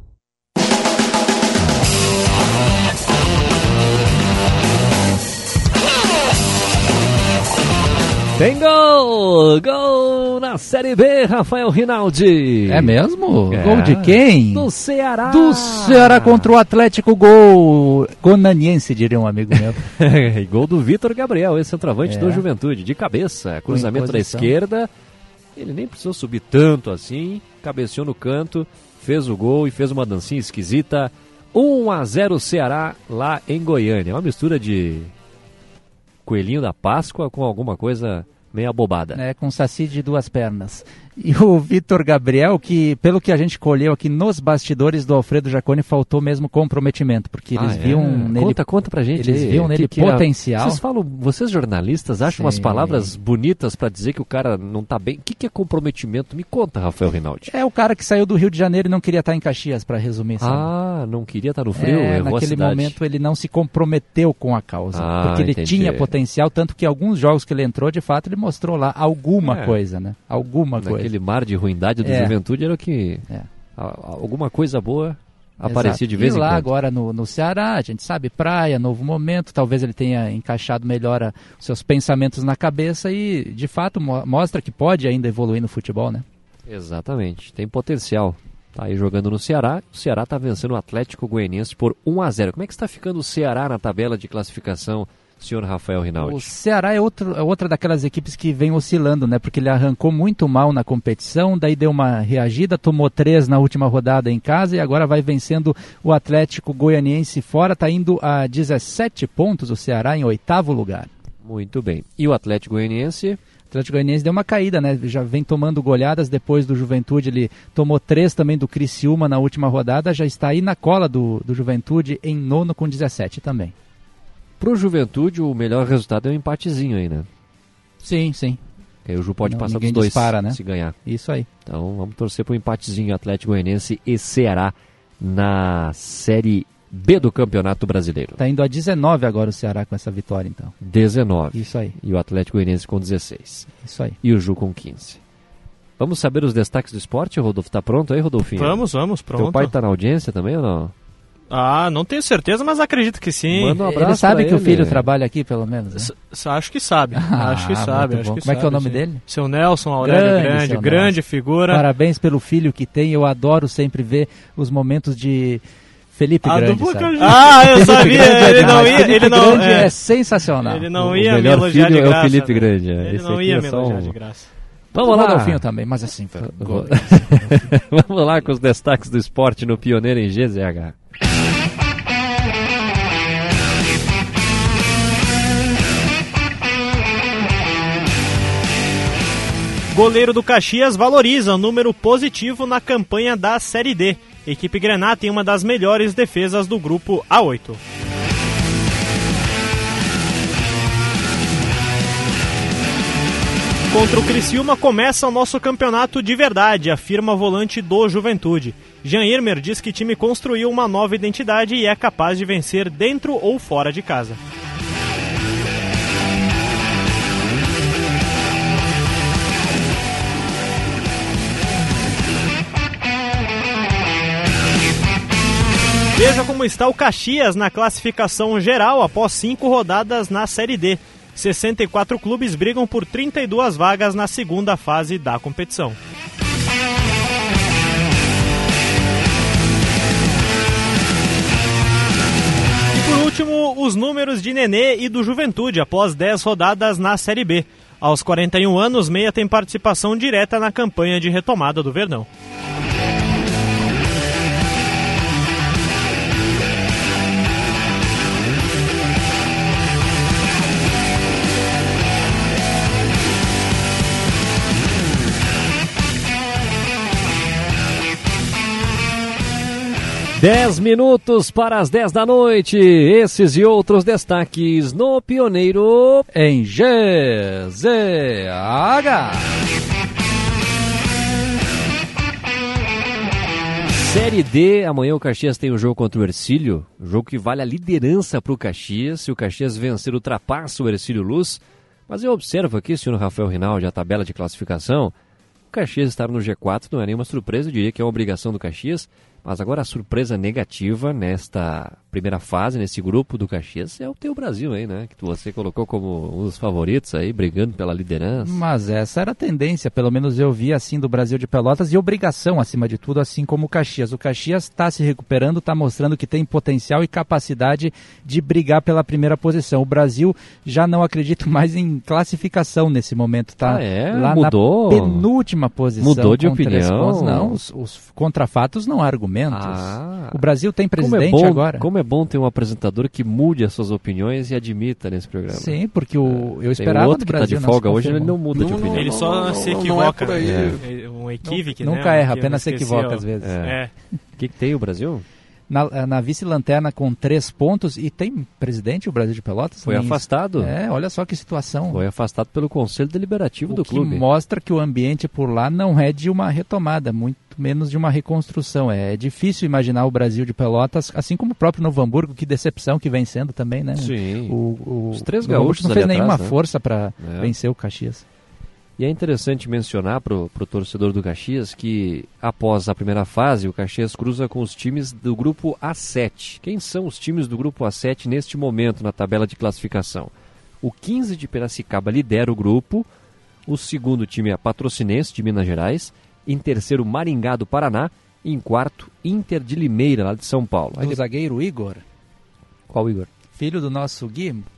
Tem gol! Gol na Série B, Rafael Rinaldi. É mesmo? Gol de quem? Do Ceará. Do Ceará contra o Atlético, gol gonaniense, diria um amigo meu. Gol do Vitor Gabriel, esse centroavante do Juventude, de cabeça, cruzamento da esquerda. Ele nem precisou subir tanto assim, cabeceou no canto, fez o gol e fez uma dancinha esquisita. 1-0 Ceará lá em Goiânia. Uma mistura de coelhinho da Páscoa com alguma coisa meio abobada. Com saci de 2 pernas. E o Vitor Gabriel, que pelo que a gente colheu aqui nos bastidores do Alfredo Jaconi, faltou mesmo comprometimento, porque eles viam nele... Conta pra gente. Eles viam nele potencial. Vocês jornalistas acham umas palavras bonitas pra dizer que o cara não tá bem. O que é comprometimento? Me conta, Rafael Rinaldi. É o cara que saiu do Rio de Janeiro e não queria estar em Caxias, pra resumir. Sabe? Não queria estar no frio, naquele momento ele não se comprometeu com a causa, porque ele tinha potencial, tanto que alguns jogos que ele entrou, de fato, ele mostrou lá alguma coisa, né? Alguma coisa. Aquele mar de ruindade do Juventude era o que... Alguma coisa boa aparecia de vez em quando. E lá agora no Ceará, a gente sabe, praia, novo momento, talvez ele tenha encaixado melhor os seus pensamentos na cabeça e, de fato, mostra que pode ainda evoluir no futebol, né? Exatamente, tem potencial. Tá aí jogando no Ceará, o Ceará tá vencendo o Atlético Goianiense por 1-0. Como é que está ficando o Ceará na tabela de classificação senhor Rafael Rinaldi? O Ceará é outra daquelas equipes que vem oscilando, né? Porque ele arrancou muito mal na competição, daí deu uma reagida, tomou 3 na última rodada em casa e agora vai vencendo o Atlético Goianiense fora, está indo a 17 pontos o Ceará em 8º lugar. Muito bem. E o Atlético Goianiense? O Atlético Goianiense deu uma caída, né? Já vem tomando goleadas depois do Juventude, ele tomou 3 também do Criciúma na última rodada, já está aí na cola do Juventude em 9º com 17 também. Pro Juventude, o melhor resultado é um empatezinho aí, né? Sim, sim. Aí o Ju pode passar dos 2 dispara, né? Se ganhar. Isso aí. Então vamos torcer pro empatezinho Atlético Goianiense e Ceará na Série B do Campeonato Brasileiro. Tá indo a 19 agora o Ceará com essa vitória, então. 19. Isso aí. E o Atlético Goianiense com 16. Isso aí. E o Ju com 15. Vamos saber os destaques do esporte, Rodolfo? Tá pronto aí, Rodolfinho? Vamos, pronto. Teu pai tá na audiência também ou não? Ah, não tenho certeza, mas acredito que sim. Manda um abraço. Ele sabe que o filho trabalha aqui, pelo menos, né? Acho que sabe. Acho que sabe. Como é que é o nome dele? Seu Nelson Aurélio grande figura. Parabéns pelo filho que tem. Eu adoro sempre ver os momentos de Felipe Grande. Eu sabia. Ele não ia. É sensacional. Ele não ia me elogiar de graça. É o Felipe Grande. Ele não ia me elogiar de graça. Vamos lá. Rodolfinho também, mas assim. Vamos lá com os destaques do esporte no Pioneiro em GZH. Goleiro do Caxias valoriza o número positivo na campanha da Série D. Equipe Grená tem uma das melhores defesas do grupo A8. Contra o Criciúma começa o nosso campeonato de verdade, afirma volante do Juventude. Jean Irmer diz que o time construiu uma nova identidade e é capaz de vencer dentro ou fora de casa. Veja como está o Caxias na classificação geral após 5 rodadas na Série D. 64 clubes brigam por 32 vagas na segunda fase da competição. E por último, os números de Nenê e do Juventude após 10 rodadas na Série B. Aos 41 anos, Meia tem participação direta na campanha de retomada do Verdão. Dez minutos para as 10 da noite. Esses e outros destaques no Pioneiro em GZH. Série D, amanhã o Caxias tem o jogo contra o Hercílio, jogo que vale a liderança para o Caxias. Se o Caxias vencer, ultrapassa o Hercílio Luz. Mas eu observo aqui, senhor Rafael Rinaldi, a tabela de classificação. O Caxias estar no G4 não é nenhuma surpresa, eu diria que é uma obrigação do Caxias. Mas agora a surpresa negativa nesta primeira fase, nesse grupo do Caxias, é o teu Brasil aí, né? Que você colocou como um dos favoritos aí, brigando pela liderança. Mas essa era a tendência, pelo menos eu vi assim do Brasil de Pelotas, e obrigação acima de tudo, assim como o Caxias. O Caxias está se recuperando, está mostrando que tem potencial e capacidade de brigar pela primeira posição. O Brasil já não acredito mais em classificação nesse momento, tá? Lá mudou? Na penúltima posição. Mudou de opinião? Não, os contrafatos não há argumentos. O Brasil tem presidente agora. Como é bom ter um apresentador que mude as suas opiniões e admita nesse programa. Sim, porque eu esperava outro do Brasil. Que tá de folga hoje, ele não muda de opinião. Ele só se equivoca. Um equívoco, né? Nunca erra, apenas se equivoca às vezes. O que tem o Brasil? Na vice-lanterna com 3 pontos, e tem presidente o Brasil de Pelotas? Foi afastado. Olha só que situação. Foi afastado pelo Conselho Deliberativo do clube. Que mostra que o ambiente por lá não é de uma retomada, muito menos de uma reconstrução. É difícil imaginar o Brasil de Pelotas, assim como o próprio Novo Hamburgo, que decepção que vem sendo também, né? Sim. Os 3 gaúchos não fez nenhuma força para vencer o Caxias. E é interessante mencionar para o torcedor do Caxias que, após a primeira fase, o Caxias cruza com os times do grupo A7. Quem são os times do grupo A7 neste momento na tabela de classificação? O 15 de Piracicaba lidera o grupo, o segundo time é a Patrocinense de Minas Gerais, em terceiro Maringá do Paraná, e em quarto Inter de Limeira, lá de São Paulo. Do zagueiro Igor. Qual Igor? Filho do nosso Gui.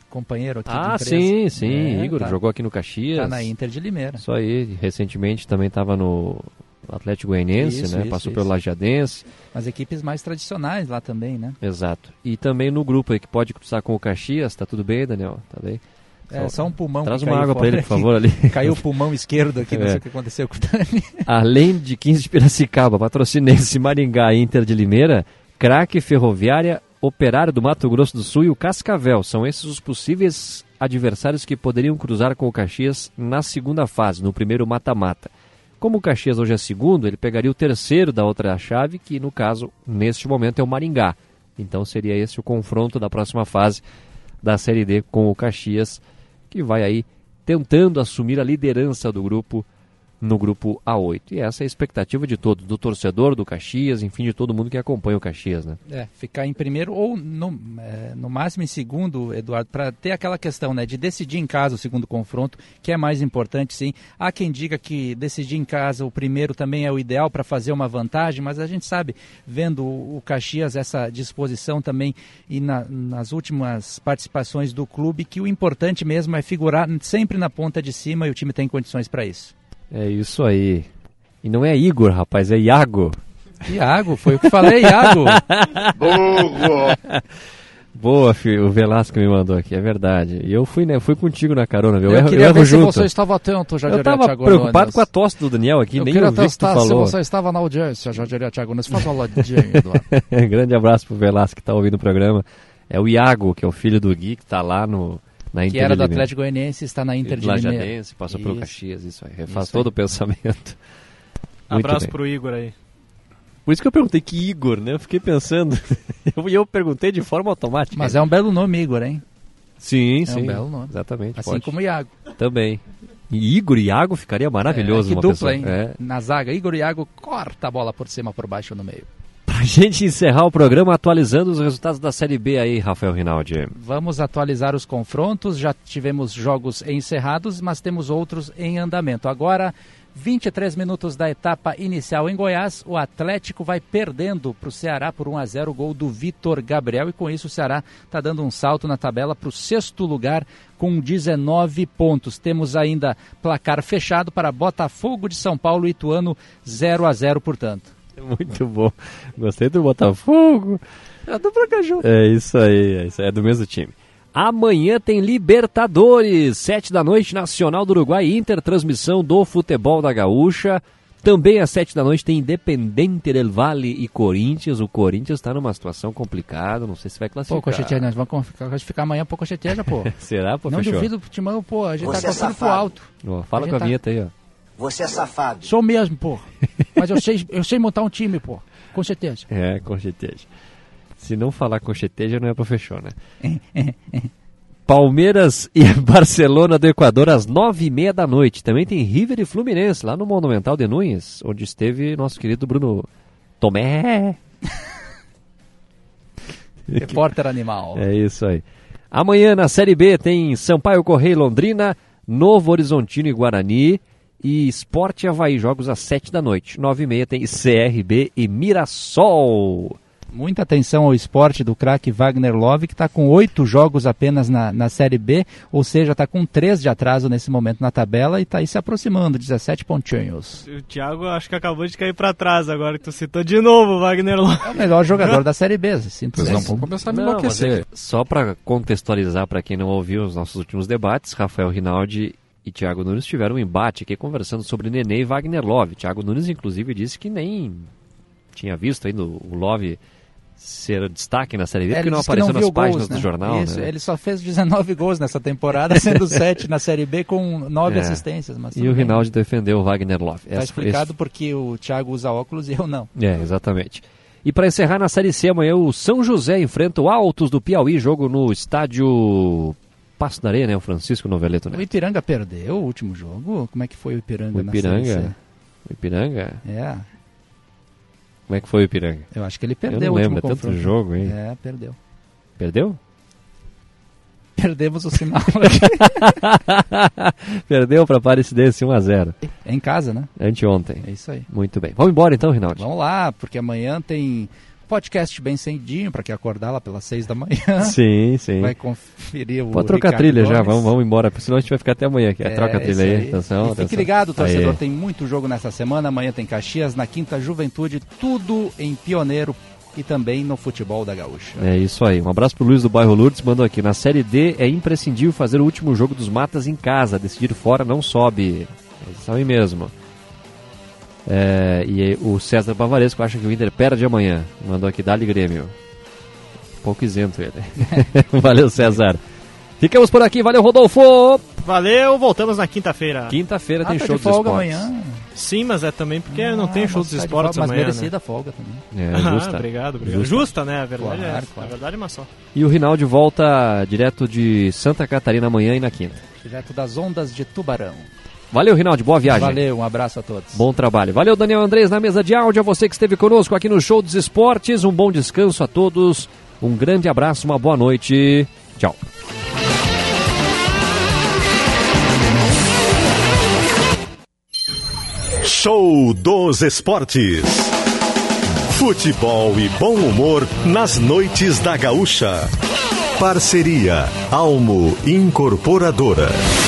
companheiro aqui de empresa. Sim, Igor, jogou aqui no Caxias. Tá na Inter de Limeira. Isso aí, recentemente também estava no Atlético Goianiense, né? Passou pelo Lajadense. As equipes mais tradicionais lá também, né? Exato. E também no grupo aí que pode cruzar com o Caxias, tá tudo bem, Daniel? Tá bem? Só um pulmão. Traz uma água para ele, por favor, ali. Caiu o pulmão esquerdo aqui, não sei o que aconteceu com o Dani. Além de 15 de Piracicaba, Patrocinense, Maringá e Inter de Limeira, Craque, Ferroviária, Operário do Mato Grosso do Sul e o Cascavel. São esses os possíveis adversários que poderiam cruzar com o Caxias na segunda fase, no primeiro mata-mata. Como o Caxias hoje é segundo, ele pegaria o terceiro da outra chave, que no caso, neste momento, é o Maringá. Então seria esse o confronto da próxima fase da Série D com o Caxias, que vai aí tentando assumir a liderança do grupo no grupo A8. E essa é a expectativa de todos, do torcedor, do Caxias, enfim, de todo mundo que acompanha o Caxias, né? Ficar em primeiro ou no máximo em segundo, Eduardo, para ter aquela questão, né, de decidir em casa o segundo confronto, que é mais importante, sim. Há quem diga que decidir em casa o primeiro também é o ideal para fazer uma vantagem, mas a gente sabe, vendo o Caxias, essa disposição também e nas últimas participações do clube, que o importante mesmo é figurar sempre na ponta de cima e o time tem condições para isso. É isso aí. E não é Igor, rapaz, é Iago. Iago, foi o que falei, Iago. Boa, filho, o Velasco me mandou aqui, é verdade. E eu fui contigo na carona, viu? Eu queria ver se você estava atento, já diria Thiago Nunes. Eu estava preocupado com a tosse do Daniel aqui, nem ouvi que tu falou. Se você estava na audiência, já diria Thiago Nunes. Faz uma ladinha, Eduardo. Grande abraço pro Velasco que está ouvindo o programa. É o Iago, que é o filho do Gui, que está lá na Inter que era do Atlético Goianiense, está na Inter de Limeira. Lajadense, passou pelo Caxias, isso aí. Refaz todo o pensamento. Abraço pro Igor aí. Por isso que eu perguntei que Igor, né? Eu fiquei pensando. E eu perguntei de forma automática. Mas é um belo nome, Igor, hein? Sim. É um belo nome. Exatamente. Assim como Iago. Também. E Igor e Iago ficaria maravilhoso. Que uma dupla, pessoa. hein? Na zaga, Igor e Iago corta a bola por cima, por baixo, no meio. Pra gente encerrar o programa atualizando os resultados da Série B aí, Rafael Rinaldi. Vamos atualizar os confrontos, já tivemos jogos encerrados, mas temos outros em andamento. Agora, 23 minutos da etapa inicial em Goiás, o Atlético vai perdendo para o Ceará por 1-0, gol do Vitor Gabriel, e com isso o Ceará está dando um salto na tabela para o 6º lugar com 19 pontos. Temos ainda placar fechado para Botafogo de São Paulo e Ituano 0-0, portanto. Muito bom. Gostei do Botafogo. É do Bragaju. É isso aí, é do mesmo time. Amanhã tem Libertadores, 7 da noite, Nacional do Uruguai, Inter, transmissão do futebol da Gaúcha. Também às 7 da noite tem Independente del Valle e Corinthians. O Corinthians está numa situação complicada, não sei se vai classificar. Pô, Cocheteja, nós vamos classificar amanhã pro Cocheteja, pô. Será, pô? Não fechou. duvido pro Timão, pô, a gente Você tá cortando pro alto. Ó, fala com a vinheta aí, ó. Você é safado. Sou mesmo, pô. Mas eu sei montar um time, pô. Com certeza. Com certeza. Se não falar com certeza, não é pra fechar, né? Palmeiras e Barcelona do Equador às 9h30 da noite. Também tem River e Fluminense lá no Monumental de Nunes, onde esteve nosso querido Bruno Tomé. Repórter animal. É isso aí. Amanhã na Série B tem Sampaio Correia e Londrina, Novo Horizontino e Guarani e Sport Avaí, jogos às 7 da noite. 9h30 tem CRB e Mirassol. Muita atenção ao esporte do craque Wagner Love, que está com 8 jogos apenas na Série B, ou seja, está com 3 de atraso nesse momento na tabela e está aí se aproximando, 17 pontinhos. O Thiago acho que acabou de cair para trás agora, que tu citou de novo o Wagner Love. É o melhor jogador da Série B, simplesmente. Não vamos começar a me enlouquecer. Só para contextualizar para quem não ouviu os nossos últimos debates, Rafael Rinaldi e Thiago Nunes tiveram um embate aqui conversando sobre Nenê e Wagner Love. Thiago Nunes, inclusive, disse que nem tinha visto ainda o Love ser destaque na Série B, porque não apareceu nas páginas do jornal. Isso, né? Ele só fez 19 gols nessa temporada, sendo 7 na Série B com 9 assistências. Mas e o Rinaldi defendeu o Wagner Love. Está explicado porque o Thiago usa óculos e eu não. Exatamente. E para encerrar na Série C, amanhã o São José enfrenta o Altos do Piauí, jogo no estádio Passo da Areia, né? O Francisco Noveleto, né? O Ipiranga perdeu o último jogo? Como é que foi o Ipiranga na Série C? O Ipiranga? Como é que foi o Ipiranga? Eu acho que ele perdeu. Eu não lembro, é tanto jogo, hein? Perdeu. Perdeu? Perdemos o sinal. Perdeu para Aparecidense 1-0. É em casa, né? Anteontem. É isso aí. Muito bem. Vamos embora então, Rinaldi? Vamos lá, porque amanhã tem Podcast bem cedinho, para quem acordar lá pelas 6 da manhã. Sim. Vai conferir o Pode trocar a trilha já, vamos embora, porque senão a gente vai ficar até amanhã aqui. Troca a trilha aí. Atenção. Fique ligado, torcedor, tem muito jogo nessa semana. Amanhã tem Caxias, na quinta Juventude, tudo em Pioneiro e também no futebol da Gaúcha. É isso aí. Um abraço pro Luiz do bairro Lourdes, mandou aqui. Na Série D é imprescindível fazer o último jogo dos Matas em casa. Decidir fora não sobe. É isso aí mesmo. E o César Bavaresco acha que o Inter perde amanhã. Mandou aqui, dá-lhe Grêmio. Um pouco isento ele. Valeu, César. Ficamos por aqui, valeu, Rodolfo. Valeu, voltamos na quinta-feira. Quinta-feira tem tá show de dos folga esportes. Amanhã. Sim, mas é também porque não tem show dos esportes amanhã. Mas merecida folga também. Justa. Obrigado. Justa, né? A verdade claro. A verdade é uma só. E o Rinaldi volta direto de Santa Catarina amanhã e na quinta. Direto das ondas de Tubarão. Valeu, Rinaldi, boa viagem. Valeu, um abraço a todos. Bom trabalho. Valeu, Daniel Andrés na mesa de áudio, a você que esteve conosco aqui no Show dos Esportes. Um bom descanso a todos, um grande abraço, uma boa noite. Tchau. Show dos Esportes. Futebol e bom humor nas noites da Gaúcha. Parceria Almo Incorporadora.